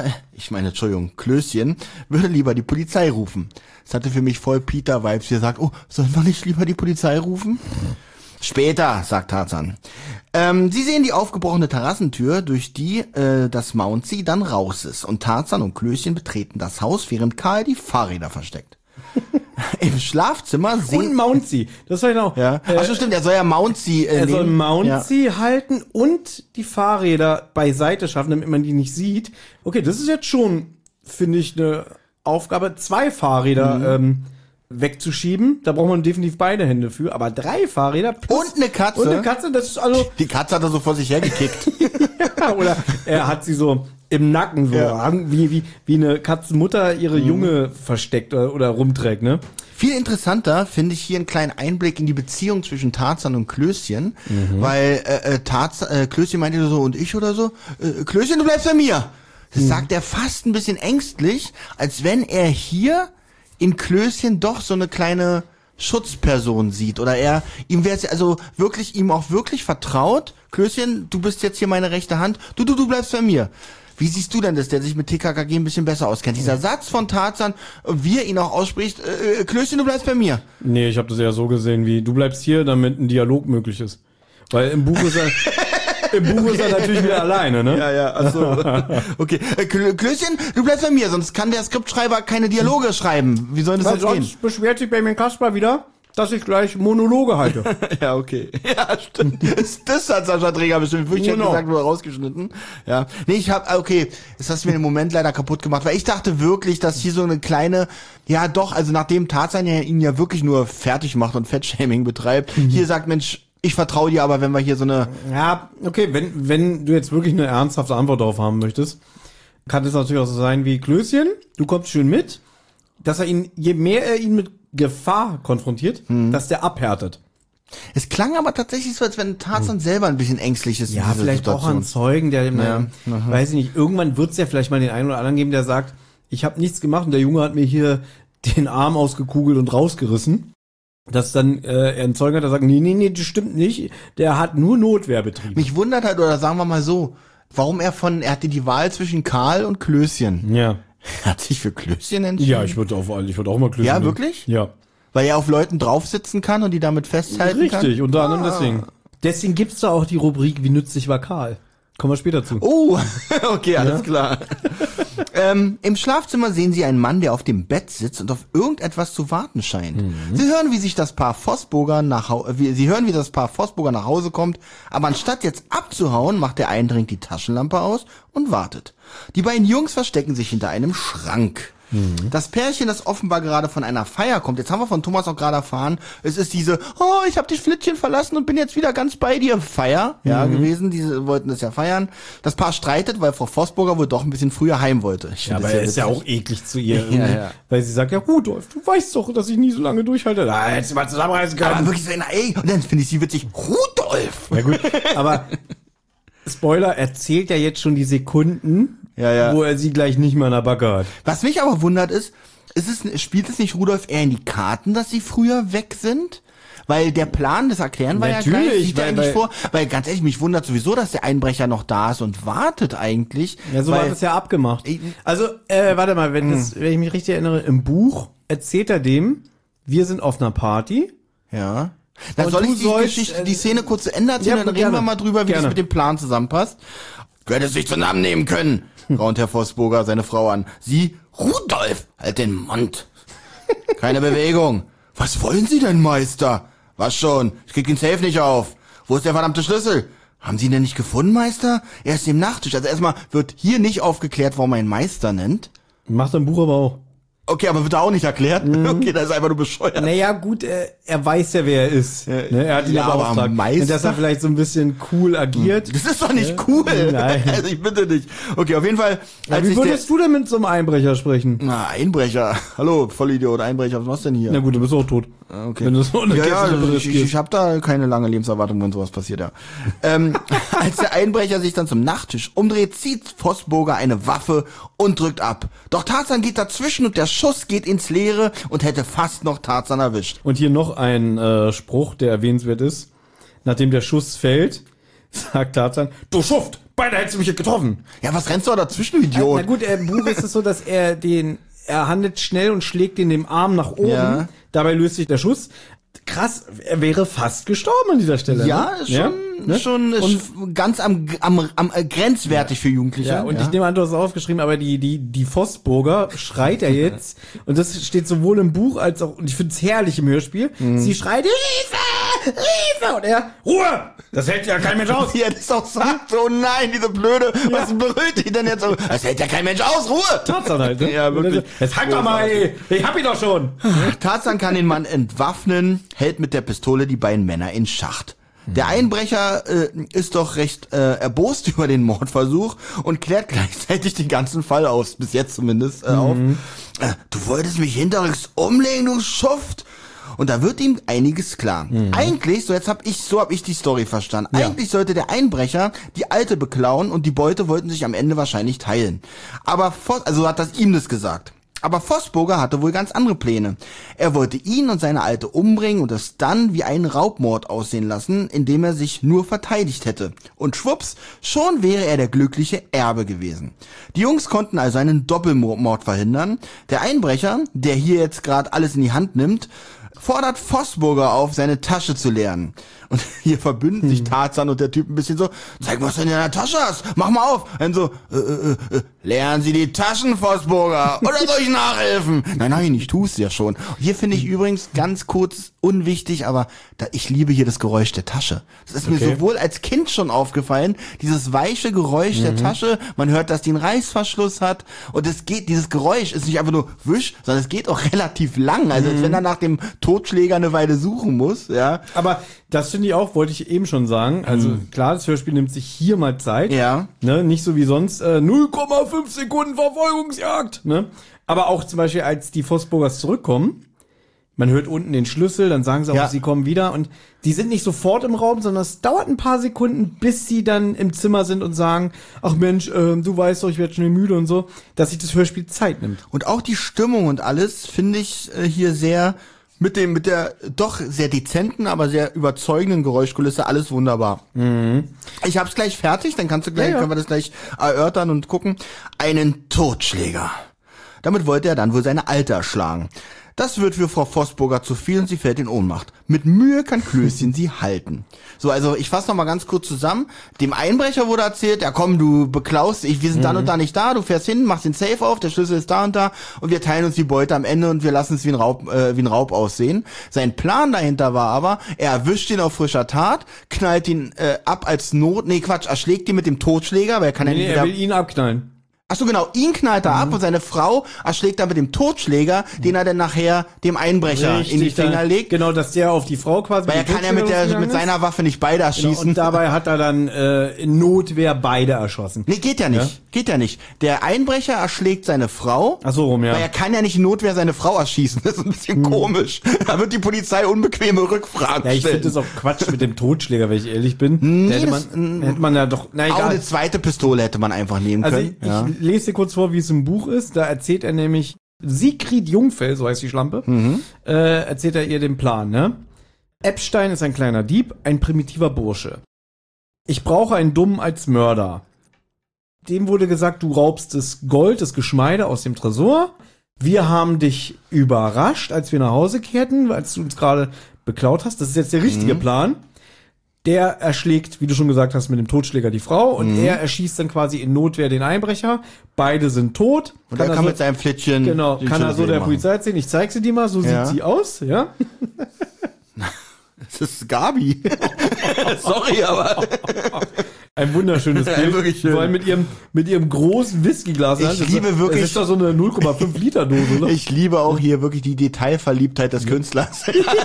Klößchen, würde lieber die Polizei rufen. Das hatte für mich voll Peter-Vibes, wie er sagt, sollen wir nicht lieber die Polizei rufen? Später, sagt Tarzan. Sie sehen die aufgebrochene Terrassentür, durch die das Mountsy dann raus ist. Und Tarzan und Klößchen betreten das Haus, während Karl die Fahrräder versteckt. Im Schlafzimmer und Mountsy, das soll ich noch. Ja. Ach stimmt, er soll ja Mountsy er soll Mountsy halten und die Fahrräder beiseite schaffen, damit man die nicht sieht. Okay, das ist jetzt schon, finde ich, eine Aufgabe, 2 Fahrräder wegzuschieben. Da braucht man definitiv beide Hände für, aber 3 Fahrräder plus und eine Katze. Und eine Katze, das ist also. Die Katze hat er so vor sich hergekickt. Ja, oder er hat sie so im Nacken, so wie eine Katzenmutter ihre Junge versteckt oder rumträgt, ne? Viel interessanter finde ich hier einen kleinen Einblick in die Beziehung zwischen Tarzan und Klößchen, weil Klößchen meinte so, und ich oder so, Klößchen, du bleibst bei mir. Das sagt er fast ein bisschen ängstlich, als wenn er hier in Klößchen doch so eine kleine Schutzperson sieht oder ihm wäre es also wirklich ihm auch wirklich vertraut. Klößchen, du bist jetzt hier meine rechte Hand. Du bleibst bei mir. Wie siehst du denn das, der sich mit TKKG ein bisschen besser auskennt? Dieser Satz von Tarzan, wie er ihn auch ausspricht, Klößchen, du bleibst bei mir. Nee, ich habe das eher so gesehen wie, du bleibst hier, damit ein Dialog möglich ist. Weil im Buch ist er... Im Buch ist er natürlich wieder alleine, ne? Ja, achso. Okay. Klößchen, du bleibst bei mir, sonst kann der Skriptschreiber keine Dialoge schreiben. Wie soll das jetzt gehen? Sonst beschwert sich bei mir Kasper wieder, dass ich gleich Monologe halte. Ja, okay. Ja, stimmt. Das hat Sascha Träger bestimmt. Ich hätte gesagt, nur rausgeschnitten. Ja. Nee, das hast du mir im Moment leider kaputt gemacht, weil ich dachte wirklich, dass hier so eine kleine, ja doch, also nachdem Tarzan ihn ja wirklich nur fertig macht und Fettshaming betreibt, hier sagt, Mensch, ich vertraue dir, aber wenn wir hier so eine... Ja, okay, wenn du jetzt wirklich eine ernsthafte Antwort darauf haben möchtest, kann es natürlich auch so sein wie Klößchen, du kommst schön mit, dass je mehr er ihn mit Gefahr konfrontiert, dass der abhärtet. Es klang aber tatsächlich so, als wenn Tarzan selber ein bisschen ängstlich ist. Ja, vielleicht Situation. Auch einen Zeugen, der, weiß ich nicht, irgendwann wird es ja vielleicht mal den einen oder anderen geben, der sagt, ich habe nichts gemacht und der Junge hat mir hier den Arm ausgekugelt und rausgerissen. Dass dann er einen Zeugen hat, der sagt, nee, das stimmt nicht, der hat nur Notwehr betrieben. Mich wundert halt, oder sagen wir mal so, warum er hatte die Wahl zwischen Karl und Klößchen. Ja. Er hat sich für Klößchen entschieden. Ja, ich würde auch mal Klößchen. Ja, wirklich? Ja. Weil er auf Leuten drauf sitzen kann und die damit festhalten kann? Richtig, unter anderem deswegen. Deswegen gibt's da auch die Rubrik, wie nützlich war Karl. Kommen wir später zu. Oh, okay, alles klar. Im Schlafzimmer sehen Sie einen Mann, der auf dem Bett sitzt und auf irgendetwas zu warten scheint. Sie hören, wie das Paar Vossburger nach Hause kommt, aber anstatt jetzt abzuhauen, macht der Eindring die Taschenlampe aus und wartet. Die beiden Jungs verstecken sich hinter einem Schrank. Das Pärchen, das offenbar gerade von einer Feier kommt, jetzt haben wir von Thomas auch gerade erfahren, es ist diese, ich habe die Schlittchen verlassen und bin jetzt wieder ganz bei dir, Feier, gewesen, die wollten das ja feiern. Das Paar streitet, weil Frau Vossburger wohl doch ein bisschen früher heim wollte. Ja, aber er ist ja auch eklig zu ihr, weil sie sagt, ja Rudolf, du weißt doch, dass ich nie so lange durchhalte. Da hättest du mal zusammenreißen können. Aber wirklich so, und dann finde ich sie witzig, Rudolf. Ja gut, aber Spoiler, er zählt ja jetzt schon die Sekunden, wo er sie gleich nicht mehr in der Backe hat. Was mich aber wundert spielt es nicht Rudolf eher in die Karten, dass sie früher weg sind? Weil der Plan, das erklären wir ja gleich, sieht eigentlich vor. Weil ganz ehrlich, mich wundert sowieso, dass der Einbrecher noch da ist und wartet eigentlich. Ja, so war das ja abgemacht. Also, warte mal, wenn ich mich richtig erinnere, im Buch erzählt er dem, wir sind auf einer Party. Ja. Dann soll ich die Szene kurz zu Ende erzählen, dann reden wir mal drüber, wie das mit dem Plan zusammenpasst. Du hättest dich zu Namen nehmen können, raunt Herr Vossburger seine Frau an. Sie, Rudolf, halt den Mund. Keine Bewegung. Was wollen Sie denn, Meister? Was schon? Ich krieg den Safe nicht auf. Wo ist der verdammte Schlüssel? Haben Sie ihn denn nicht gefunden, Meister? Er ist im Nachttisch. Also erstmal wird hier nicht aufgeklärt, warum er ihn Meister nennt. Macht im Buch aber auch. Okay, aber wird da auch nicht erklärt? Okay, das ist einfach nur bescheuert. Naja, gut, er weiß ja, wer er ist. Ne? Er hat ihn ja beauftragt. Und dass er vielleicht so ein bisschen cool agiert. Das ist doch nicht cool. Nein. Also ich bitte nicht. Okay, auf jeden Fall. Wie würdest du denn mit so einem Einbrecher sprechen? Na, Einbrecher. Hallo, Vollidiot, Einbrecher, was machst du denn hier? Na gut, du bist auch tot. Okay. Wenn du so eine ich habe da keine lange Lebenserwartung, wenn sowas passiert, ja. Als der Einbrecher sich dann zum Nachttisch umdreht, zieht Vossburger eine Waffe und drückt ab. Doch Tarzan geht dazwischen und der Schuss geht ins Leere und hätte fast noch Tarzan erwischt. Und hier noch ein Spruch, der erwähnenswert ist. Nachdem der Schuss fällt, sagt Tarzan, du Schuft, beinahe hättest du mich getroffen. Ja, was rennst du da dazwischen, Idiot? Na gut, im Buch ist es so, dass er handelt schnell und schlägt ihn dem Arm nach oben. Ja. Dabei löst sich der Schuss. Krass, er wäre fast gestorben an dieser Stelle. Ja, ne? schon ganz am grenzwertig für Jugendliche. Ja, und ich nehme an, du hast es aufgeschrieben, aber die Vossburger schreit er jetzt. Und das steht sowohl im Buch als auch, und ich finde es herrlich im Hörspiel. Sie schreit, Hilfe! Hilfe! Und er, Ruhe! Das hält ja kein Mensch aus. Wie er das auch sagt, oh nein, diese Blöde, was brüllt die denn jetzt so? Das hält ja kein Mensch aus, Ruhe! Tarzan halt, ne? Ja, wirklich. Jetzt halt doch mal, ey. Ich hab ihn doch schon. Tarzan kann den Mann entwaffnen, hält mit der Pistole die beiden Männer in Schacht. Der Einbrecher ist doch recht erbost über den Mordversuch und klärt gleichzeitig den ganzen Fall aus, bis jetzt zumindest auf. Du wolltest mich hinterrücks umlegen, du Schuft! Und da wird ihm einiges klar. Eigentlich, so hab ich die Story verstanden. Ja. Eigentlich sollte der Einbrecher die Alte beklauen und die Beute wollten sich am Ende wahrscheinlich teilen. Aber also hat das ihm das gesagt. Aber Vossburger hatte wohl ganz andere Pläne. Er wollte ihn und seine Alte umbringen und es dann wie einen Raubmord aussehen lassen, indem er sich nur verteidigt hätte. Und schwupps, schon wäre er der glückliche Erbe gewesen. Die Jungs konnten also einen Doppelmord verhindern. Der Einbrecher, der hier jetzt gerade alles in die Hand nimmt, fordert Vosburger auf, seine Tasche zu leeren. Und hier verbünden sich Tarzan und der Typ ein bisschen so, zeig, was du in deiner Tasche hast, mach mal auf. Und so, leeren Sie die Taschen, Vosburger, oder soll ich nachhelfen? Nein, ich tu's ja schon. Und hier finde ich übrigens ganz kurz unwichtig, aber ich liebe hier das Geräusch der Tasche. Das ist mir sowohl als Kind schon aufgefallen, dieses weiche Geräusch der Tasche, man hört, dass die einen Reißverschluss hat und dieses Geräusch ist nicht einfach nur wisch, sondern es geht auch relativ lang, also als wenn er nach dem Totschläger eine Weile suchen muss, ja. Aber das finde ich auch, wollte ich eben schon sagen. Also klar, das Hörspiel nimmt sich hier mal Zeit. Ja. Ne, nicht so wie sonst 0,5 Sekunden Verfolgungsjagd. Ne? Aber auch zum Beispiel, als die Vosburgers zurückkommen, man hört unten den Schlüssel, dann sagen sie auch, sie kommen wieder. Und die sind nicht sofort im Raum, sondern es dauert ein paar Sekunden, bis sie dann im Zimmer sind und sagen, ach Mensch, du weißt doch, ich werde schnell müde und so, dass sich das Hörspiel Zeit nimmt. Und auch die Stimmung und alles finde ich hier sehr mit der doch sehr dezenten, aber sehr überzeugenden Geräuschkulisse alles wunderbar. Ich hab's gleich fertig, dann können wir das gleich erörtern und gucken. Einen Totschläger. Damit wollte er dann wohl seine Alte erschlagen. Das wird für Frau Vosburger zu viel und sie fällt in Ohnmacht. Mit Mühe kann Klößchen sie halten. So, also ich fasse noch mal ganz kurz zusammen. Dem Einbrecher wurde erzählt, ja komm, du beklaust, wir sind dann und da nicht da, du fährst hin, machst den Safe auf, der Schlüssel ist da und da und wir teilen uns die Beute am Ende und wir lassen es wie ein Raub aussehen. Sein Plan dahinter war aber, er erwischt ihn auf frischer Tat, knallt ihn ab als erschlägt ihn mit dem Totschläger, weil er kann er will ihn abknallen. Ach so, genau, ihn knallt er ab und seine Frau erschlägt er mit dem Totschläger, den er dann nachher dem Einbrecher in die Finger legt. Genau, dass der auf die Frau quasi... Weil er kann ja mit seiner Waffe nicht beide erschießen. Genau, und dabei hat er dann in Notwehr beide erschossen. Nee, geht ja nicht. Der Einbrecher erschlägt seine Frau. Ach so rum, ja. Weil er kann ja nicht in Notwehr seine Frau erschießen. Das ist ein bisschen komisch. Da wird die Polizei unbequeme Rückfragen stellen. Ja, ich finde das auch Quatsch mit dem Totschläger, wenn ich ehrlich bin. Nee, hätte man ja doch... Na, egal. Auch eine zweite Pistole hätte man einfach nehmen können. Ich lese dir kurz vor, wie es im Buch ist. Da erzählt er nämlich, Sigrid Jungfell, so heißt die Schlampe, erzählt er ihr den Plan, ne? Epstein ist ein kleiner Dieb, ein primitiver Bursche. Ich brauche einen Dummen als Mörder. Dem wurde gesagt, du raubst das Gold, das Geschmeide aus dem Tresor. Wir haben dich überrascht, als wir nach Hause kehrten, als du uns gerade beklaut hast. Das ist jetzt der richtige Plan. Der erschlägt, wie du schon gesagt hast, mit dem Totschläger die Frau und er erschießt dann quasi in Notwehr den Einbrecher. Beide sind tot. Und er kann mit seinem Flittchen... Genau, kann er so der Polizei erzählen. Ich zeig sie dir mal, so sieht sie aus, ja. Das ist Gabi. Sorry, aber... Ein wunderschönes Bild. Wirklich schön. Vor allem mit ihrem großen Whiskyglas. Ich liebe wirklich... Das ist doch so eine 0,5 Liter Dose, oder? Ich liebe auch hier wirklich die Detailverliebtheit des Künstlers.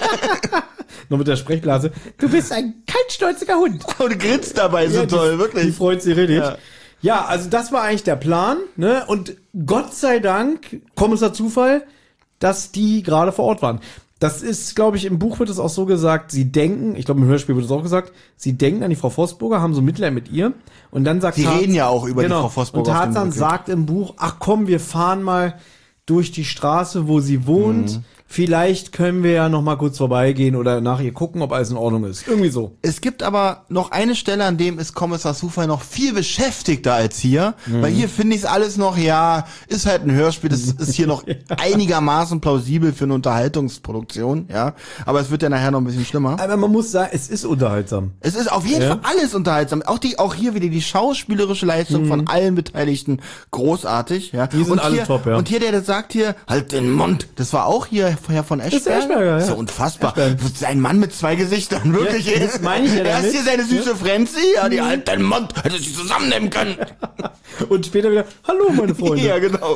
Noch mit der Sprechblase. Du bist ein kaltstolziger Hund. Und grinst dabei so toll, wirklich. Die freut sich richtig. Ja, also das war eigentlich der Plan, ne? Und Gott sei Dank, Kommissar Zufall, dass die gerade vor Ort waren. Das ist, glaube ich, im Buch wird es auch so gesagt, sie denken, ich glaube im Hörspiel wird es auch gesagt, sie denken an die Frau Vosburger, haben so Mitleid mit ihr und dann sagt sie reden ja auch über die Frau Vosburger. Und Tarzan sagt im Buch, ach komm, wir fahren mal durch die Straße, wo sie wohnt. Vielleicht können wir ja noch mal kurz vorbeigehen oder nach ihr gucken, ob alles in Ordnung ist. Irgendwie so. Es gibt aber noch eine Stelle, an dem ist Kommissar Zufall noch viel beschäftigter als hier. Weil hier finde ich es alles noch, ist halt ein Hörspiel, das ist hier noch einigermaßen plausibel für eine Unterhaltungsproduktion, ja. Aber es wird ja nachher noch ein bisschen schlimmer. Aber man muss sagen, es ist unterhaltsam. Es ist auf jeden Fall alles unterhaltsam. Auch hier wieder die schauspielerische Leistung von allen Beteiligten großartig, ja. Die sind alle top, ja. Und hier, der sagt hier, halt den Mund. Das war auch hier Herr von Eschberger. Ja. Das ist ja unfassbar. Ein Mann mit zwei Gesichtern, wirklich. Ja, das meine ich ja damit. Erst hier seine süße Frenzi, die halt deinen Mund, hätte sie zusammennehmen können. Und später wieder, hallo meine Freunde. Ja, genau.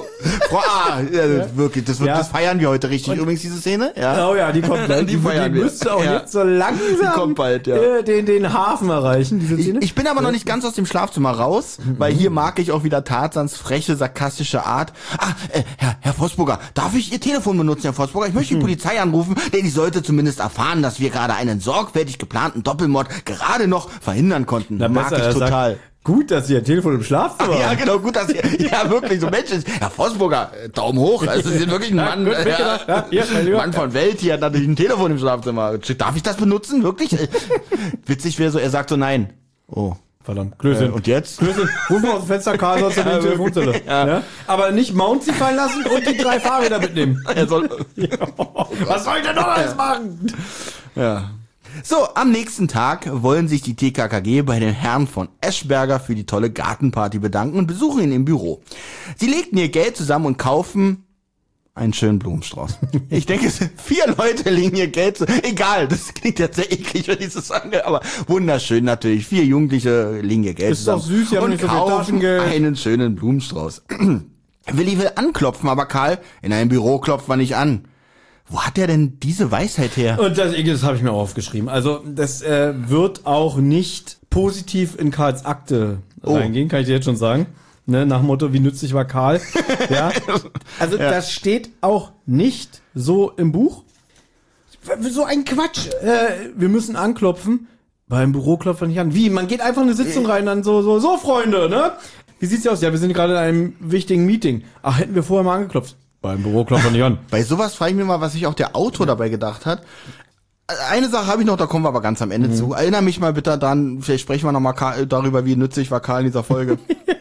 Wirklich, das feiern wir heute richtig. Und übrigens diese Szene. Ja. Oh ja, die kommt gleich. Die müsste auch jetzt so langsam bald, den Hafen erreichen, diese Szene. Ich bin aber noch nicht ganz aus dem Schlafzimmer raus, weil hier mag ich auch wieder Tarzans freche, sarkastische Art. Herr Vosburger, darf ich Ihr Telefon benutzen, Herr Vosburger? Ich möchte die Polizei anrufen, denn ich sollte zumindest erfahren, dass wir gerade einen sorgfältig geplanten Doppelmord gerade noch verhindern konnten. Na, mag ich total. Sagt, gut, dass Sie Ihr Telefon im Schlafzimmer haben. Ja, genau, gut, dass Sie, ja, wirklich, so Mensch, Herr Vosburger, Daumen hoch, also Sie sind wirklich ein Mann, Mann von Welt, hier hat natürlich ein Telefon im Schlafzimmer. Darf ich das benutzen, wirklich? Witzig wäre so, er sagt so, nein. Oh. Verdammt, Klößchen. Und jetzt? Klößchen, ruf mal aus dem Fenster, Karl, sonst ja, die Telefonzelle. Ja. Aber nicht Mountsy fallen lassen und die 3 Fahrräder mitnehmen. Er soll, Was soll ich denn noch alles machen? ja. So, am nächsten Tag wollen sich die TKKG bei den Herren von Eschberger für die tolle Gartenparty bedanken und besuchen ihn im Büro. Sie legten ihr Geld zusammen und kaufen einen schönen Blumenstrauß. Ich denke, 4 Leute legen ihr Geld zu. Egal, das klingt jetzt sehr eklig, wenn ich das sage, aber wunderschön natürlich. 4 Jugendliche legen ihr Geld Ist doch zusammen süß, die haben und nicht so viel kaufen Taschengeld. einen schönen Blumenstrauß. Willi will anklopfen, aber Karl, in einem Büro klopft man nicht an. Wo hat er denn diese Weisheit her? Und das habe ich mir auch aufgeschrieben. Also das wird auch nicht positiv in Karls Akte reingehen, kann ich dir jetzt schon sagen. Ne, nach dem Motto, wie nützlich war Karl. Ja. Also das steht auch nicht so im Buch. So ein Quatsch. Wir müssen anklopfen. Beim Büro klopft man nicht an. Wie? Man geht einfach in eine Sitzung rein, dann so Freunde, ne? Wie sieht's aus? Ja, wir sind gerade in einem wichtigen Meeting. Ach, hätten wir vorher mal angeklopft. Beim Büro klopft man nicht an. Bei sowas frage ich mich mal, was sich auch der Autor dabei gedacht hat. Eine Sache habe ich noch, da kommen wir aber ganz am Ende zu. Erinnere mich mal bitte dran, vielleicht sprechen wir nochmal darüber, wie nützlich war Karl in dieser Folge.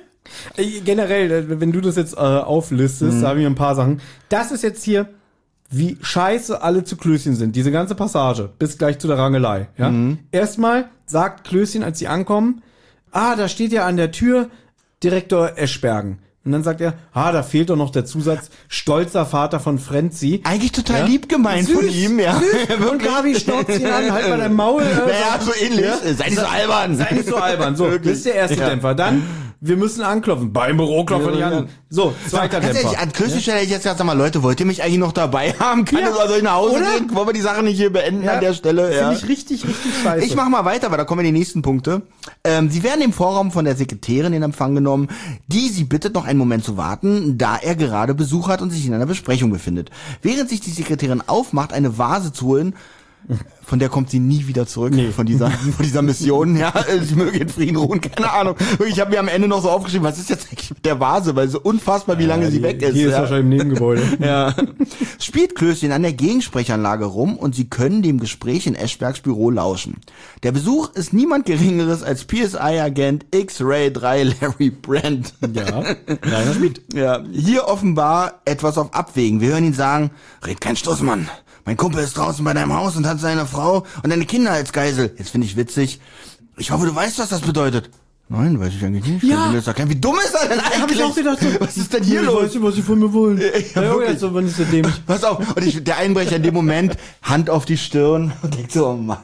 Generell, wenn du das jetzt auflistest, da habe ich ein paar Sachen. Das ist jetzt hier, wie scheiße alle zu Klößchen sind. Diese ganze Passage, bis gleich zu der Rangelei. Ja? Erstmal sagt Klößchen, als sie ankommen, da steht ja an der Tür Direktor Eschbergen. Und dann sagt er, da fehlt doch noch der Zusatz, stolzer Vater von Frenzi. Eigentlich total lieb gemeint von ihm, ja. Und Gabi schnauzt ihn an, halt mal dein Maul. Naja, so ähnlich. Ja? Sei nicht so albern. Sei nicht so albern. So, das ist der erste Dämpfer. Dann, wir müssen anklopfen. Beim Büro klopfen wir nicht an. So, zweiter Ganz Dämpfer. ehrlich, an Klößchen hätte ich jetzt gesagt, sag mal, Leute, wollt ihr mich eigentlich noch dabei haben? Soll ich nach Hause gehen? Wollen wir die Sache nicht hier beenden an der Stelle? Finde ich richtig scheiße. Ich mach mal weiter, weil da kommen die nächsten Punkte. Sie werden im Vorraum von der Sekretärin in Empfang genommen, die sie bittet, noch einen Moment zu warten, da er gerade Besuch hat und sich in einer Besprechung befindet. Während sich die Sekretärin aufmacht, eine Vase zu holen, von der kommt sie nie wieder zurück, von dieser Mission, ja, sie möge in Frieden ruhen, keine Ahnung. Ich habe mir am Ende noch so aufgeschrieben, was ist jetzt eigentlich mit der Vase, weil so unfassbar, wie lange sie weg ist. Hier ist wahrscheinlich im Nebengebäude. Ja. Spielt Klößchen an der Gegensprechanlage rum und sie können dem Gespräch in Eschbergs Büro lauschen. Der Besuch ist niemand Geringeres als PSI-Agent X-Ray 3 Larry Brand. Ja, Rainer Schmidt. Ja, hier offenbar etwas auf Abwägen. Wir hören ihn sagen, red kein Stussmann. Mein Kumpel ist draußen bei deinem Haus und hat seine Frau und deine Kinder als Geisel. Jetzt finde ich witzig. Ich hoffe, du weißt, was das bedeutet. Nein, weiß ich eigentlich nicht. Ja. Mir das erklären. Wie dumm ist er denn eigentlich? Hab ich auch gedacht, so, was ist denn hier los? Weißt du, was sie von mir wollen? wirklich. So, wann ist der dämlich? Pass auf. Und der Einbrecher in dem Moment, Hand auf die Stirn und denkt so, oh Mann.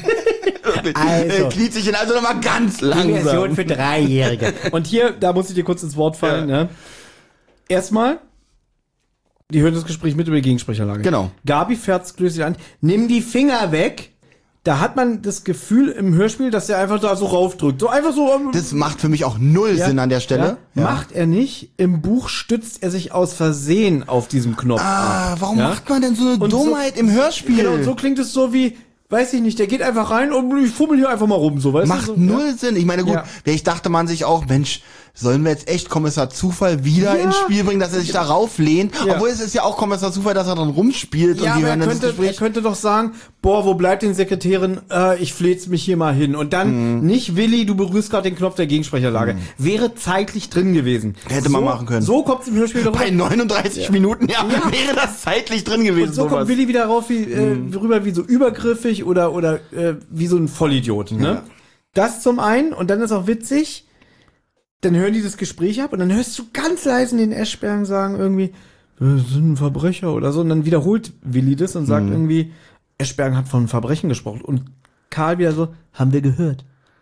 Also. Kniet sich hin, also nochmal ganz langsam. Version für 3-Jährige. Und hier, da muss ich dir kurz ins Wort fallen. Ja. Erstmal, die hören das Gespräch mit über die Gegensprechanlage. Genau. Gabi fährt Klößchen an, nimm die Finger weg. Da hat man das Gefühl im Hörspiel, dass er einfach da so raufdrückt. So einfach so. Das macht für mich auch null Sinn an der Stelle. Ja. Macht er nicht. Im Buch stützt er sich aus Versehen auf diesem Knopf. Warum macht man denn so eine Dummheit so, im Hörspiel? Genau, und so klingt es so wie, weiß ich nicht, der geht einfach rein und ich fummel hier einfach mal rum, so, weißt du? Macht So, null Sinn. Ich meine, gut, vielleicht dachte man sich auch, Mensch, sollen wir jetzt echt Kommissar Zufall wieder ins Spiel bringen, dass er sich darauf lehnt? Ja. Obwohl es ist ja auch Kommissar Zufall, dass er dann rumspielt und die hören dann das er Gespräch. könnte doch sagen, wo bleibt die Sekretärin? Ich fleht's mich hier mal hin. Und dann nicht, Willi, du berührst gerade den Knopf der Gegensprechanlage. Wäre zeitlich drin gewesen. Hätte man machen können. So kommt's im Hörspiel doch Bei 39 Minuten, wäre das zeitlich drin gewesen. Und so kommt Willi wieder rauf, rüber wie so übergriffig oder wie so ein Vollidiot. Ne? Ja. Das zum einen. Und dann ist auch witzig, dann hören die das Gespräch ab und dann hörst du ganz leise den Eschbergen sagen irgendwie, wir sind ein Verbrecher oder so. Und dann wiederholt Willi das und sagt irgendwie, Eschbergen hat von Verbrechen gesprochen. Und Karl wieder so, haben wir gehört?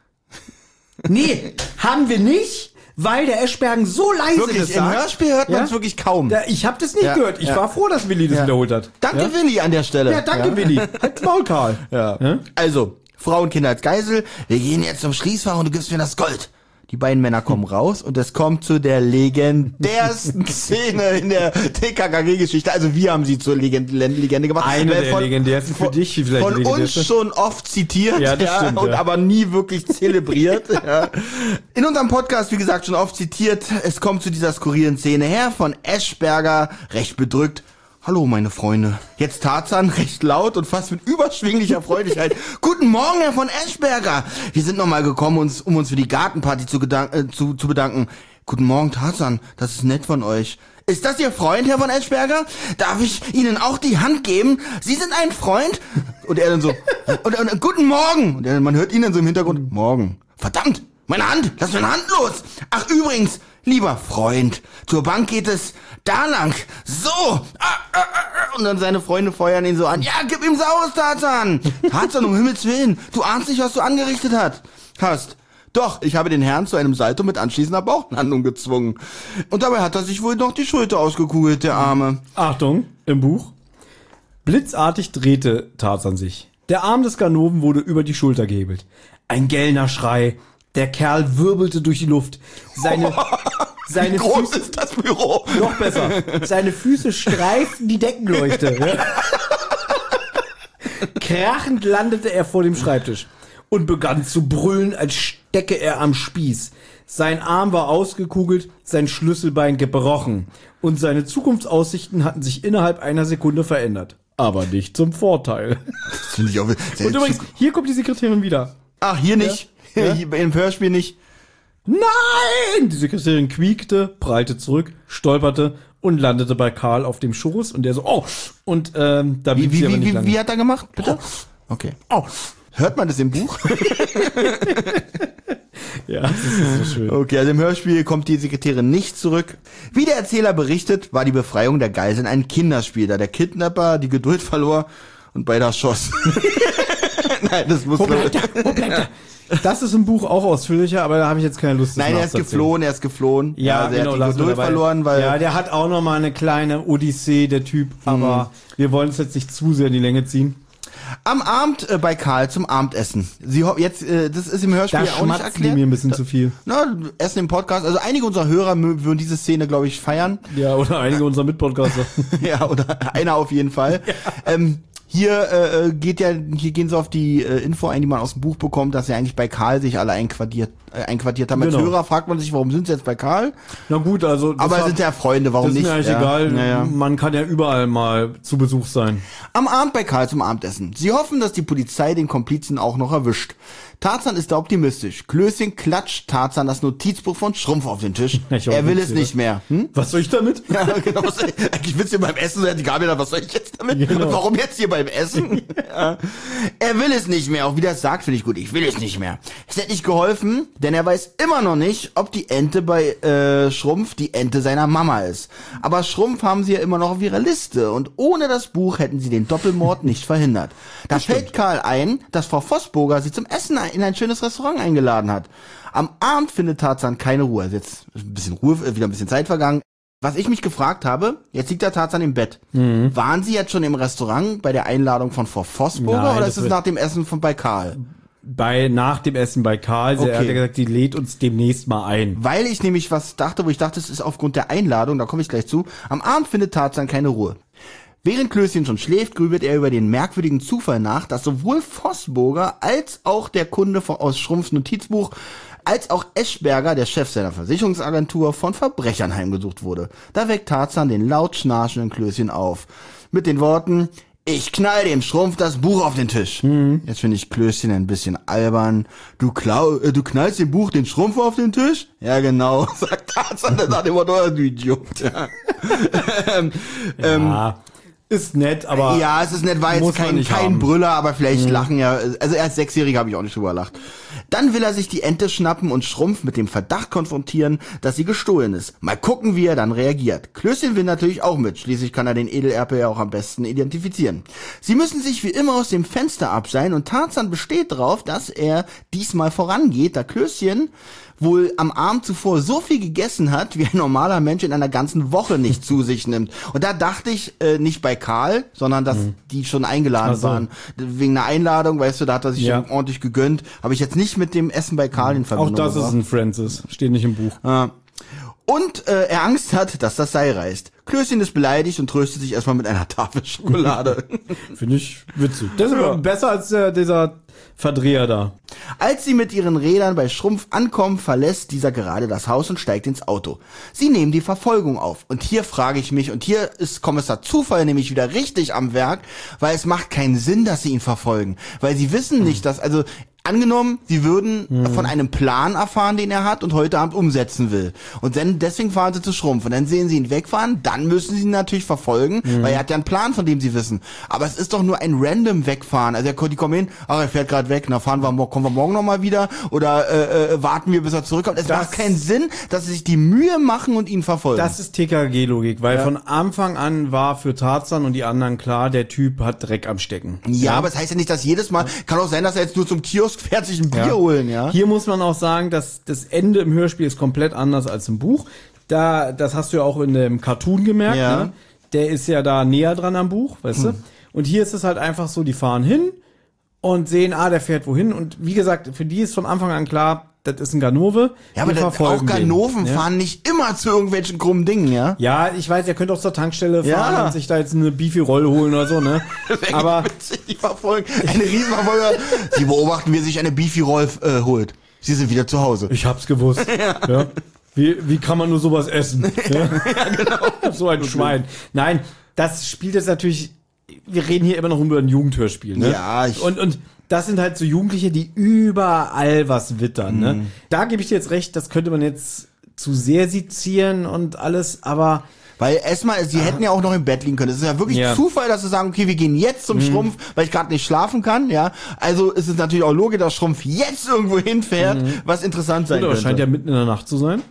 Nee, haben wir nicht, weil der Eschbergen so leise Wirklich, das im sagt. Hörspiel hört man es wirklich kaum. Ich habe das nicht gehört. Ich war froh, dass Willi das wiederholt hat. Danke, Willi, an der Stelle. Ja, danke, Willi. Halt's Maul, Karl. Ja. Also, Frau und Kinder als Geisel. Wir gehen jetzt zum Schließfach und du gibst mir das Gold. Die beiden Männer kommen raus und es kommt zu der legendärsten Szene in der TKKG-Geschichte. Also wir haben sie zur Legende gemacht. Eine der legendärsten für dich vielleicht. Von uns schon oft zitiert, ja, das stimmt, und aber nie wirklich zelebriert. Ja. In unserem Podcast, wie gesagt, schon oft zitiert. Es kommt zu dieser skurrilen Szene her von Eschberger, recht bedrückt. Hallo, meine Freunde. Jetzt Tarzan recht laut und fast mit überschwinglicher Freudigkeit. Guten Morgen, Herr von Eschberger. Wir sind nochmal gekommen, um uns für die Gartenparty zu bedanken. Guten Morgen, Tarzan. Das ist nett von euch. Ist das Ihr Freund, Herr von Eschberger? Darf ich Ihnen auch die Hand geben? Sie sind ein Freund? Und er dann so, und guten Morgen. Und man hört ihn dann so im Hintergrund, morgen. Verdammt, meine Hand, lass meine Hand los. Ach, übrigens, lieber Freund, zur Bank geht es da lang. So. Und dann seine Freunde feuern ihn so an. Ja, gib ihm Saus, Tarzan. Tarzan, um Himmels Willen. Du ahnst nicht, was du angerichtet hast. Doch, ich habe den Herrn zu einem Salto mit anschließender Bauchlandung gezwungen. Und dabei hat er sich wohl noch die Schulter ausgekugelt, der Arme. Achtung, im Buch. Blitzartig drehte Tarzan sich. Der Arm des Ganoven wurde über die Schulter gehebelt. Ein gellender Schrei. Der Kerl wirbelte durch die Luft. Seine Wie groß Füße, ist das Büro? noch besser. Seine Füße streiften die Deckenleuchte. Ja. Krachend landete er vor dem Schreibtisch und begann zu brüllen, als stecke er am Spieß. Sein Arm war ausgekugelt, sein Schlüsselbein gebrochen und seine Zukunftsaussichten hatten sich innerhalb einer Sekunde verändert. Aber nicht zum Vorteil. Das finde ich auch Und übrigens, hier kommt die Sekretärin wieder. Ach, hier nicht. Ja? Hier im Hörspiel nicht. Nein! Die Sekretärin quiekte, prallte zurück, stolperte und landete bei Karl auf dem Schoß und der so, oh! Und da blieb sie aber nicht lange. Wie hat er gemacht? Bitte? Okay. Oh. Hört man das im Buch? Ja, das ist so schön. Okay, also im Hörspiel kommt die Sekretärin nicht zurück. Wie der Erzähler berichtet, war die Befreiung der Geiseln ein Kinderspiel, da der Kidnapper die Geduld verlor und beide erschoss. Nein, das muss... Wo bleibt er? Das ist im Buch auch ausführlicher, aber da habe ich jetzt keine Lust. Nein, er ist geflohen. Ja, also genau. er hat die Geduld verloren, weil... Ja, der hat auch noch mal eine kleine Odyssee, der Typ, aber wir wollen es jetzt nicht zu sehr in die Länge ziehen. Am Abend bei Karl zum Abendessen. Das ist im Hörspiel Da auch nicht schmatzen die erklärt. mir ein bisschen zu viel. Na, Essen im Podcast. Also einige unserer Hörer würden diese Szene, glaube ich, feiern. Ja, oder einige unserer Mitpodcaster. Ja, oder einer auf jeden Fall. Ja. Hier gehen sie auf die Info ein, die man aus dem Buch bekommt, dass sie eigentlich bei Karl sich alle einquartiert haben. Als Genau. Hörer fragt man sich, warum sind sie jetzt bei Karl? Na gut, also Aber sind ja Freunde, warum das ist nicht? mir eigentlich egal. Ja. Man kann ja überall mal zu Besuch sein. Am Abend bei Karl zum Abendessen. Sie hoffen, dass die Polizei den Komplizen auch noch erwischt. Tarzan ist da optimistisch. Klößchen klatscht Tarzan das Notizbuch von Schrumpf auf den Tisch. Er will es nicht mehr. Was soll ich damit? Ja, genau. Eigentlich willst du beim Essen, die Gabi da, was soll ich jetzt damit? Genau. Und warum jetzt hier beim Essen? Ja. Er will es nicht mehr. Auch wie das sagt, finde ich gut. Ich will es nicht mehr. Es hätte nicht geholfen, denn er weiß immer noch nicht, ob die Ente bei Schrumpf die Ente seiner Mama ist. Aber Schrumpf haben sie ja immer noch auf ihrer Liste. Und ohne das Buch hätten sie den Doppelmord nicht verhindert. Da fällt Karl ein, dass Frau Vossburger sie zum Essen in ein schönes Restaurant eingeladen hat. Am Abend findet Tarzan keine Ruhe. Also jetzt ein bisschen Ruhe, wieder ein bisschen Zeit vergangen. Was ich mich gefragt habe, jetzt liegt der Tarzan im Bett. Waren Sie jetzt schon im Restaurant bei der Einladung von Frau Vossburger Nein, oder das ist es nach dem Essen bei Karl? Nach dem Essen bei Karl, Okay. er hat ja gesagt, die lädt uns demnächst mal ein. Weil ich nämlich was dachte, wo ich dachte, es ist aufgrund der Einladung, da komme ich gleich zu. Am Abend findet Tarzan keine Ruhe. Während Klößchen schon schläft, grübelt er über den merkwürdigen Zufall nach, dass sowohl Vossburger als auch der Kunde aus Schrumpfs Notizbuch als auch Eschberger, der Chef seiner Versicherungsagentur, von Verbrechern heimgesucht wurde. Da weckt Tarzan den laut schnarchenden Klößchen auf. Mit den Worten: Ich knall dem Schrumpf das Buch auf den Tisch. Jetzt finde ich Klößchen ein bisschen albern. Du knallst dem Buch den Schrumpf auf den Tisch? Ja, genau, sagt Tarzan, der sagt immer, du Idiot. Ja. Ja, ist nett, aber Ja, es ist nett, war jetzt muss man kein nicht haben. Brüller, aber vielleicht lachen ja, also als Sechsjähriger habe ich auch nicht drüber gelacht. Dann will er sich die Ente schnappen und Schrumpf mit dem Verdacht konfrontieren, dass sie gestohlen ist. Mal gucken, wie er dann reagiert. Klößchen will natürlich auch mit, schließlich kann er den Edelerpel ja auch am besten identifizieren. Sie müssen sich wie immer aus dem Fenster abseilen und Tarzan besteht darauf, dass er diesmal vorangeht, da Klößchen wohl am Abend zuvor so viel gegessen hat, wie ein normaler Mensch in einer ganzen Woche nicht zu sich nimmt. Und da dachte ich, nicht bei Karl, sondern dass die schon eingeladen Ach so. waren. Wegen einer Einladung, weißt du, da hat er sich Ja. schon ordentlich gegönnt. Habe ich jetzt nicht mit dem Essen bei Karl in auch Verbindung das ist gebracht. ein Francis, steht nicht im Buch. Und er Angst hat, dass das Seil reißt. Klößchen ist beleidigt und tröstet sich erstmal mit einer Tafel Schokolade. Finde ich witzig. Das ist aber besser als dieser Verdreher da. Als sie mit ihren Rädern bei Schrumpf ankommen, verlässt dieser gerade das Haus und steigt ins Auto. Sie nehmen die Verfolgung auf. Und hier frage ich mich, und hier ist Kommissar Zufall nämlich wieder richtig am Werk, weil es macht keinen Sinn, dass sie ihn verfolgen. Weil sie wissen nicht, dass, also angenommen, sie würden von einem Plan erfahren, den er hat und heute Abend umsetzen will. Und dann deswegen fahren sie zu Schrumpf. Und dann sehen sie ihn wegfahren, dann müssen sie ihn natürlich verfolgen, weil er hat ja einen Plan, von dem sie wissen. Aber es ist doch nur ein random Wegfahren. Also die kommen hin, ach, er fährt gerade weg, na kommen wir morgen nochmal wieder oder warten wir, bis er zurückkommt. Es macht keinen Sinn, dass sie sich die Mühe machen und ihn verfolgen. Das ist TKG-Logik, weil von Anfang an war für Tarzan und die anderen klar, der Typ hat Dreck am Stecken. Ja, aber es heißt ja nicht, dass jedes Mal, kann auch sein, dass er jetzt nur zum Kiosk fährt, sich ein Bier holen, ja. Hier muss man auch sagen, dass das Ende im Hörspiel ist komplett anders als im Buch. Das hast du ja auch in dem Cartoon gemerkt, ne? Der ist ja da näher dran am Buch, weißt du? Und hier ist es halt einfach so, die fahren hin und sehen, der fährt wohin. Und wie gesagt, für die ist von Anfang an klar, das ist ein Ganove. Ja, aber auch Ganoven fahren nicht immer zu irgendwelchen krummen Dingen, ja? Ja, ich weiß, ihr könnt auch zur Tankstelle fahren und sich da jetzt eine Beefy-Roll holen oder so, ne? Aber die verfolgen, eine Riesenverfolger. Sie beobachten, wie er sich eine Beefy-Roll holt. Sie sind wieder zu Hause. Ich hab's gewusst. Ja. Wie kann man nur sowas essen? Ja, genau. So ein Schwein. Nein, das spielt jetzt natürlich, wir reden hier immer noch über ein Jugendhörspiel, ne? Ja, und das sind halt so Jugendliche, die überall was wittern, ne? Da gebe ich dir jetzt recht, das könnte man jetzt zu sehr sezieren und alles, aber weil erstmal, sie hätten ja auch noch im Bett liegen können. Es ist ja wirklich Zufall, dass sie sagen, okay, wir gehen jetzt zum Schrumpf, weil ich gerade nicht schlafen kann, ja. Also ist es natürlich auch logisch, dass Schrumpf jetzt irgendwo hinfährt, was interessant sein könnte. Das scheint ja mitten in der Nacht zu sein.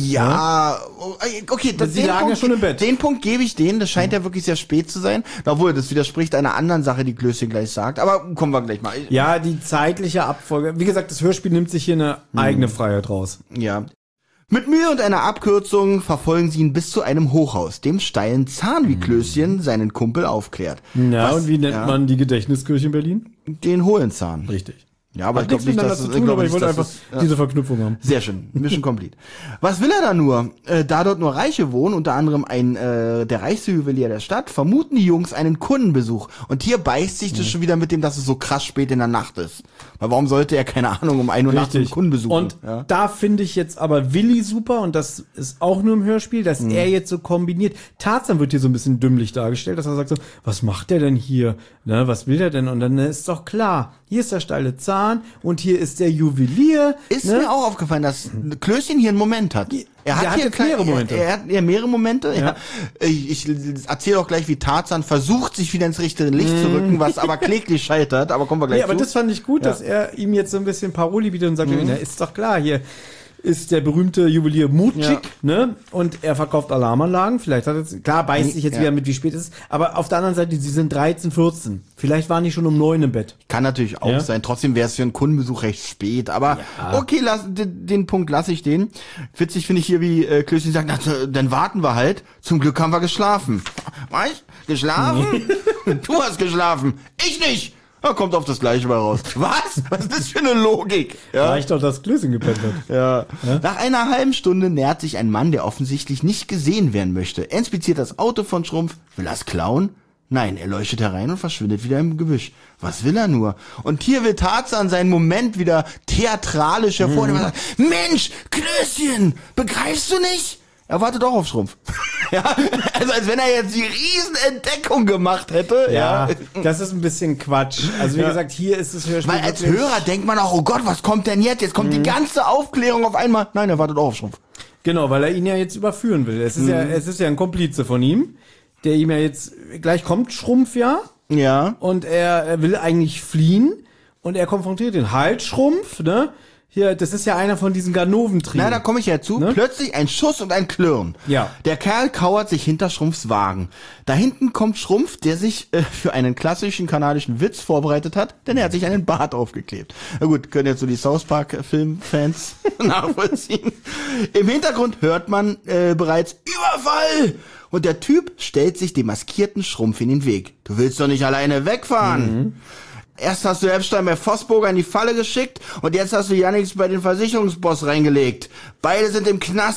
Ja, okay, Sie lagen ja schon im Bett. Den Punkt gebe ich denen, das scheint ja wirklich sehr spät zu sein. Obwohl, das widerspricht einer anderen Sache, die Klößchen gleich sagt. Aber kommen wir gleich mal. Ja, die zeitliche Abfolge. Wie gesagt, das Hörspiel nimmt sich hier eine eigene Freiheit raus. Ja. Mit Mühe und einer Abkürzung verfolgen sie ihn bis zu einem Hochhaus, dem steilen Zahn, wie Klößchen seinen Kumpel aufklärt. Ja, und wie nennt man die Gedächtniskirche in Berlin? Den Hohlenzahn. Richtig. Ja, aber ich glaube nicht, dass ich wollte einfach diese Verknüpfung haben. Sehr schön. Mission complete. Was will er da nur? Da dort nur Reiche wohnen, unter anderem der reichste Juwelier der Stadt, vermuten die Jungs einen Kundenbesuch. Und hier beißt sich das schon wieder mit dem, dass es so krass spät in der Nacht ist. Weil warum sollte er, keine Ahnung, um 1 Uhr nachts einen Kunden besuchen? Und da finde ich jetzt aber Willi super, und das ist auch nur im Hörspiel, dass er jetzt so kombiniert. Tarzan wird hier so ein bisschen dümmlich dargestellt, dass er sagt so, was macht der denn hier? Ne, was will der denn? Und dann ist doch klar, hier ist der steile Zahn und hier ist der Juwelier. Ist mir auch aufgefallen, dass Klößchen hier einen Moment hat. Er hat hier mehrere Momente. Er hat mehrere Momente. Ja. Ich erzähle auch gleich, wie Tarzan versucht, sich wieder ins richtige Licht zu rücken, was aber kläglich scheitert. Aber kommen wir gleich zu. Aber das fand ich gut, dass er ihm jetzt so ein bisschen Paroli bietet und sagt, na, ist doch klar, hier ist der berühmte Juwelier Mutschik, ne? Und er verkauft Alarmanlagen. Vielleicht hat er klar, beißt sich jetzt wieder mit, wie spät es ist. Aber auf der anderen Seite, sie sind 13, 14. Vielleicht waren die schon um 9 im Bett. Kann natürlich auch sein. Trotzdem wäre es für einen Kundenbesuch recht spät. Aber okay, den Punkt lasse ich den. Witzig finde ich hier, wie Klößchen sagt, dann warten wir halt. Zum Glück haben wir geschlafen. Was? Geschlafen? Du hast geschlafen. Ich nicht. Ja, kommt auf das Gleiche mal raus. Was? Was ist das für eine Logik? Ja. Reicht doch, dass Klößchen gepennt hat. Ja. Nach einer halben Stunde nähert sich ein Mann, der offensichtlich nicht gesehen werden möchte. Er inspiziert das Auto von Schrumpf. Will er es klauen? Nein, er leuchtet herein und verschwindet wieder im Gebüsch. Was will er nur? Und hier will Tarzan seinen Moment wieder theatralisch hervornehmen und sagt, Mensch, Klößchen, begreifst du nicht? Er wartet auch auf Schrumpf. Ja, also als wenn er jetzt die Riesenentdeckung gemacht hätte. Ja, das ist ein bisschen Quatsch. Also wie gesagt, hier ist es Hörspiel. Weil als Hörer denkt man auch, oh Gott, was kommt denn jetzt? Jetzt kommt die ganze Aufklärung auf einmal. Nein, er wartet auch auf Schrumpf. Genau, weil er ihn ja jetzt überführen will. Es ist ja ein Komplize von ihm, der ihm ja jetzt, gleich kommt Schrumpf Ja. Und er will eigentlich fliehen und er konfrontiert ihn. Halt, Schrumpf, ne? Hier, das ist ja einer von diesen Ganoven-Trien. Na, da komme ich ja zu. Ne? Plötzlich ein Schuss und ein Klirren. Ja. Der Kerl kauert sich hinter Schrumpfs Wagen. Da hinten kommt Schrumpf, der sich für einen klassischen kanadischen Witz vorbereitet hat, denn er hat sich einen Bart aufgeklebt. Na gut, können jetzt so die South Park-Filmfans nachvollziehen. Im Hintergrund hört man bereits Überfall! Und der Typ stellt sich dem maskierten Schrumpf in den Weg. Du willst doch nicht alleine wegfahren. Erst hast du Epstein bei Vosburger in die Falle geschickt und jetzt hast du Jannix bei den Versicherungsboss reingelegt. Beide sind im Knast.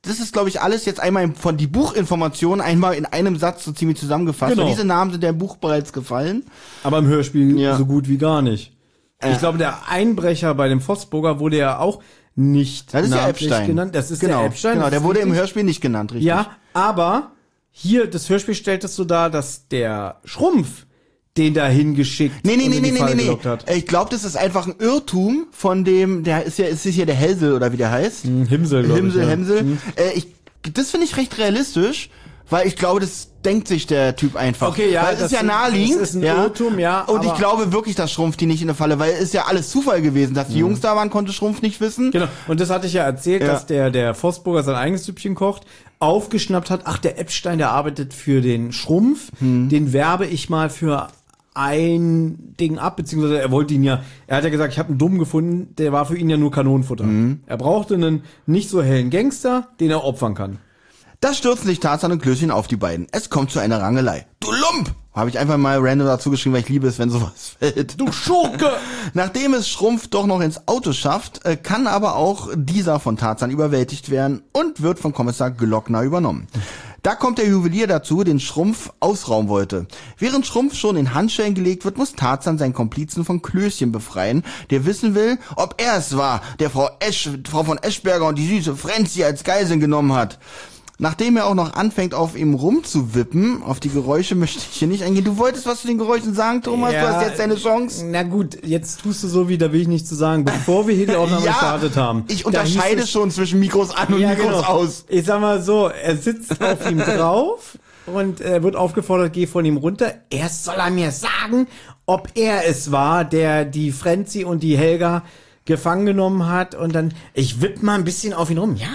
das ist, glaube ich, alles jetzt einmal von die Buchinformationen einmal in einem Satz so ziemlich zusammengefasst. Genau. Weil diese Namen sind ja im Buch bereits gefallen. Aber im Hörspiel Ja. so gut wie gar nicht. Ich glaube, der Einbrecher bei dem Vosburger wurde ja auch nicht Das ist ja namentlich Epstein. genannt. Das ist genau, der Epstein. Genau, das der ist wurde im richtig. Hörspiel nicht genannt, richtig? Ja, aber hier, das Hörspiel stellt es so dar, dass der Schrumpf den da hingeschickt und in die Falle gelockt hat. Ich glaube, das ist einfach ein Irrtum von dem, der ist ja der Helsel oder wie der heißt. Himsel, glaub ich, ja. Hemsel. Das finde ich recht realistisch, weil ich glaube, das denkt sich der Typ einfach. Okay, ja, weil es ist ja naheliegend. Das ist ein Irrtum, ja. Und ich aber- glaube wirklich, dass Schrumpf die nicht in der Falle, weil es ist ja alles Zufall gewesen, dass die Jungs da waren, konnte Schrumpf nicht wissen. Genau, und das hatte ich ja erzählt, Ja. dass der Vosburger sein eigenes Süppchen kocht, aufgeschnappt hat, ach, der Epstein, der arbeitet für den Schrumpf, den werbe ich mal für ein Ding ab, beziehungsweise er hat ja gesagt, ich habe einen Dummen gefunden, der war für ihn ja nur Kanonenfutter. Er brauchte einen nicht so hellen Gangster, den er opfern kann. Da stürzen sich Tarzan und Klößchen auf die beiden. Es kommt zu einer Rangelei. Du Lump! Habe ich einfach mal random dazu geschrieben, weil ich liebe es, wenn sowas fällt. Du Schurke! Nachdem es Schrumpf doch noch ins Auto schafft, kann aber auch dieser von Tarzan überwältigt werden und wird von Kommissar Glockner übernommen. Da kommt der Juwelier dazu, den Schrumpf ausrauben wollte. Während Schrumpf schon in Handschellen gelegt wird, muss Tarzan seinen Komplizen von Klößchen befreien, der wissen will, ob er es war, der Frau von Eschberger und die süße Frenzi als Geiseln genommen hat. Nachdem er auch noch anfängt, auf ihm rumzuwippen, auf die Geräusche möchte ich hier nicht eingehen. Du wolltest was zu den Geräuschen sagen, Thomas? Ja, du hast jetzt deine Chance. Na gut, jetzt tust du so, wie da will ich nichts zu sagen, bevor wir hier die Aufnahme gestartet haben. Ich Da unterscheide hieß es- schon zwischen Mikros an und Mikros aus. Ich sag mal so, er sitzt auf ihm drauf und er wird aufgefordert, geh von ihm runter. Erst soll er mir sagen, ob er es war, der die Frenzi und die Helga gefangen genommen hat und dann, ich wipp mal ein bisschen auf ihn rum. Ja.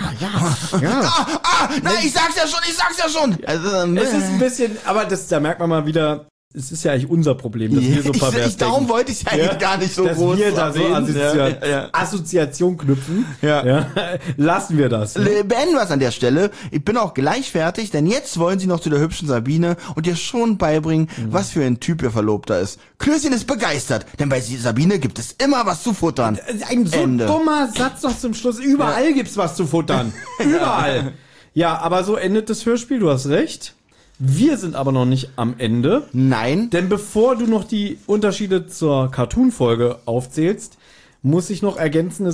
Nein, ich sag's ja schon. Also, Es ist ein bisschen, aber da merkt man mal wieder, es ist ja eigentlich unser Problem, dass wir so pervers darum denken. wollte ich eigentlich gar nicht so dass groß wir da so erwähnen. Assoziation knüpfen. Ja. Lassen wir das. Beenden wir es an der Stelle. Ich bin auch gleich fertig, denn jetzt wollen sie noch zu der hübschen Sabine und ihr schon beibringen, was für ein Typ ihr Verlobter ist. Klößchen ist begeistert, denn bei Sabine gibt es immer was zu futtern. Ein so Ende. dummer Satz noch zum Schluss. Überall gibt's was zu futtern. Überall. Ja, aber so endet das Hörspiel, du hast recht. Wir sind aber noch nicht am Ende. Nein. Denn bevor du noch die Unterschiede zur Cartoon-Folge aufzählst, muss ich noch ergänzende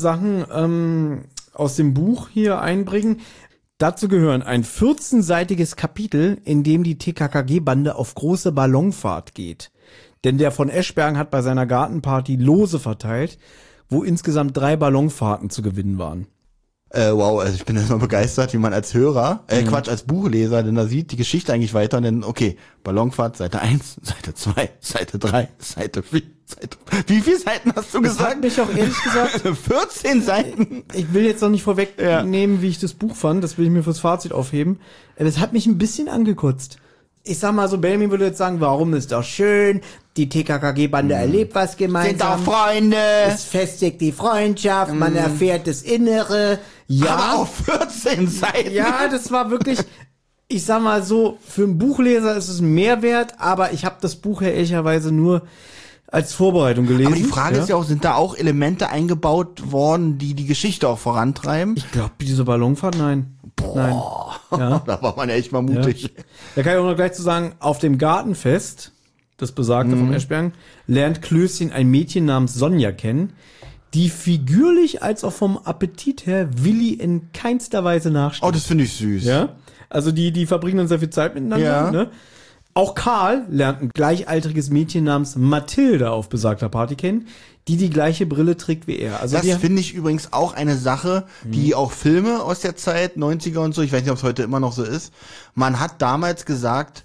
Sachen aus dem Buch hier einbringen. Dazu gehören ein 14-seitiges Kapitel, in dem die TKKG-Bande auf große Ballonfahrt geht. Denn der von Eschbergen hat bei seiner Gartenparty Lose verteilt, wo insgesamt 3 Ballonfahrten zu gewinnen waren. Wow, also ich bin erstmal begeistert, wie man als Hörer, als Buchleser, denn da sieht die Geschichte eigentlich weiter und dann, okay, Ballonfahrt, Seite 1, Seite 2, Seite 3, Seite 4, wie viele Seiten hast du Das hat gesagt? mich auch ehrlich gesagt, 14 Seiten. ich will jetzt noch nicht vorwegnehmen, wie ich das Buch fand, das will ich mir fürs Fazit aufheben. Das hat mich ein bisschen angekotzt. Ich sag mal so, Benjamin würde jetzt sagen, warum ist doch schön, die TKKG-Bande erlebt was Sind doch gemeinsam. Freunde. Es festigt die Freundschaft, man erfährt das Innere. Aber Ja, auf 14 Seiten. ja, das war wirklich, ich sag mal so, für einen Buchleser ist es ein Mehrwert, aber ich habe das Buch ja ehrlicherweise nur als Vorbereitung gelesen. Aber die Frage ist ja auch, sind da auch Elemente eingebaut worden, die die Geschichte auch vorantreiben? Ich glaube, diese Ballonfahrt, nein. Nein. Ja. Da war man ja echt mal mutig. Da kann ich auch noch gleich zu sagen, auf dem Gartenfest, das besagte vom Eschbergen, lernt Klößchen ein Mädchen namens Sonja kennen, die figürlich als auch vom Appetit her Willi in keinster Weise nachsteht. Oh, das finde ich süß. Ja? Also die verbringen dann sehr viel Zeit miteinander. Ja. Ne? Auch Karl lernt ein gleichaltriges Mädchen namens Mathilde auf besagter Party kennen, die gleiche Brille trägt wie er. Also Das die finde ich übrigens auch eine Sache, die auch Filme aus der Zeit, 90er und so, ich weiß nicht, ob es heute immer noch so ist, man hat damals gesagt,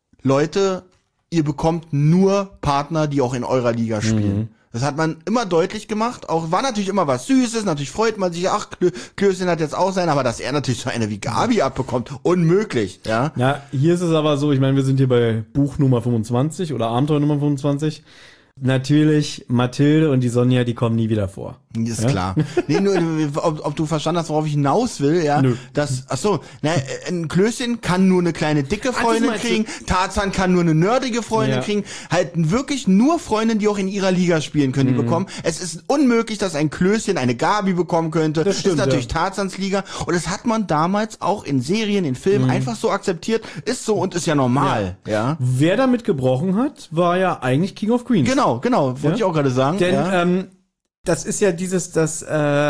Leute, ihr bekommt nur Partner, die auch in eurer Liga spielen. Das hat man immer deutlich gemacht. Auch war natürlich immer was Süßes. Natürlich freut man sich, ach, Klößchen hat jetzt auch sein, aber dass er natürlich so eine wie Gabi abbekommt, unmöglich, ja. Ja, hier ist es aber so, ich meine, wir sind hier bei Buch Nummer 25 oder Abenteuer Nummer 25. Natürlich, Mathilde und die Sonja, die kommen nie wieder vor. Ist klar. Nee, nur, ob du verstanden hast, worauf ich hinaus will, ja. Nö. Ein Klößchen kann nur eine kleine dicke Freundin kriegen, Tarzan kann nur eine nerdige Freundin kriegen, halt wirklich nur Freundinnen, die auch in ihrer Liga spielen können, die bekommen. Es ist unmöglich, dass ein Klößchen eine Gabi bekommen könnte. Das stimmt, ist natürlich Tarzans Liga und das hat man damals auch in Serien, in Filmen einfach so akzeptiert, ist so und ist ja normal, ja. Wer damit gebrochen hat, war ja eigentlich King of Queens. Genau, wollte ich auch gerade sagen. Denn das ist ja dass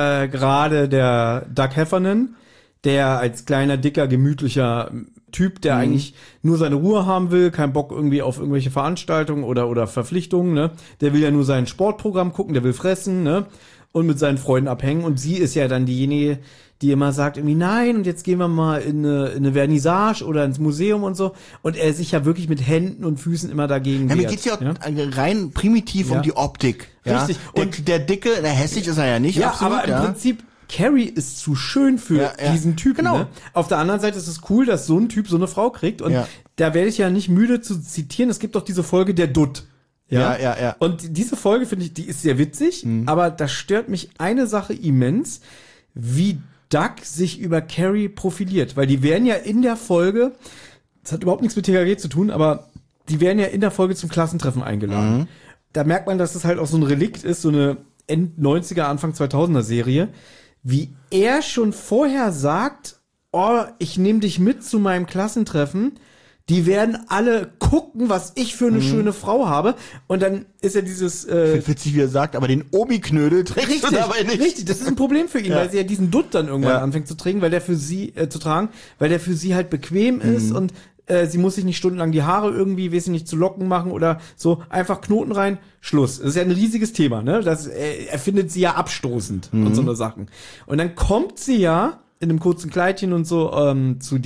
gerade der Doug Heffernan, der als kleiner, dicker, gemütlicher Typ, der eigentlich nur seine Ruhe haben will, keinen Bock irgendwie auf irgendwelche Veranstaltungen oder Verpflichtungen, ne? Der will ja nur sein Sportprogramm gucken, der will fressen, ne? Und mit seinen Freunden abhängen. Und sie ist ja dann diejenige, die immer sagt irgendwie, nein, und jetzt gehen wir mal in eine Vernissage oder ins Museum und so. Und er sich ja wirklich mit Händen und Füßen immer dagegen wehrt. Mir geht's ja rein primitiv um die Optik. Richtig. Ja? Und der Dicke, hässlich ist er ja nicht, ja, absolut. Aber im Prinzip, Carrie ist zu schön für diesen Typen. Genau. Ne? Auf der anderen Seite ist es cool, dass so ein Typ so eine Frau kriegt. Und da werde ich ja nicht müde zu zitieren. Es gibt doch diese Folge Der Dutt. Ja. Und diese Folge, finde ich, die ist sehr witzig, aber da stört mich eine Sache immens, wie Doug sich über Carrie profiliert, weil die werden ja in der Folge, das hat überhaupt nichts mit TKG zu tun, aber die werden ja in der Folge zum Klassentreffen eingeladen. Da merkt man, dass es halt auch so ein Relikt ist, so eine End-90er, Anfang 2000er Serie, wie er schon vorher sagt, oh, ich nehme dich mit zu meinem Klassentreffen, die werden alle gucken, was ich für eine schöne Frau habe. Und dann ist ja dieses... witzig, wie er sagt, aber den Obi-Knödel trägst du dabei nicht. Richtig, das ist ein Problem für ihn, weil sie ja diesen Dutt dann irgendwann anfängt zu tragen, weil der für sie weil der für sie halt bequem ist und sie muss sich nicht stundenlang die Haare irgendwie, weiß ich nicht, zu Locken machen oder so. Einfach Knoten rein, Schluss. Das ist ja ein riesiges Thema, ne? Er findet sie ja abstoßend und so eine Sachen. Und dann kommt sie ja in einem kurzen Kleidchen und so zu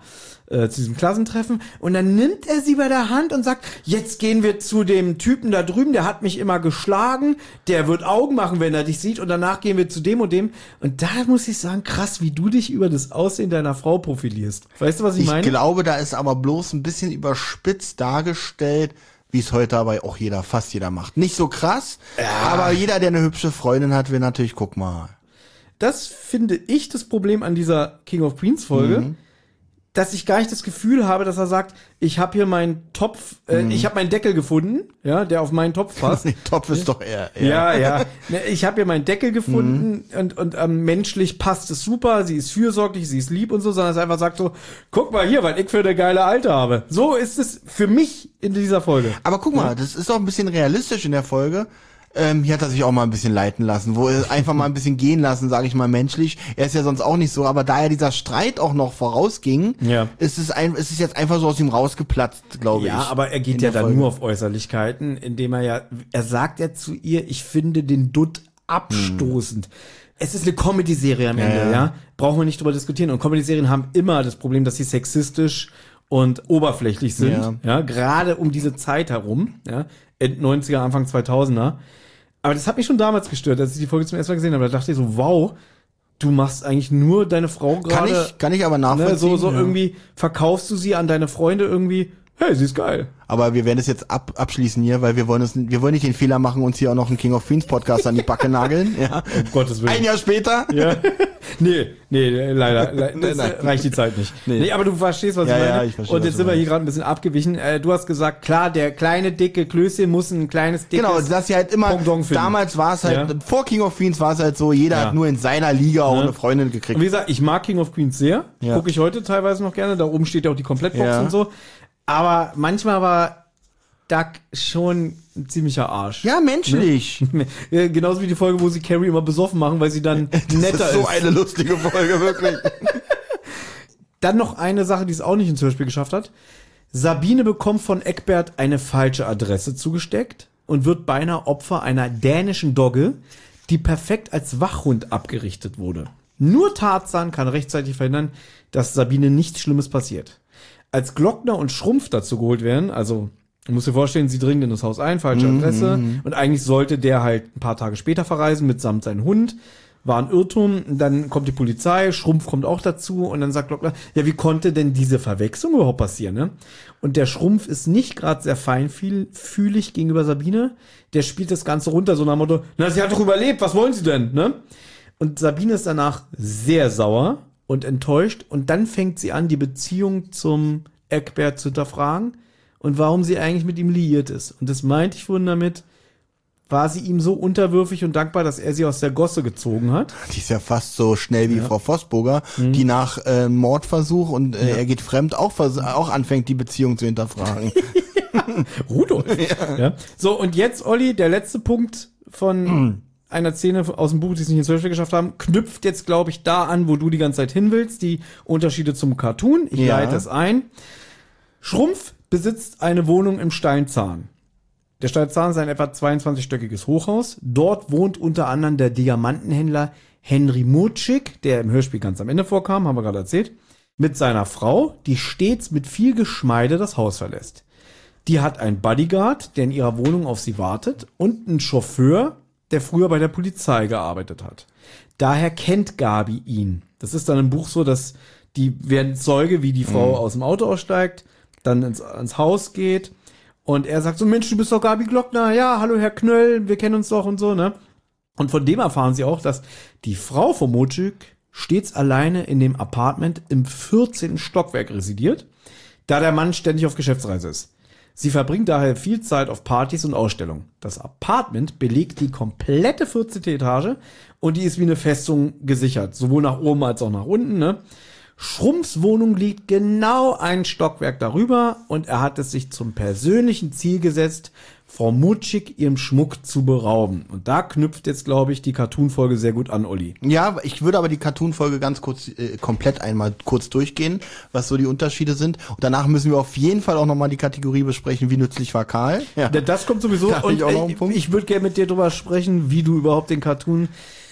diesem Klassentreffen und dann nimmt er sie bei der Hand und sagt, jetzt gehen wir zu dem Typen da drüben, der hat mich immer geschlagen, der wird Augen machen, wenn er dich sieht und danach gehen wir zu dem und dem und da muss ich sagen, krass, wie du dich über das Aussehen deiner Frau profilierst. Weißt du, was ich meine? Ich glaube, da ist aber bloß ein bisschen überspitzt dargestellt, wie es heute aber auch fast jeder macht. Nicht so krass, aber jeder, der eine hübsche Freundin hat, will natürlich, guck mal. Das finde ich das Problem an dieser King of Queens Folge, dass ich gar nicht das Gefühl habe, dass er sagt, ich habe hier meinen Topf, ich habe meinen Deckel gefunden, ja, der auf meinen Topf passt. Der Topf ist doch eher. Ja. Ich habe hier meinen Deckel gefunden und menschlich passt es super, sie ist fürsorglich, sie ist lieb und so, sondern er einfach sagt so, guck mal hier, weil ich für eine geile Alte habe. So ist es für mich in dieser Folge. Aber guck mal, das ist auch ein bisschen realistisch in der Folge. Hier hat er sich auch mal ein bisschen leiten lassen, wo er einfach mal ein bisschen gehen lassen, sage ich mal menschlich. Er ist ja sonst auch nicht so, aber da ja dieser Streit auch noch vorausging, ist es jetzt einfach so aus ihm rausgeplatzt, glaube ich. Ja, aber er geht ja dann nur auf Äußerlichkeiten, indem er sagt ja zu ihr, ich finde den Dutt abstoßend. Es ist eine Comedy-Serie am Ende, ja. Brauchen wir nicht drüber diskutieren. Und Comedy-Serien haben immer das Problem, dass sie sexistisch und oberflächlich sind, ja, gerade um diese Zeit herum, ja, End 90er, Anfang 2000er. Aber das hat mich schon damals gestört, als ich die Folge zum ersten Mal gesehen habe. Da dachte ich so, wow, du machst eigentlich nur deine Frau gerade. Kann ich aber nachvollziehen. Ne, so irgendwie verkaufst du sie an deine Freunde irgendwie. Hey, sie ist geil. Aber wir werden es jetzt abschließen hier, weil wir wollen nicht den Fehler machen, uns hier auch noch einen King of Queens Podcast an die Backe nageln. Ja. Um Gottes Willen. Ein Jahr später. Ja. Nee, leider. Reicht die Zeit nicht. Nee, aber du verstehst, was ich meine. Ja, ich verstehe. Und jetzt sind wir hier gerade ein bisschen abgewichen. Du hast gesagt, klar, der kleine, dicke Klößchen muss ein kleines, dickes Genau, dass sie halt immer, damals war es halt, vor King of Queens war es halt so, jeder hat nur in seiner Liga auch eine Freundin gekriegt. Und wie gesagt, ich mag King of Queens sehr. Gucke ich heute teilweise noch gerne. Da oben steht ja auch die Komplettbox und so. Aber manchmal war Doug schon ein ziemlicher Arsch. Ja, menschlich. Ne? Genauso wie die Folge, wo sie Carrie immer besoffen machen, weil sie dann netter ist. So eine lustige Folge, wirklich. Dann noch eine Sache, die es auch nicht ins Hörspiel geschafft hat. Sabine bekommt von Eckbert eine falsche Adresse zugesteckt und wird beinahe Opfer einer dänischen Dogge, die perfekt als Wachhund abgerichtet wurde. Nur Tarzan kann rechtzeitig verhindern, dass Sabine nichts Schlimmes passiert. Als Glockner und Schrumpf dazu geholt werden, also du musst dir vorstellen, sie dringen in das Haus ein, falsche Adresse, und eigentlich sollte der halt ein paar Tage später verreisen, mitsamt seinem Hund, war ein Irrtum. Dann kommt die Polizei, Schrumpf kommt auch dazu und dann sagt Glockner, ja, wie konnte denn diese Verwechslung überhaupt passieren, ne? Und der Schrumpf ist nicht gerade sehr feinfühlig gegenüber Sabine. Der spielt das Ganze runter, so nach dem Motto, na, sie hat doch überlebt, was wollen Sie denn, ne? Und Sabine ist danach sehr sauer und enttäuscht und dann fängt sie an, die Beziehung zum Eckbert zu hinterfragen und warum sie eigentlich mit ihm liiert ist. Und das meinte ich vorhin damit, war sie ihm so unterwürfig und dankbar, dass er sie aus der Gosse gezogen hat. Die ist ja fast so schnell wie Frau Vosburger, die nach Mordversuch und er geht fremd auch anfängt, die Beziehung zu hinterfragen. Rudolf. Ja. So, und jetzt, Olli, der letzte Punkt von einer Szene aus dem Buch, die es nicht ins Hörspiel geschafft haben, knüpft jetzt, glaube ich, da an, wo du die ganze Zeit hin willst, die Unterschiede zum Cartoon. Ich leite es ein. Schrumpf besitzt eine Wohnung im Steinzahn. Der Steinzahn ist ein etwa 22-stöckiges Hochhaus. Dort wohnt unter anderem der Diamantenhändler Henry Murczyk, der im Hörspiel ganz am Ende vorkam, haben wir gerade erzählt, mit seiner Frau, die stets mit viel Geschmeide das Haus verlässt. Die hat einen Bodyguard, der in ihrer Wohnung auf sie wartet, und einen Chauffeur, der früher bei der Polizei gearbeitet hat. Daher kennt Gabi ihn. Das ist dann im Buch so, dass die werden Zeuge, wie die Frau aus dem Auto aussteigt, dann ins Haus geht. Und er sagt so, Mensch, du bist doch Gabi Glockner. Ja, hallo Herr Knöll, wir kennen uns doch und so, ne? Und von dem erfahren sie auch, dass die Frau von Murczyk stets alleine in dem Apartment im 14. Stockwerk residiert, da der Mann ständig auf Geschäftsreise ist. Sie verbringt daher viel Zeit auf Partys und Ausstellungen. Das Apartment belegt die komplette 14. Etage und die ist wie eine Festung gesichert, sowohl nach oben als auch nach unten, ne? Schrumpfs Wohnung liegt genau ein Stockwerk darüber und er hat es sich zum persönlichen Ziel gesetzt, Frau Murczyk ihrem Schmuck zu berauben. Und da knüpft jetzt, glaube ich, die Cartoon-Folge sehr gut an, Olli. Ja, ich würde aber die Cartoon-Folge ganz kurz, komplett einmal kurz durchgehen, was so die Unterschiede sind. Und danach müssen wir auf jeden Fall auch nochmal die Kategorie besprechen, wie nützlich war Karl. Ja. Das kommt sowieso. Da und ich auch noch einen Punkt. Ich würde gerne mit dir drüber sprechen, wie du überhaupt den Cartoon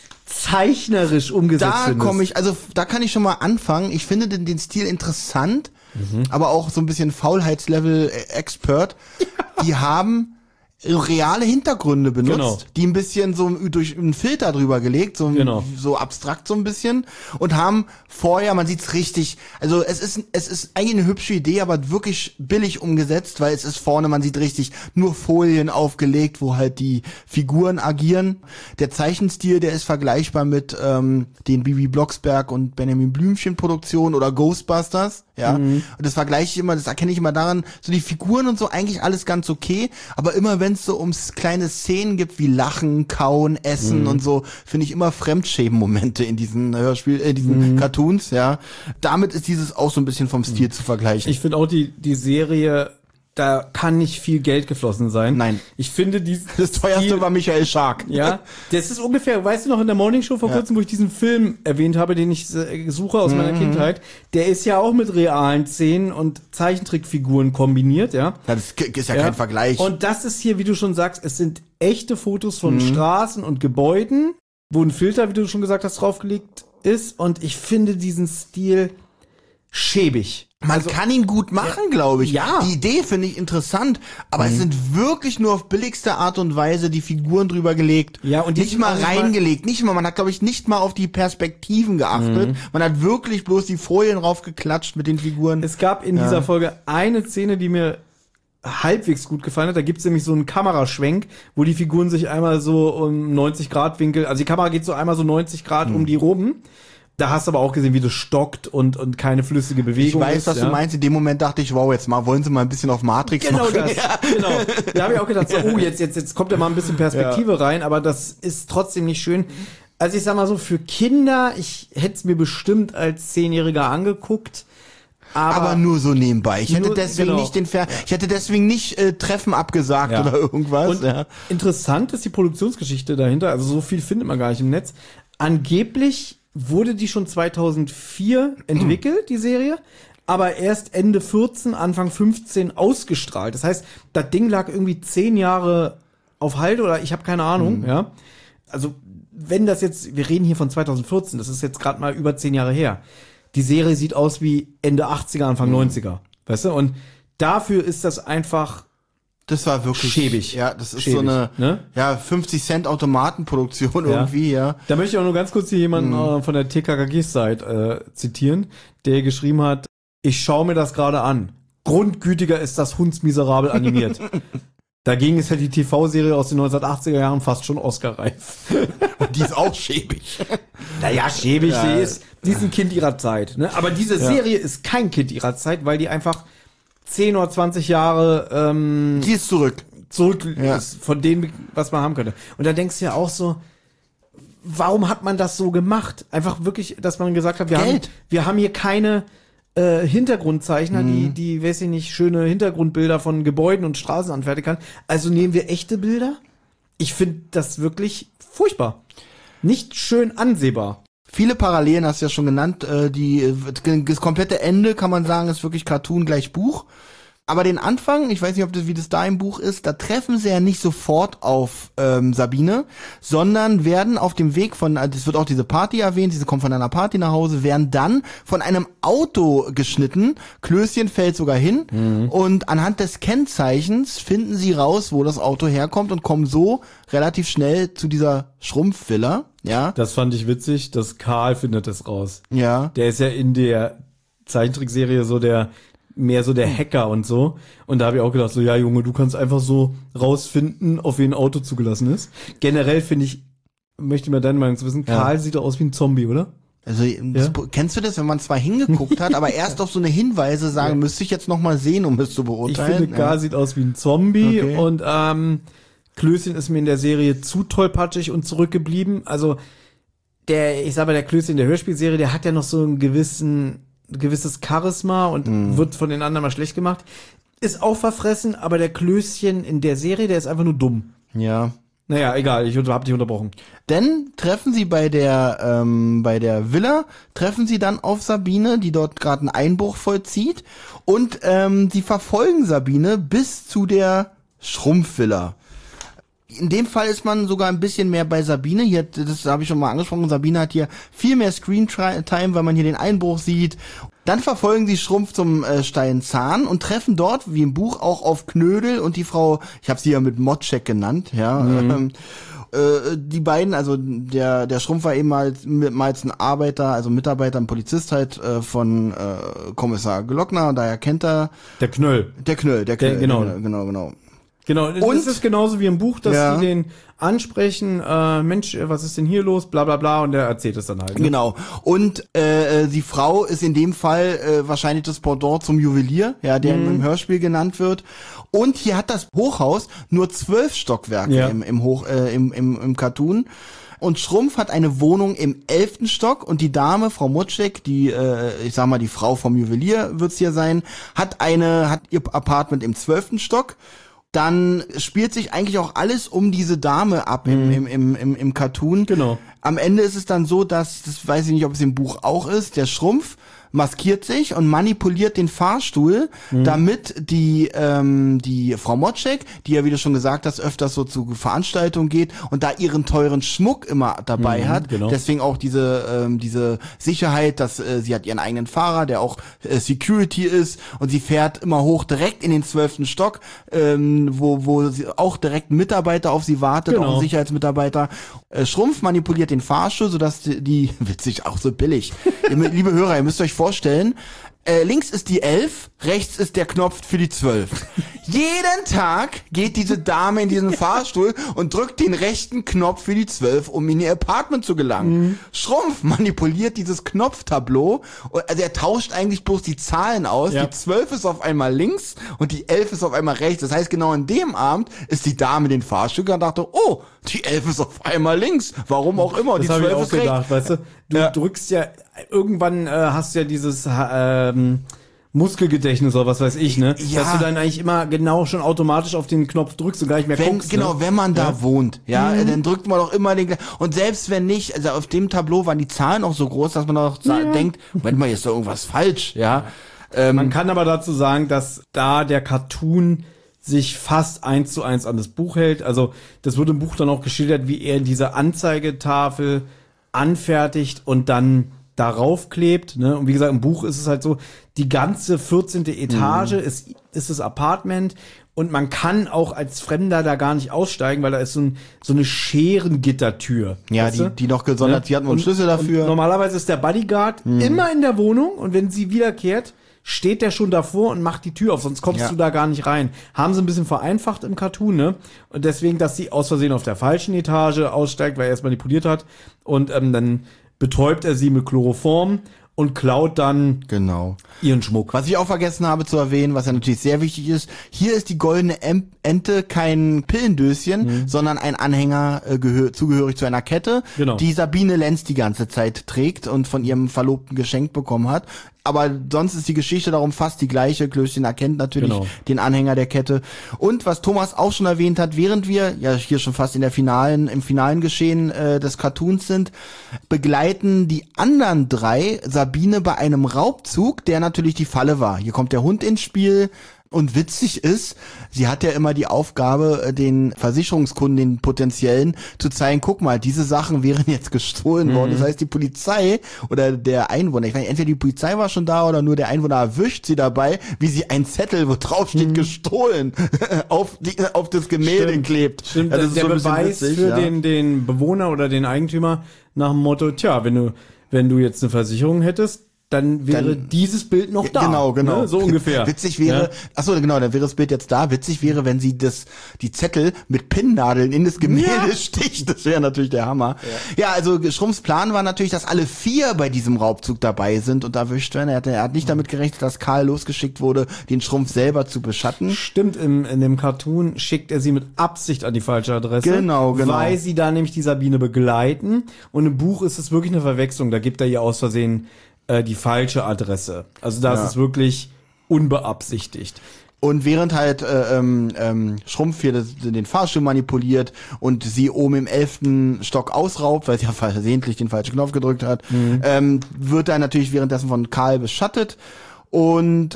zeichnerisch umgesetzt findest. Da kann ich schon mal anfangen. Ich finde den Stil interessant, aber auch so ein bisschen Faulheitslevel-Expert. Ja. Die haben reale Hintergründe benutzt, die ein bisschen so durch einen Filter drüber gelegt, so abstrakt so ein bisschen, und haben vorher, man sieht's richtig, also es ist eigentlich eine hübsche Idee, aber wirklich billig umgesetzt, weil es ist vorne, man sieht richtig nur Folien aufgelegt, wo halt die Figuren agieren. Der Zeichenstil, der ist vergleichbar mit den Bibi Blocksberg und Benjamin Blümchen Produktionen oder Ghostbusters, ja. Und das vergleiche ich immer, das erkenne ich immer daran, so die Figuren und so, eigentlich alles ganz okay, aber immer wenn es so um kleine Szenen gibt, wie Lachen, Kauen, Essen und so, finde ich immer Fremdschämen-Momente in diesen diesen Cartoons, ja. Damit ist dieses auch so ein bisschen vom Stil zu vergleichen. Ich finde auch die Serie, da kann nicht viel Geld geflossen sein. Nein. Ich finde das teuerste war Michael Schark. Ja, das ist ungefähr, weißt du noch, in der Morning Show vor kurzem, wo ich diesen Film erwähnt habe, den ich suche aus meiner Kindheit, der ist ja auch mit realen Szenen und Zeichentrickfiguren kombiniert, ja. Das ist ja kein Vergleich. Und das ist hier, wie du schon sagst, es sind echte Fotos von Straßen und Gebäuden, wo ein Filter, wie du schon gesagt hast, draufgelegt ist, und ich finde diesen Stil schäbig. Man kann ihn gut machen, glaube ich. Ja. Die Idee finde ich interessant, aber es sind wirklich nur auf billigste Art und Weise die Figuren drüber gelegt. Ja, und die nicht mal sind auch reingelegt. Man hat, glaube ich, nicht mal auf die Perspektiven geachtet. Man hat wirklich bloß die Folien raufgeklatscht mit den Figuren. Es gab in dieser Folge eine Szene, die mir halbwegs gut gefallen hat. Da gibt's nämlich so einen Kameraschwenk, wo die Figuren sich einmal so um 90 Grad Winkel, also die Kamera geht so einmal so 90 Grad um die rum. Da hast du aber auch gesehen, wie das stockt und keine flüssige Bewegung ist. Ich weiß, was du meinst. In dem Moment dachte ich, wow, wollen sie mal ein bisschen auf Matrix machen. Genau das, genau. Da habe ich auch gedacht, so, jetzt kommt ja mal ein bisschen Perspektive rein, aber das ist trotzdem nicht schön. Also ich sag mal so, für Kinder, ich hätte es mir bestimmt als 10-Jähriger angeguckt. Aber nur so nebenbei. Ich hätte deswegen nicht Treffen abgesagt oder irgendwas. Und interessant ist die Produktionsgeschichte dahinter. Also so viel findet man gar nicht im Netz. Angeblich wurde die schon 2004 entwickelt, die Serie, aber erst Ende 14, Anfang 15 ausgestrahlt. Das heißt, das Ding lag irgendwie 10 Jahre auf Halde oder ich habe keine Ahnung, ja. Also, wenn das jetzt, wir reden hier von 2014, das ist jetzt gerade mal über 10 Jahre her. Die Serie sieht aus wie Ende 80er, Anfang 90er, weißt du? Und dafür ist das einfach Das war wirklich schäbig. Ja, das ist schäbig, so eine ne? 50 Cent Automatenproduktion irgendwie, ja. Da möchte ich auch nur ganz kurz hier jemanden von der TKKG-Site zitieren, der geschrieben hat, ich schaue mir das gerade an. Grundgütiger ist das hundsmiserabel animiert. Dagegen ist halt die TV-Serie aus den 1980er Jahren fast schon Oscar-reif. Und die ist auch schäbig. Naja, schäbig, die ist ein Kind ihrer Zeit. Ne? Aber diese Serie ist kein Kind ihrer Zeit, weil die einfach 10 oder 20 Jahre die ist zurück ist von dem, was man haben könnte. Und da denkst du ja auch so, warum hat man das so gemacht? Einfach wirklich, dass man gesagt hat, wir haben hier keine Hintergrundzeichner, die, weiß ich nicht, schöne Hintergrundbilder von Gebäuden und Straßen anfertigen kann. Also nehmen wir echte Bilder? Ich finde das wirklich furchtbar. Nicht schön ansehbar. Viele Parallelen hast du ja schon genannt. Das komplette Ende, kann man sagen, ist wirklich Cartoon gleich Buch. Aber den Anfang, ich weiß nicht, wie das da im Buch ist, da treffen sie ja nicht sofort auf Sabine, sondern werden auf dem Weg es wird auch diese Party erwähnt, sie kommen von einer Party nach Hause, werden dann von einem Auto geschnitten, Klößchen fällt sogar hin und anhand des Kennzeichens finden sie raus, wo das Auto herkommt und kommen so relativ schnell zu dieser Schrumpfvilla, ja. Das fand ich witzig, dass Karl findet das raus. Ja. Der ist ja in der Zeichentrickserie mehr so der Hacker und so. Und da habe ich auch gedacht, so, ja Junge, du kannst einfach so rausfinden, auf wen ein Auto zugelassen ist. Generell möchte ich mal deine Meinung zu wissen, Karl sieht doch aus wie ein Zombie, oder? Also, kennst du das, wenn man zwar hingeguckt hat, aber erst auf so eine Hinweise sagen, müsste ich jetzt noch mal sehen, um es zu beurteilen? Ich finde, Karl sieht aus wie ein Zombie und Klößchen ist mir in der Serie zu tollpatschig und zurückgeblieben. Also, der Klößchen in der Hörspielserie, der hat ja noch so ein gewisses Charisma und wird von den anderen mal schlecht gemacht. Ist auch verfressen, aber der Klößchen in der Serie, der ist einfach nur dumm. Ja. Naja, egal, ich hab dich unterbrochen. Denn treffen sie bei der Villa, treffen sie dann auf Sabine, die dort gerade einen Einbruch vollzieht und sie verfolgen Sabine bis zu der Schrumpfvilla. In dem Fall ist man sogar ein bisschen mehr bei Sabine. Hier, das habe ich schon mal angesprochen. Sabine hat hier viel mehr Screentime, weil man hier den Einbruch sieht. Dann verfolgen sie Schrumpf zum steilen Zahn und treffen dort, wie im Buch, auch auf Knödel und die Frau, ich habe sie ja mit Motschek genannt, ja. Die beiden, also der Schrumpf war eben mal ein Arbeiter, also Mitarbeiter, ein Polizist halt von Kommissar Glockner, daher kennt er. Der Knöll. Genau. Genau, es ist genauso wie im Buch, dass die den ansprechen, Mensch, was ist denn hier los, bla bla bla, und der erzählt es dann halt. Ne? Genau, und die Frau ist in dem Fall wahrscheinlich das Pendant zum Juwelier, ja, der im Hörspiel genannt wird. Und hier hat das Hochhaus nur 12 Stockwerke im Cartoon. Und Schrumpf hat eine Wohnung im 11. Stock und die Dame, Frau Motschek, die, ich sag mal, die Frau vom Juwelier wird's hier sein, hat ihr Apartment im 12. Stock. Dann spielt sich eigentlich auch alles um diese Dame ab im Cartoon. Genau. Am Ende ist es dann so, dass, das weiß ich nicht, ob es im Buch auch ist, der Schrumpf maskiert sich und manipuliert den Fahrstuhl, damit die Frau Motschek, die ja, wie du schon gesagt hast, öfters so zu Veranstaltungen geht und da ihren teuren Schmuck immer dabei hat. Genau. Deswegen auch diese Sicherheit, dass sie hat ihren eigenen Fahrer, der auch Security ist und sie fährt immer hoch direkt in den 12. Stock, wo sie auch direkt ein Mitarbeiter auf sie wartet, auch ein Sicherheitsmitarbeiter. Schrumpf manipuliert den Fahrstuhl, sodass die witzig, auch so billig. Liebe Hörer, ihr müsst euch vorstellen, links ist die 11, rechts ist der Knopf für die 12. Jeden Tag geht diese Dame in diesen Fahrstuhl und drückt den rechten Knopf für die 12, um in ihr Apartment zu gelangen. Schrumpf manipuliert dieses Knopftableau, also er tauscht eigentlich bloß die Zahlen aus. Ja. Die 12 ist auf einmal links und die 11 ist auf einmal rechts. Das heißt, genau an dem Abend ist die Dame in den Fahrstuhl und dachte, oh, die 11 ist auf einmal links. Warum auch immer. Das die 12 ist gedacht, rechts. weißt du? Du drückst ja, irgendwann hast du ja dieses Muskelgedächtnis oder was weiß ich, ne? Ja. Dass du dann eigentlich immer genau schon automatisch auf den Knopf drückst und gar nicht mehr guckst. Genau, ne? wenn man da wohnt, dann drückt man doch immer den, und selbst wenn nicht, also auf dem Tableau waren die Zahlen auch so groß, dass man doch denkt, Moment mal, hier ist doch irgendwas falsch, ja. Man kann aber dazu sagen, dass da der Cartoon sich fast 1:1 an das Buch hält. Also das wird im Buch dann auch geschildert, wie er diese Anzeigetafel anfertigt und dann darauf klebt, ne? Und wie gesagt, im Buch ist es halt so, die ganze 14. Etage ist das Apartment Und man kann auch als Fremder da gar nicht aussteigen, weil da ist so eine Scherengittertür. Ja, weißt du? die noch gesondert, die hatten wohl einen Schlüssel dafür. Und normalerweise ist der Bodyguard immer in der Wohnung und wenn sie wiederkehrt, steht der schon davor und macht die Tür auf, sonst kommst du da gar nicht rein. Haben sie ein bisschen vereinfacht im Cartoon, ne? Und deswegen, dass sie aus Versehen auf der falschen Etage aussteigt, weil er es manipuliert hat. Und dann betäubt er sie mit Chloroform und klaut dann ihren Schmuck. Was ich auch vergessen habe zu erwähnen, was ja natürlich sehr wichtig ist, hier ist die goldene Ente kein Pillendöschen, sondern ein Anhänger zugehörig zu einer Kette, die Sabine Lenz die ganze Zeit trägt und von ihrem Verlobten geschenkt bekommen hat. Aber sonst ist die Geschichte darum fast die gleiche. Klößchen erkennt natürlich den Anhänger der Kette. Und was Thomas auch schon erwähnt hat, während wir ja hier schon fast im finalen Geschehen des Cartoons sind, begleiten die anderen 3 Sabine bei einem Raubzug, der natürlich die Falle war. Hier kommt der Hund ins Spiel. Und witzig ist, sie hat ja immer die Aufgabe, den Versicherungskunden, den potenziellen, zu zeigen, guck mal, diese Sachen wären jetzt gestohlen worden. Das heißt, die Polizei oder der Einwohner, ich meine, entweder die Polizei war schon da oder nur der Einwohner erwischt sie dabei, wie sie einen Zettel, wo drauf steht, gestohlen, auf das Gemälde klebt. Stimmt, also der Beweis witzig, für den Bewohner oder den Eigentümer nach dem Motto, tja, wenn du jetzt eine Versicherung hättest, dann wäre dieses Bild noch da. Genau. Ne? So ungefähr. Witzig wäre, dann wäre das Bild jetzt da. Witzig wäre, wenn sie die Zettel mit Pinnnadeln in das Gemälde sticht. Das wäre natürlich der Hammer. Ja, also Schrumpfs Plan war natürlich, dass alle 4 bei diesem Raubzug dabei sind und erwischt werden. Er hat nicht damit gerechnet, dass Karl losgeschickt wurde, den Schrumpf selber zu beschatten. Stimmt, in dem Cartoon schickt er sie mit Absicht an die falsche Adresse. Genau. Weil sie da nämlich die Sabine begleiten. Und im Buch ist es wirklich eine Verwechslung. Da gibt er ihr aus Versehen die falsche Adresse. Also da ist es wirklich unbeabsichtigt. Und während halt Schrumpf hier den Fahrstuhl manipuliert und sie oben im 11. Stock ausraubt, weil sie ja versehentlich den falschen Knopf gedrückt hat, wird er natürlich währenddessen von Karl beschattet. Und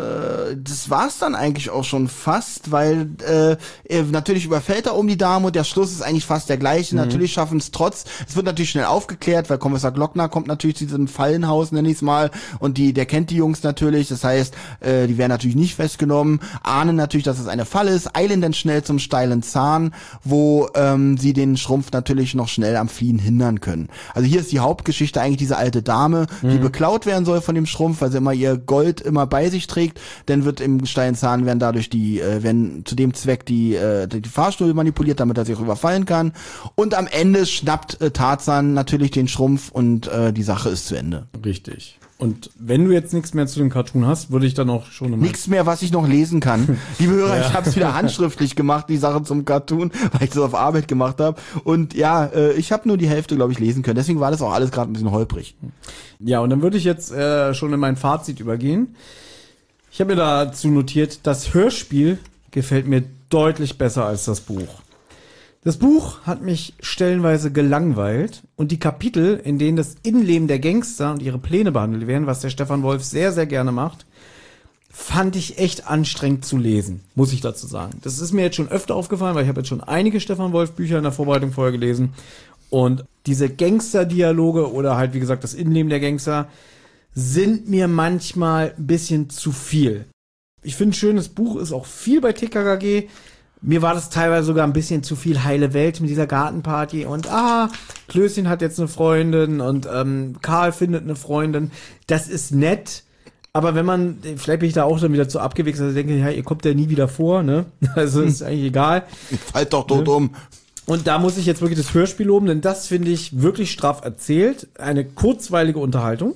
das war's dann eigentlich auch schon fast, weil natürlich überfällt er die Dame und der Schluss ist eigentlich fast der gleiche. Natürlich schaffen es es wird natürlich schnell aufgeklärt, weil Kommissar Glockner kommt natürlich zu diesem Fallenhaus, nenne ich es mal, und der kennt die Jungs natürlich, das heißt, die werden natürlich nicht festgenommen, ahnen natürlich, dass es eine Falle ist, eilen dann schnell zum steilen Zahn, wo sie den Schrumpf natürlich noch schnell am Fliehen hindern können. Also hier ist die Hauptgeschichte eigentlich diese alte Dame, die beklaut werden soll von dem Schrumpf, weil sie immer ihr Gold immer bei sich trägt, dann wird im steilen Zahn werden dadurch werden zu dem Zweck die Fahrstuhl manipuliert, damit er sich auch überfallen kann. Und am Ende schnappt Tarzan natürlich den Schrumpf und die Sache ist zu Ende. Richtig. Und wenn du jetzt nichts mehr zu dem Cartoon hast, würde ich dann auch schon nichts mehr, was ich noch lesen kann. Liebe Hörer, ich habe es wieder handschriftlich gemacht, die Sache zum Cartoon, weil ich das auf Arbeit gemacht habe. Und ich habe nur die Hälfte, glaube ich, lesen können. Deswegen war das auch alles gerade ein bisschen holprig. Ja, und dann würde ich jetzt schon in mein Fazit übergehen. Ich habe mir dazu notiert, das Hörspiel gefällt mir deutlich besser als das Buch. Das Buch hat mich stellenweise gelangweilt und die Kapitel, in denen das Innenleben der Gangster und ihre Pläne behandelt werden, was der Stefan Wolf sehr, sehr gerne macht, fand ich echt anstrengend zu lesen, muss ich dazu sagen. Das ist mir jetzt schon öfter aufgefallen, weil ich habe jetzt schon einige Stefan Wolf Bücher in der Vorbereitung vorher gelesen und diese Gangster-Dialoge oder halt, wie gesagt, das Innenleben der Gangster sind mir manchmal ein bisschen zu viel. Ich finde, ein schönes Buch ist auch viel bei TKKG. Mir war das teilweise sogar ein bisschen zu viel heile Welt mit dieser Gartenparty und Klößchen hat jetzt eine Freundin und Karl findet eine Freundin. Das ist nett, aber wenn man, vielleicht bin ich da auch dann wieder zu abgewichst, dass ich denke, ja, ihr kommt ja nie wieder vor, ne? Also ist eigentlich egal. Ich fall doch tot um. Und da muss ich jetzt wirklich das Hörspiel loben, denn das finde ich wirklich straff erzählt. Eine kurzweilige Unterhaltung.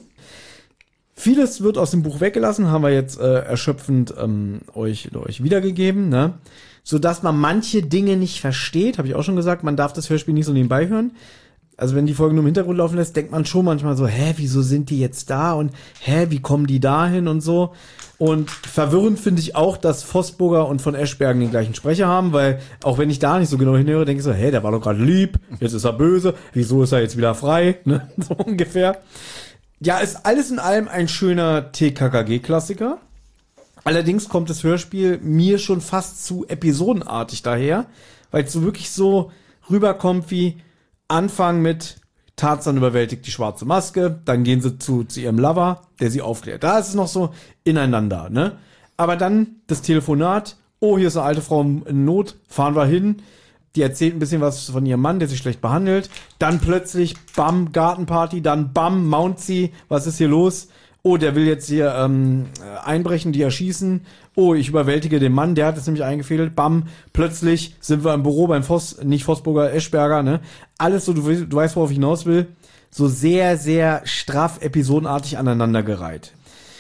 Vieles wird aus dem Buch weggelassen, haben wir jetzt erschöpfend euch wiedergegeben, ne? Sodass man manche Dinge nicht versteht, habe ich auch schon gesagt, man darf das Hörspiel nicht so nebenbei hören. Also wenn die Folge nur im Hintergrund laufen lässt, denkt man schon manchmal so, wieso sind die jetzt da und wie kommen die dahin und so. Und verwirrend finde ich auch, dass Vosburger und von Eschbergen den gleichen Sprecher haben, weil auch wenn ich da nicht so genau hinhöre, denke ich so, der war doch gerade lieb, jetzt ist er böse, wieso ist er jetzt wieder frei, ne? So ungefähr. Ja, ist alles in allem ein schöner TKKG-Klassiker. Allerdings kommt das Hörspiel mir schon fast zu episodenartig daher, weil es so wirklich so rüberkommt wie Anfang mit Tarzan überwältigt die schwarze Maske, dann gehen sie zu ihrem Lover, der sie aufklärt. Da ist es noch so ineinander, ne? Aber dann das Telefonat oh, hier ist eine alte Frau in Not, fahren wir hin. Die erzählt ein bisschen was von ihrem Mann, der sich schlecht behandelt. Dann plötzlich, bam, Gartenparty, dann bam, Mountsy, was ist hier los? Oh, der will jetzt hier einbrechen, die erschießen. Oh, ich überwältige den Mann, der hat es nämlich eingefädelt. Bam, plötzlich sind wir im Büro beim nicht Vossburger, Eschberger, ne? Alles so, du weißt, worauf ich hinaus will. So sehr, sehr straff, episodenartig aneinandergereiht.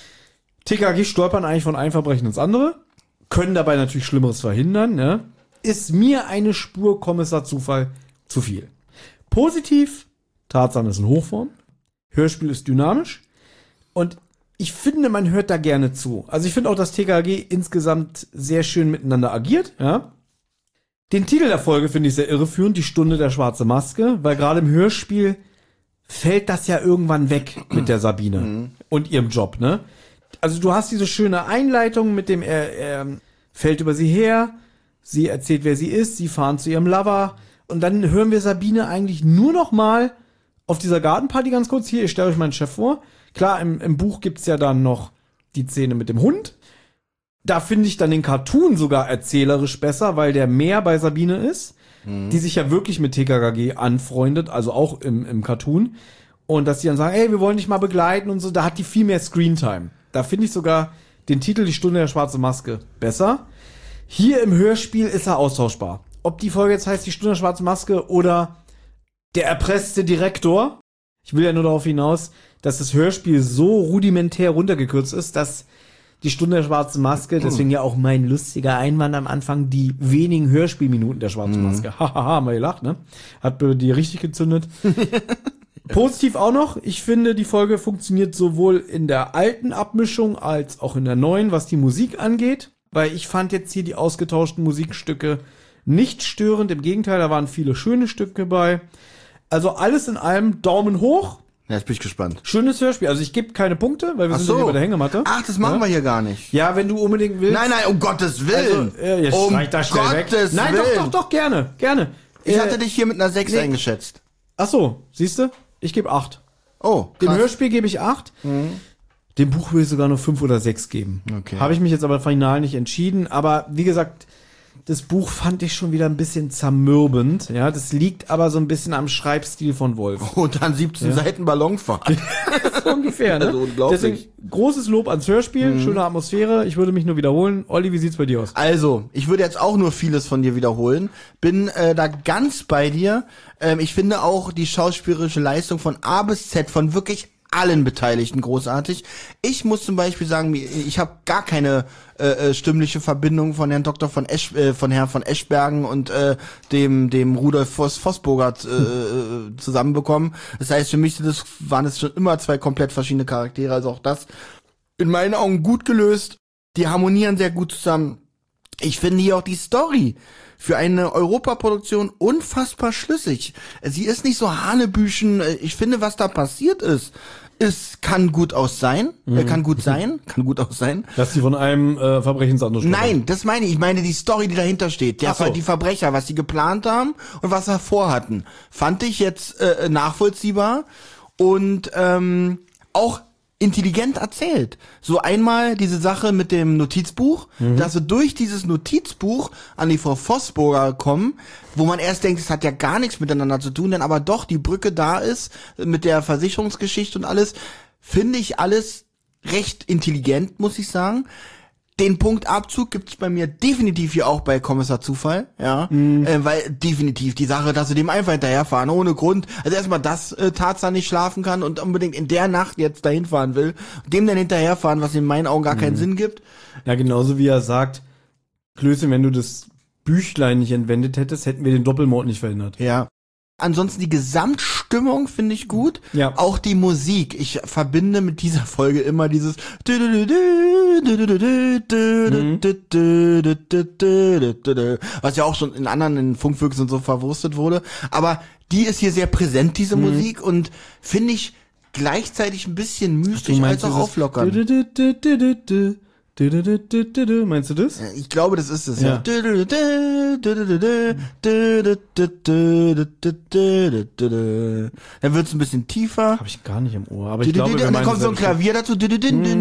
TKKG stolpern eigentlich von einem Verbrechen ins andere, können dabei natürlich Schlimmeres verhindern, ne? Ist mir eine Spur Kommissar Zufall zu viel. Positiv, Tarzan ist in Hochform, Hörspiel ist dynamisch und ich finde, man hört da gerne zu. Also ich finde auch, dass TKKG insgesamt sehr schön miteinander agiert, ja. Den Titel der Folge finde ich sehr irreführend, die Stunde der schwarze Maske, weil gerade im Hörspiel fällt das ja irgendwann weg mit der Sabine und ihrem Job, ne? Also du hast diese schöne Einleitung mit dem, er fällt über sie her, sie erzählt, wer sie ist, sie fahren zu ihrem Lover und dann hören wir Sabine eigentlich nur noch mal auf dieser Gartenparty ganz kurz. Hier, ich stelle euch meinen Chef vor. Klar, im Buch gibt's ja dann noch die Szene mit dem Hund. Da finde ich dann den Cartoon sogar erzählerisch besser, weil der mehr bei Sabine ist, die sich ja wirklich mit TKKG anfreundet, also auch im Cartoon. Und dass die dann sagen, ey, wir wollen dich mal begleiten und so, da hat die viel mehr Screentime. Da finde ich sogar den Titel Die Stunde der schwarze Maske besser. Hier im Hörspiel ist er austauschbar. Ob die Folge jetzt heißt Die Stunde der schwarze Maske oder Der erpresste Direktor. Ich will ja nur darauf hinaus, dass das Hörspiel so rudimentär runtergekürzt ist, dass Die Stunde der schwarzen Maske, deswegen ja auch mein lustiger Einwand am Anfang, die wenigen Hörspielminuten der schwarzen Maske. Hahaha, haben wir gelacht, ne? Hat die richtig gezündet. Positiv auch noch, ich finde, die Folge funktioniert sowohl in der alten Abmischung als auch in der neuen, was die Musik angeht, weil ich fand jetzt hier die ausgetauschten Musikstücke nicht störend, im Gegenteil, da waren viele schöne Stücke bei. Also alles in allem Daumen hoch. Ja, jetzt bin ich gespannt. Schönes Hörspiel, also ich gebe keine Punkte, weil wir sind ja hier bei der Hängematte. Ach, das machen wir hier gar nicht. Ja, wenn du unbedingt willst. Nein, um Gottes Willen. Also, jetzt streich da schnell weg. Nein, Willen. doch, gerne. Ich hatte dich hier mit einer 6 eingeschätzt. Ach so, siehst du? Ich gebe 8. Oh, Dem krass. Hörspiel gebe ich 8. Dem Buch will ich sogar nur 5 oder 6 geben. Okay. Habe ich mich jetzt aber final nicht entschieden. Aber wie gesagt, das Buch fand ich schon wieder ein bisschen zermürbend. Ja, das liegt aber so ein bisschen am Schreibstil von Wolf. Und dann 17 Seiten Ballonfahrt. So ungefähr, ne? Also unglaublich. Deswegen großes Lob ans Hörspiel, schöne Atmosphäre. Ich würde mich nur wiederholen. Olli, wie sieht's bei dir aus? Also, ich würde jetzt auch nur vieles von dir wiederholen. Bin da ganz bei dir. Ich finde auch die schauspielerische Leistung von A bis Z von wirklich allen Beteiligten großartig. Ich muss zum Beispiel sagen, ich habe gar keine stimmliche Verbindung von Herrn Dr. von Herrn von Eschbergen und dem Rudolf Vossburger zusammenbekommen. Das heißt, für mich waren es schon immer zwei komplett verschiedene Charaktere. Also auch das in meinen Augen gut gelöst. Die harmonieren sehr gut zusammen. Ich finde hier auch die Story für eine Europaproduktion unfassbar schlüssig. Sie ist nicht so hanebüchen. Ich finde, was da passiert ist, kann gut sein. Kann gut sein. Dass sie von einem Verbrechen ins andere stolpern. Nein, das meine ich. Ich meine die Story, die dahinter steht. Ach so. Die Verbrecher, was sie geplant haben und was sie vorhatten. Fand ich jetzt nachvollziehbar und auch intelligent erzählt. So einmal diese Sache mit dem Notizbuch, dass wir durch dieses Notizbuch an die Frau Vossburger kommen, wo man erst denkt, es hat ja gar nichts miteinander zu tun, denn aber doch die Brücke da ist mit der Versicherungsgeschichte und alles, finde ich alles recht intelligent, muss ich sagen. Den Punkt Abzug gibt's bei mir definitiv hier auch bei Kommissar Zufall, ja, weil definitiv die Sache, dass sie dem einfach hinterherfahren, ohne Grund, also erstmal, dass Tarzan nicht schlafen kann und unbedingt in der Nacht jetzt dahin fahren will, dem dann hinterherfahren, was in meinen Augen gar keinen Sinn gibt. Ja, genauso wie er sagt, Klößchen, wenn du das Büchlein nicht entwendet hättest, hätten wir den Doppelmord nicht verhindert. Ja. Ansonsten die Gesamtstimmung finde ich gut. Ja. Auch die Musik. Ich verbinde mit dieser Folge immer dieses was ja auch schon in anderen Funkfüchsen und so verwurstet wurde. Aber die ist hier sehr präsent, diese Musik, und finde ich gleichzeitig ein bisschen mystisch als auch auflockernd. Meinst du das? Ich glaube, das ist es, ja. Ja. Dann wird's ein bisschen tiefer. Habe ich gar nicht im Ohr, aber ich glaube, Und dann kommt so ein Klavier dazu. Ja,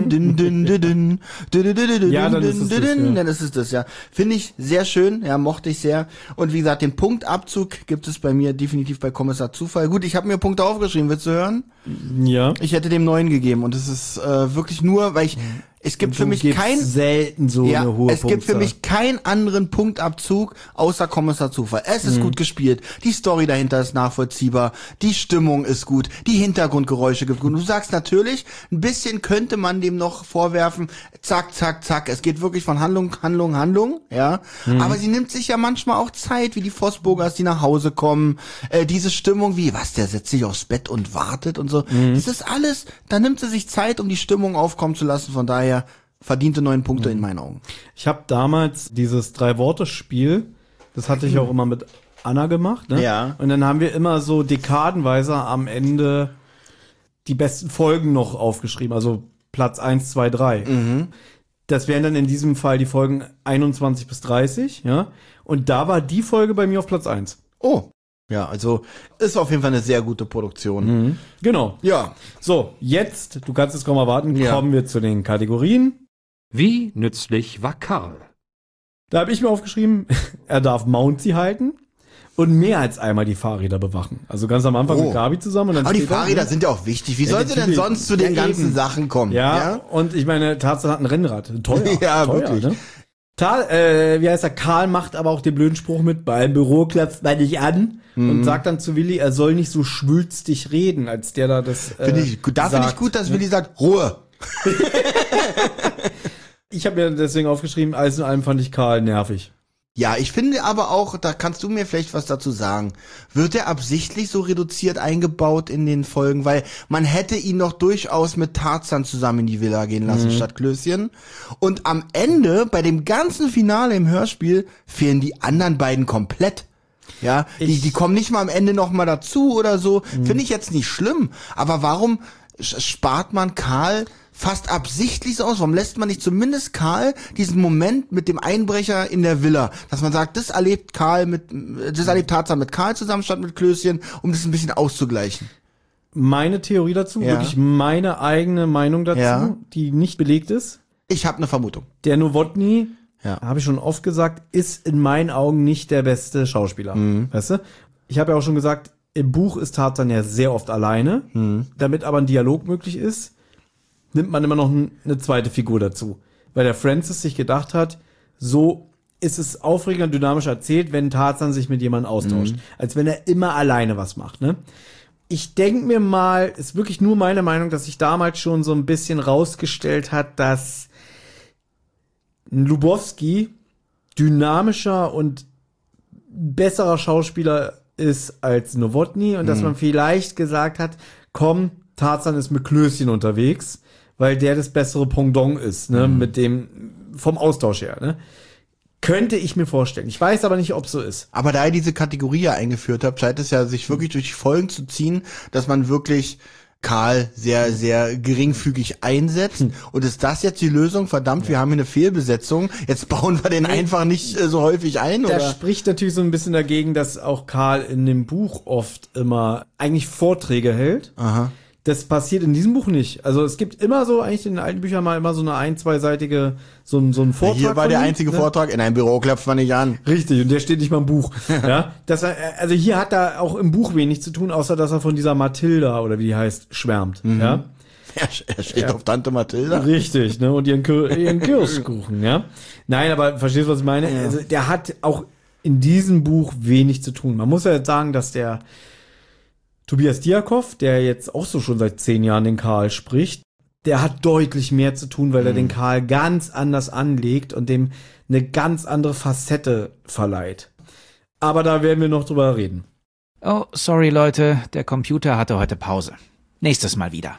dann ist es das, ja. Dann ist es das, ja. Finde ich sehr schön, ja, mochte ich sehr. Und wie gesagt, den Punktabzug gibt es bei mir definitiv bei Kommissar Zufall. Gut, ich habe mir Punkte aufgeschrieben, willst du hören? Ja. Ich hätte dem 9 gegeben und es ist wirklich nur, weil es gibt für mich selten so eine hohe es gibt für mich keinen anderen Punktabzug außer Kommissar Zufall. Es ist gut gespielt, die Story dahinter ist nachvollziehbar, die Stimmung ist gut, die Hintergrundgeräusche gibt gut. Du sagst natürlich, ein bisschen könnte man dem noch vorwerfen, zack, zack, zack. Es geht wirklich von Handlung, ja. Aber sie nimmt sich ja manchmal auch Zeit, wie die Vosburgers, die nach Hause kommen, diese Stimmung wie, der setzt sich aufs Bett und wartet und so. Das ist alles, da nimmt sie sich Zeit, um die Stimmung aufkommen zu lassen, von daher verdiente 9 Punkte in meinen Augen. Ich habe damals dieses 3-Worte-Spiel, das hatte ich auch immer mit Anna gemacht, ne? Ja. Und dann haben wir immer so dekadenweise am Ende die besten Folgen noch aufgeschrieben, also Platz 1, 2, 3. Das wären dann in diesem Fall die Folgen 21 bis 30, ja? Und da war die Folge bei mir auf Platz 1. Oh. Ja, also ist auf jeden Fall eine sehr gute Produktion. Genau. Ja. So, jetzt, du kannst es kaum erwarten, Ja. kommen wir zu den Kategorien. Wie nützlich war Karl? Da habe ich mir aufgeschrieben, er darf Mounty halten und mehr als einmal die Fahrräder bewachen. Also ganz am Anfang mit Gabi zusammen. Und dann Aber die später, Fahrräder ne? sind ja auch wichtig. Wie Ja, soll sie denn natürlich. sonst zu den Ja, ganzen eben. Sachen kommen? Ja, und ich meine, Tarzan hat ein Rennrad. Teuer. Ja, teuer, wirklich. Ne? Wie heißt er? Karl macht aber auch den blöden Spruch mit, beim Büro klopft man nicht an und sagt dann zu Willi, er soll nicht so schwülstig reden, als der da das Finde ich gut, dass Willi sagt, Ruhe. Ich habe mir deswegen aufgeschrieben, alles in allem fand ich Karl nervig. Ja, ich finde aber auch, da kannst du mir vielleicht was dazu sagen. Wird er absichtlich so reduziert eingebaut in den Folgen? Weil man hätte ihn noch durchaus mit Tarzan zusammen in die Villa gehen lassen statt Klößchen. Und am Ende, bei dem ganzen Finale im Hörspiel, fehlen die anderen beiden komplett. Ja, die kommen nicht mal am Ende noch mal dazu oder so. Finde ich jetzt nicht schlimm. Aber warum spart man Karl fast absichtlich so aus? Warum lässt man nicht zumindest Karl diesen Moment mit dem Einbrecher in der Villa, dass man sagt, das erlebt Tarzan mit Karl zusammen statt mit Klößchen, um das ein bisschen auszugleichen? Meine Theorie dazu, Ja. wirklich meine eigene Meinung dazu, Ja. die nicht belegt ist. Ich habe eine Vermutung. Der Nowotny, Ja. habe ich schon oft gesagt, ist in meinen Augen nicht der beste Schauspieler. Weißt du? Ich habe ja auch schon gesagt, im Buch ist Tarzan ja sehr oft alleine. Damit aber ein Dialog möglich ist, nimmt man immer noch eine zweite Figur dazu. Weil der Francis sich gedacht hat, so ist es aufregender, dynamischer erzählt, wenn Tarzan sich mit jemandem austauscht. Als wenn er immer alleine was macht, ne? Ich denke mir mal, ist wirklich nur meine Meinung, dass sich damals schon so ein bisschen rausgestellt hat, dass ein Lubowski dynamischer und besserer Schauspieler ist als Nowotny und dass man vielleicht gesagt hat, komm, Tarzan ist mit Klößchen unterwegs, weil der das bessere Pendant ist, ne, mit dem, vom Austausch her, ne. Könnte ich mir vorstellen. Ich weiß aber nicht, ob es so ist. Aber da ihr diese Kategorie ja eingeführt habt, scheint es ja sich wirklich durch die Folgen zu ziehen, dass man wirklich Karl sehr, sehr geringfügig einsetzt. Und ist das jetzt die Lösung? Verdammt, wir haben hier eine Fehlbesetzung. Jetzt bauen wir den einfach nicht so häufig ein, Das oder? spricht natürlich so ein bisschen dagegen, dass auch Karl in dem Buch oft immer eigentlich Vorträge hält. Aha. Das passiert in diesem Buch nicht. Also es gibt immer so, eigentlich in den alten Büchern mal immer so eine 1-2-seitige, so ein Vortrag. Hier war von der ihm, einzige ne? Vortrag, in einem Büro klopft man nicht an. Richtig, und der steht nicht mal im Buch. Ja, also hier hat er auch im Buch wenig zu tun, außer dass er von dieser Mathilda, oder wie die heißt, schwärmt. Ja, Er steht auf Tante Mathilda. richtig, ne, und ihren Kirschkuchen, ja. Nein, aber verstehst du, was ich meine? Also der hat auch in diesem Buch wenig zu tun. Man muss ja jetzt sagen, dass der Tobias Diakow, der jetzt auch so schon seit 10 Jahren den Karl spricht, der hat deutlich mehr zu tun, weil er den Karl ganz anders anlegt und dem eine ganz andere Facette verleiht. Aber da werden wir noch drüber reden. Oh, sorry Leute, der Computer hatte heute Pause. Nächstes Mal wieder.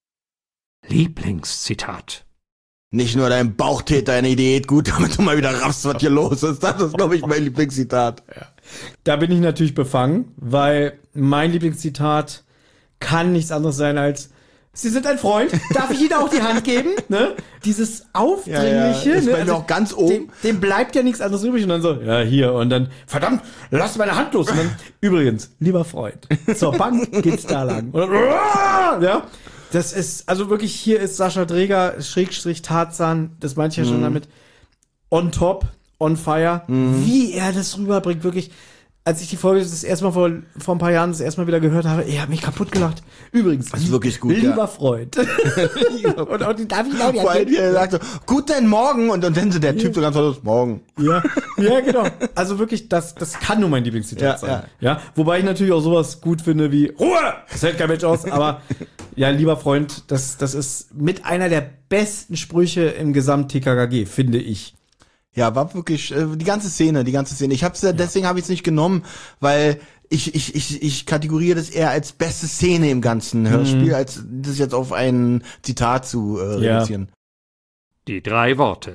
Lieblingszitat. Nicht nur dein Bauchtäter eine Idee gut, damit du mal wieder raffst, was hier los ist. Das ist, glaube ich, mein Lieblingszitat. Da bin ich natürlich befangen, weil mein Lieblingszitat kann nichts anderes sein als Sie sind ein Freund. Darf ich Ihnen auch die Hand geben? Ne? Dieses Aufdringliche. Ist ne? bei mir auch ganz oben. Dem bleibt ja nichts anderes übrig. Und dann so, ja, hier. Und dann, verdammt, lass meine Hand los. Und dann, übrigens, lieber Freund, zur Bank geht's da lang. Und dann, ja. Das ist, also wirklich, hier ist Sascha Dreger, Schrägstrich Tarzan, das meinte ich ja schon damit, on top, on fire. Wie er das rüberbringt, wirklich. Als ich die Folge das erste Mal vor ein paar Jahren das erste Mal wieder gehört habe, ich habe mich kaputt gelacht. Übrigens, das ist wirklich gut, lieber Freund. und die darf ich auch Vor allem, wie er sagt so, guten Morgen, und dann so der Typ so ganz laut, morgen. Ja, genau. Also wirklich, das kann nur mein Lieblingszitat sein. Ja, wobei ich natürlich auch sowas gut finde wie Ruhe! Das hält kein Mensch aus, aber ja, lieber Freund, das ist mit einer der besten Sprüche im Gesamt-TKKG, finde ich. Ja, war wirklich die ganze Szene. Ich hab's deswegen habe ich es nicht genommen, weil ich kategoriere das eher als beste Szene im ganzen Hörspiel, als das jetzt auf ein Zitat zu reduzieren. Die 3 Worte.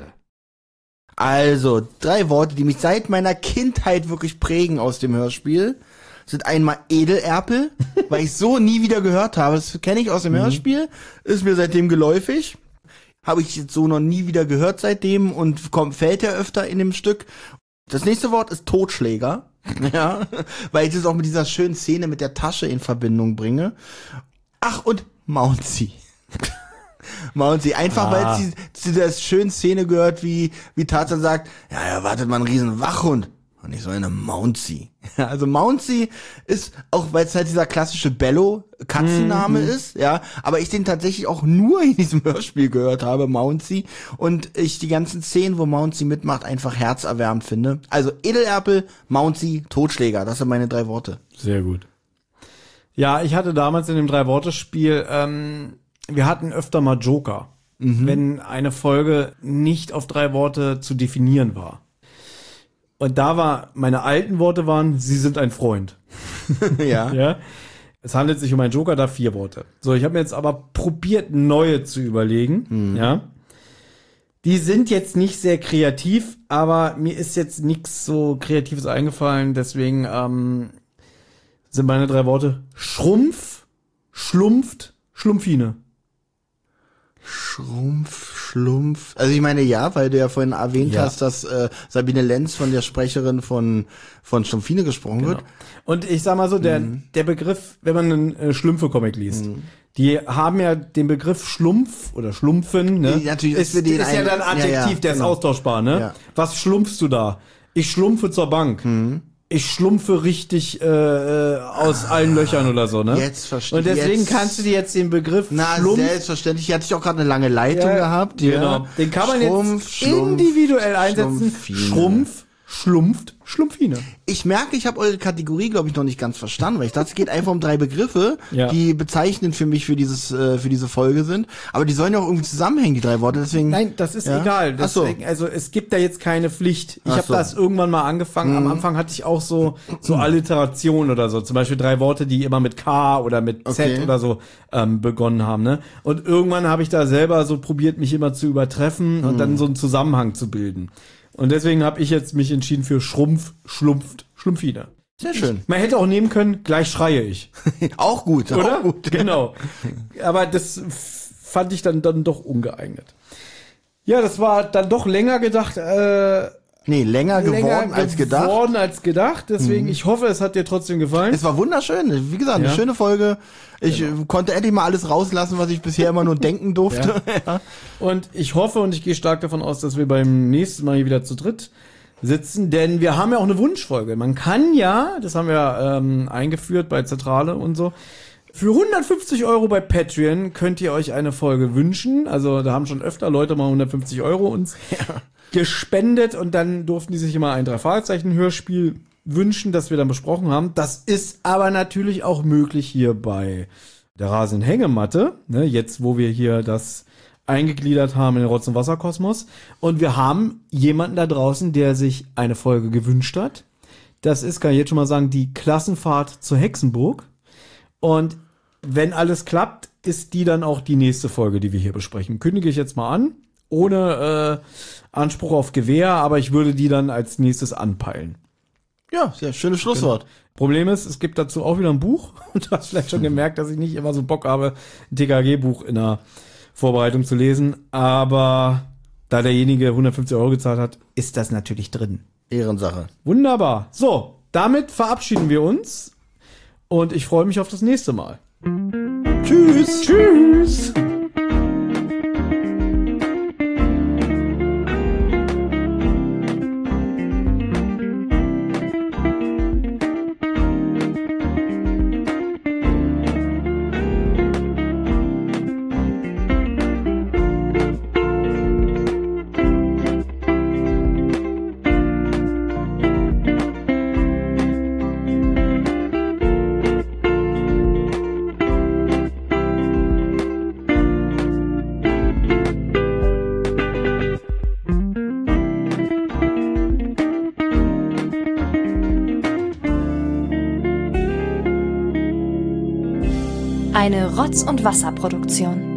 Also, 3 Worte, die mich seit meiner Kindheit wirklich prägen aus dem Hörspiel, sind einmal Edelerpel, weil ich so nie wieder gehört habe. Das kenne ich aus dem Hörspiel, ist mir seitdem geläufig. Habe ich jetzt so noch nie wieder gehört seitdem und fällt ja öfter in dem Stück. Das nächste Wort ist Totschläger. Ja, weil ich das auch mit dieser schönen Szene mit der Tasche in Verbindung bringe. Ach, und Mouncy. Mouncy, einfach weil sie zu der schönen Szene gehört, wie Tarzan sagt, ja, erwartet man einen riesen Wachhund. Und nicht so eine Mouncy. Also Mouncy ist, auch weil es halt dieser klassische Bello-Katzenname ist, ja, aber ich den tatsächlich auch nur in diesem Hörspiel gehört habe, Mouncy, und ich die ganzen Szenen, wo Mouncy mitmacht, einfach herzerwärmend finde. Also Edelerpel, Mouncy, Totschläger, das sind meine 3 Worte. Sehr gut. Ja, ich hatte damals in dem 3-Worte-Spiel, wir hatten öfter mal Joker, wenn eine Folge nicht auf 3 Worte zu definieren war. Und meine alten Worte waren, Sie sind ein Freund. Ja. Es handelt sich um einen Joker, da 4 Worte. So, ich habe mir jetzt aber probiert, neue zu überlegen. Ja. Die sind jetzt nicht sehr kreativ, aber mir ist jetzt nichts so Kreatives eingefallen. Deswegen sind meine 3 Worte Schrumpf, Schlumpft, Schlumpfine. Schlumpf. Also ich meine, ja, weil du ja vorhin erwähnt hast, dass Sabine Lenz von der Sprecherin von Schlumpfine gesprochen wird. Und ich sag mal so, der Begriff, wenn man einen Schlümpfe-Comic liest, die haben ja den Begriff Schlumpf oder Schlumpfen, ne? Natürlich ist ja dann Adjektiv, der ist austauschbar, ne? Ja. Was schlumpfst du da? Ich schlumpfe zur Bank. Ich schlumpfe richtig aus allen Löchern oder so, ne? Jetzt verstehe ich. Und deswegen kannst du dir jetzt den Begriff Schlumpf... selbstverständlich. Hier hatte ich auch gerade eine lange Leitung gehabt. Genau. Den kann man jetzt individuell einsetzen. Schrumpf, schlumpft, Schlumpfine. Ich merke, ich habe eure Kategorie, glaube ich, noch nicht ganz verstanden, weil ich dachte, es geht einfach um 3 Begriffe, die bezeichnend für mich für diese Folge sind. Aber die sollen ja auch irgendwie zusammenhängen, die 3 Worte. Deswegen. Nein, das ist egal. Deswegen, also es gibt da jetzt keine Pflicht. Ich habe das irgendwann mal angefangen. Am Anfang hatte ich auch so Alliterationen oder so. Zum Beispiel 3 Worte, die immer mit K oder mit Z oder so begonnen haben. Ne? Und irgendwann habe ich da selber so probiert, mich immer zu übertreffen und dann so einen Zusammenhang zu bilden. Und deswegen habe ich jetzt mich entschieden für Schrumpf, Schlumpft, Schlumpfine. Sehr schön. Man hätte auch nehmen können, gleich schreie ich. Auch gut, oder? Auch gut. Genau. Aber das fand ich dann doch ungeeignet. Ja, das war dann doch länger gedacht. Länger geworden als gedacht. Deswegen, ich hoffe, es hat dir trotzdem gefallen. Es war wunderschön. Wie gesagt, eine schöne Folge. Ich konnte endlich mal alles rauslassen, was ich bisher immer nur denken durfte. Ja. Und ich hoffe und ich gehe stark davon aus, dass wir beim nächsten Mal hier wieder zu dritt sitzen, denn wir haben ja auch eine Wunschfolge. Man kann ja, das haben wir eingeführt bei Zentrale und so, für 150 € bei Patreon könnt ihr euch eine Folge wünschen. Also da haben schon öfter Leute mal 150 € uns gespendet und dann durften die sich immer ein 3-Fragezeichen-Hörspiel wünschen, das wir dann besprochen haben. Das ist aber natürlich auch möglich hier bei der rasenden Hängematte, ne, jetzt wo wir hier das eingegliedert haben in den Rotz- und Wasserkosmos. Und wir haben jemanden da draußen, der sich eine Folge gewünscht hat. Das ist, kann ich jetzt schon mal sagen, die Klassenfahrt zur Hexenburg. Und wenn alles klappt, ist die dann auch die nächste Folge, die wir hier besprechen. Kündige ich jetzt mal an, ohne Anspruch auf Gewähr, aber ich würde die dann als nächstes anpeilen. Ja, sehr schönes Schlusswort. Problem ist, es gibt dazu auch wieder ein Buch. Und du hast vielleicht schon gemerkt, dass ich nicht immer so Bock habe, ein TKG-Buch in der Vorbereitung zu lesen. Aber da derjenige 150 € gezahlt hat, ist das natürlich drin. Ehrensache. Wunderbar. So, damit verabschieden wir uns. Und ich freue mich auf das nächste Mal. Tschüss. Tschüss. Eine Rotz- und Wasserproduktion.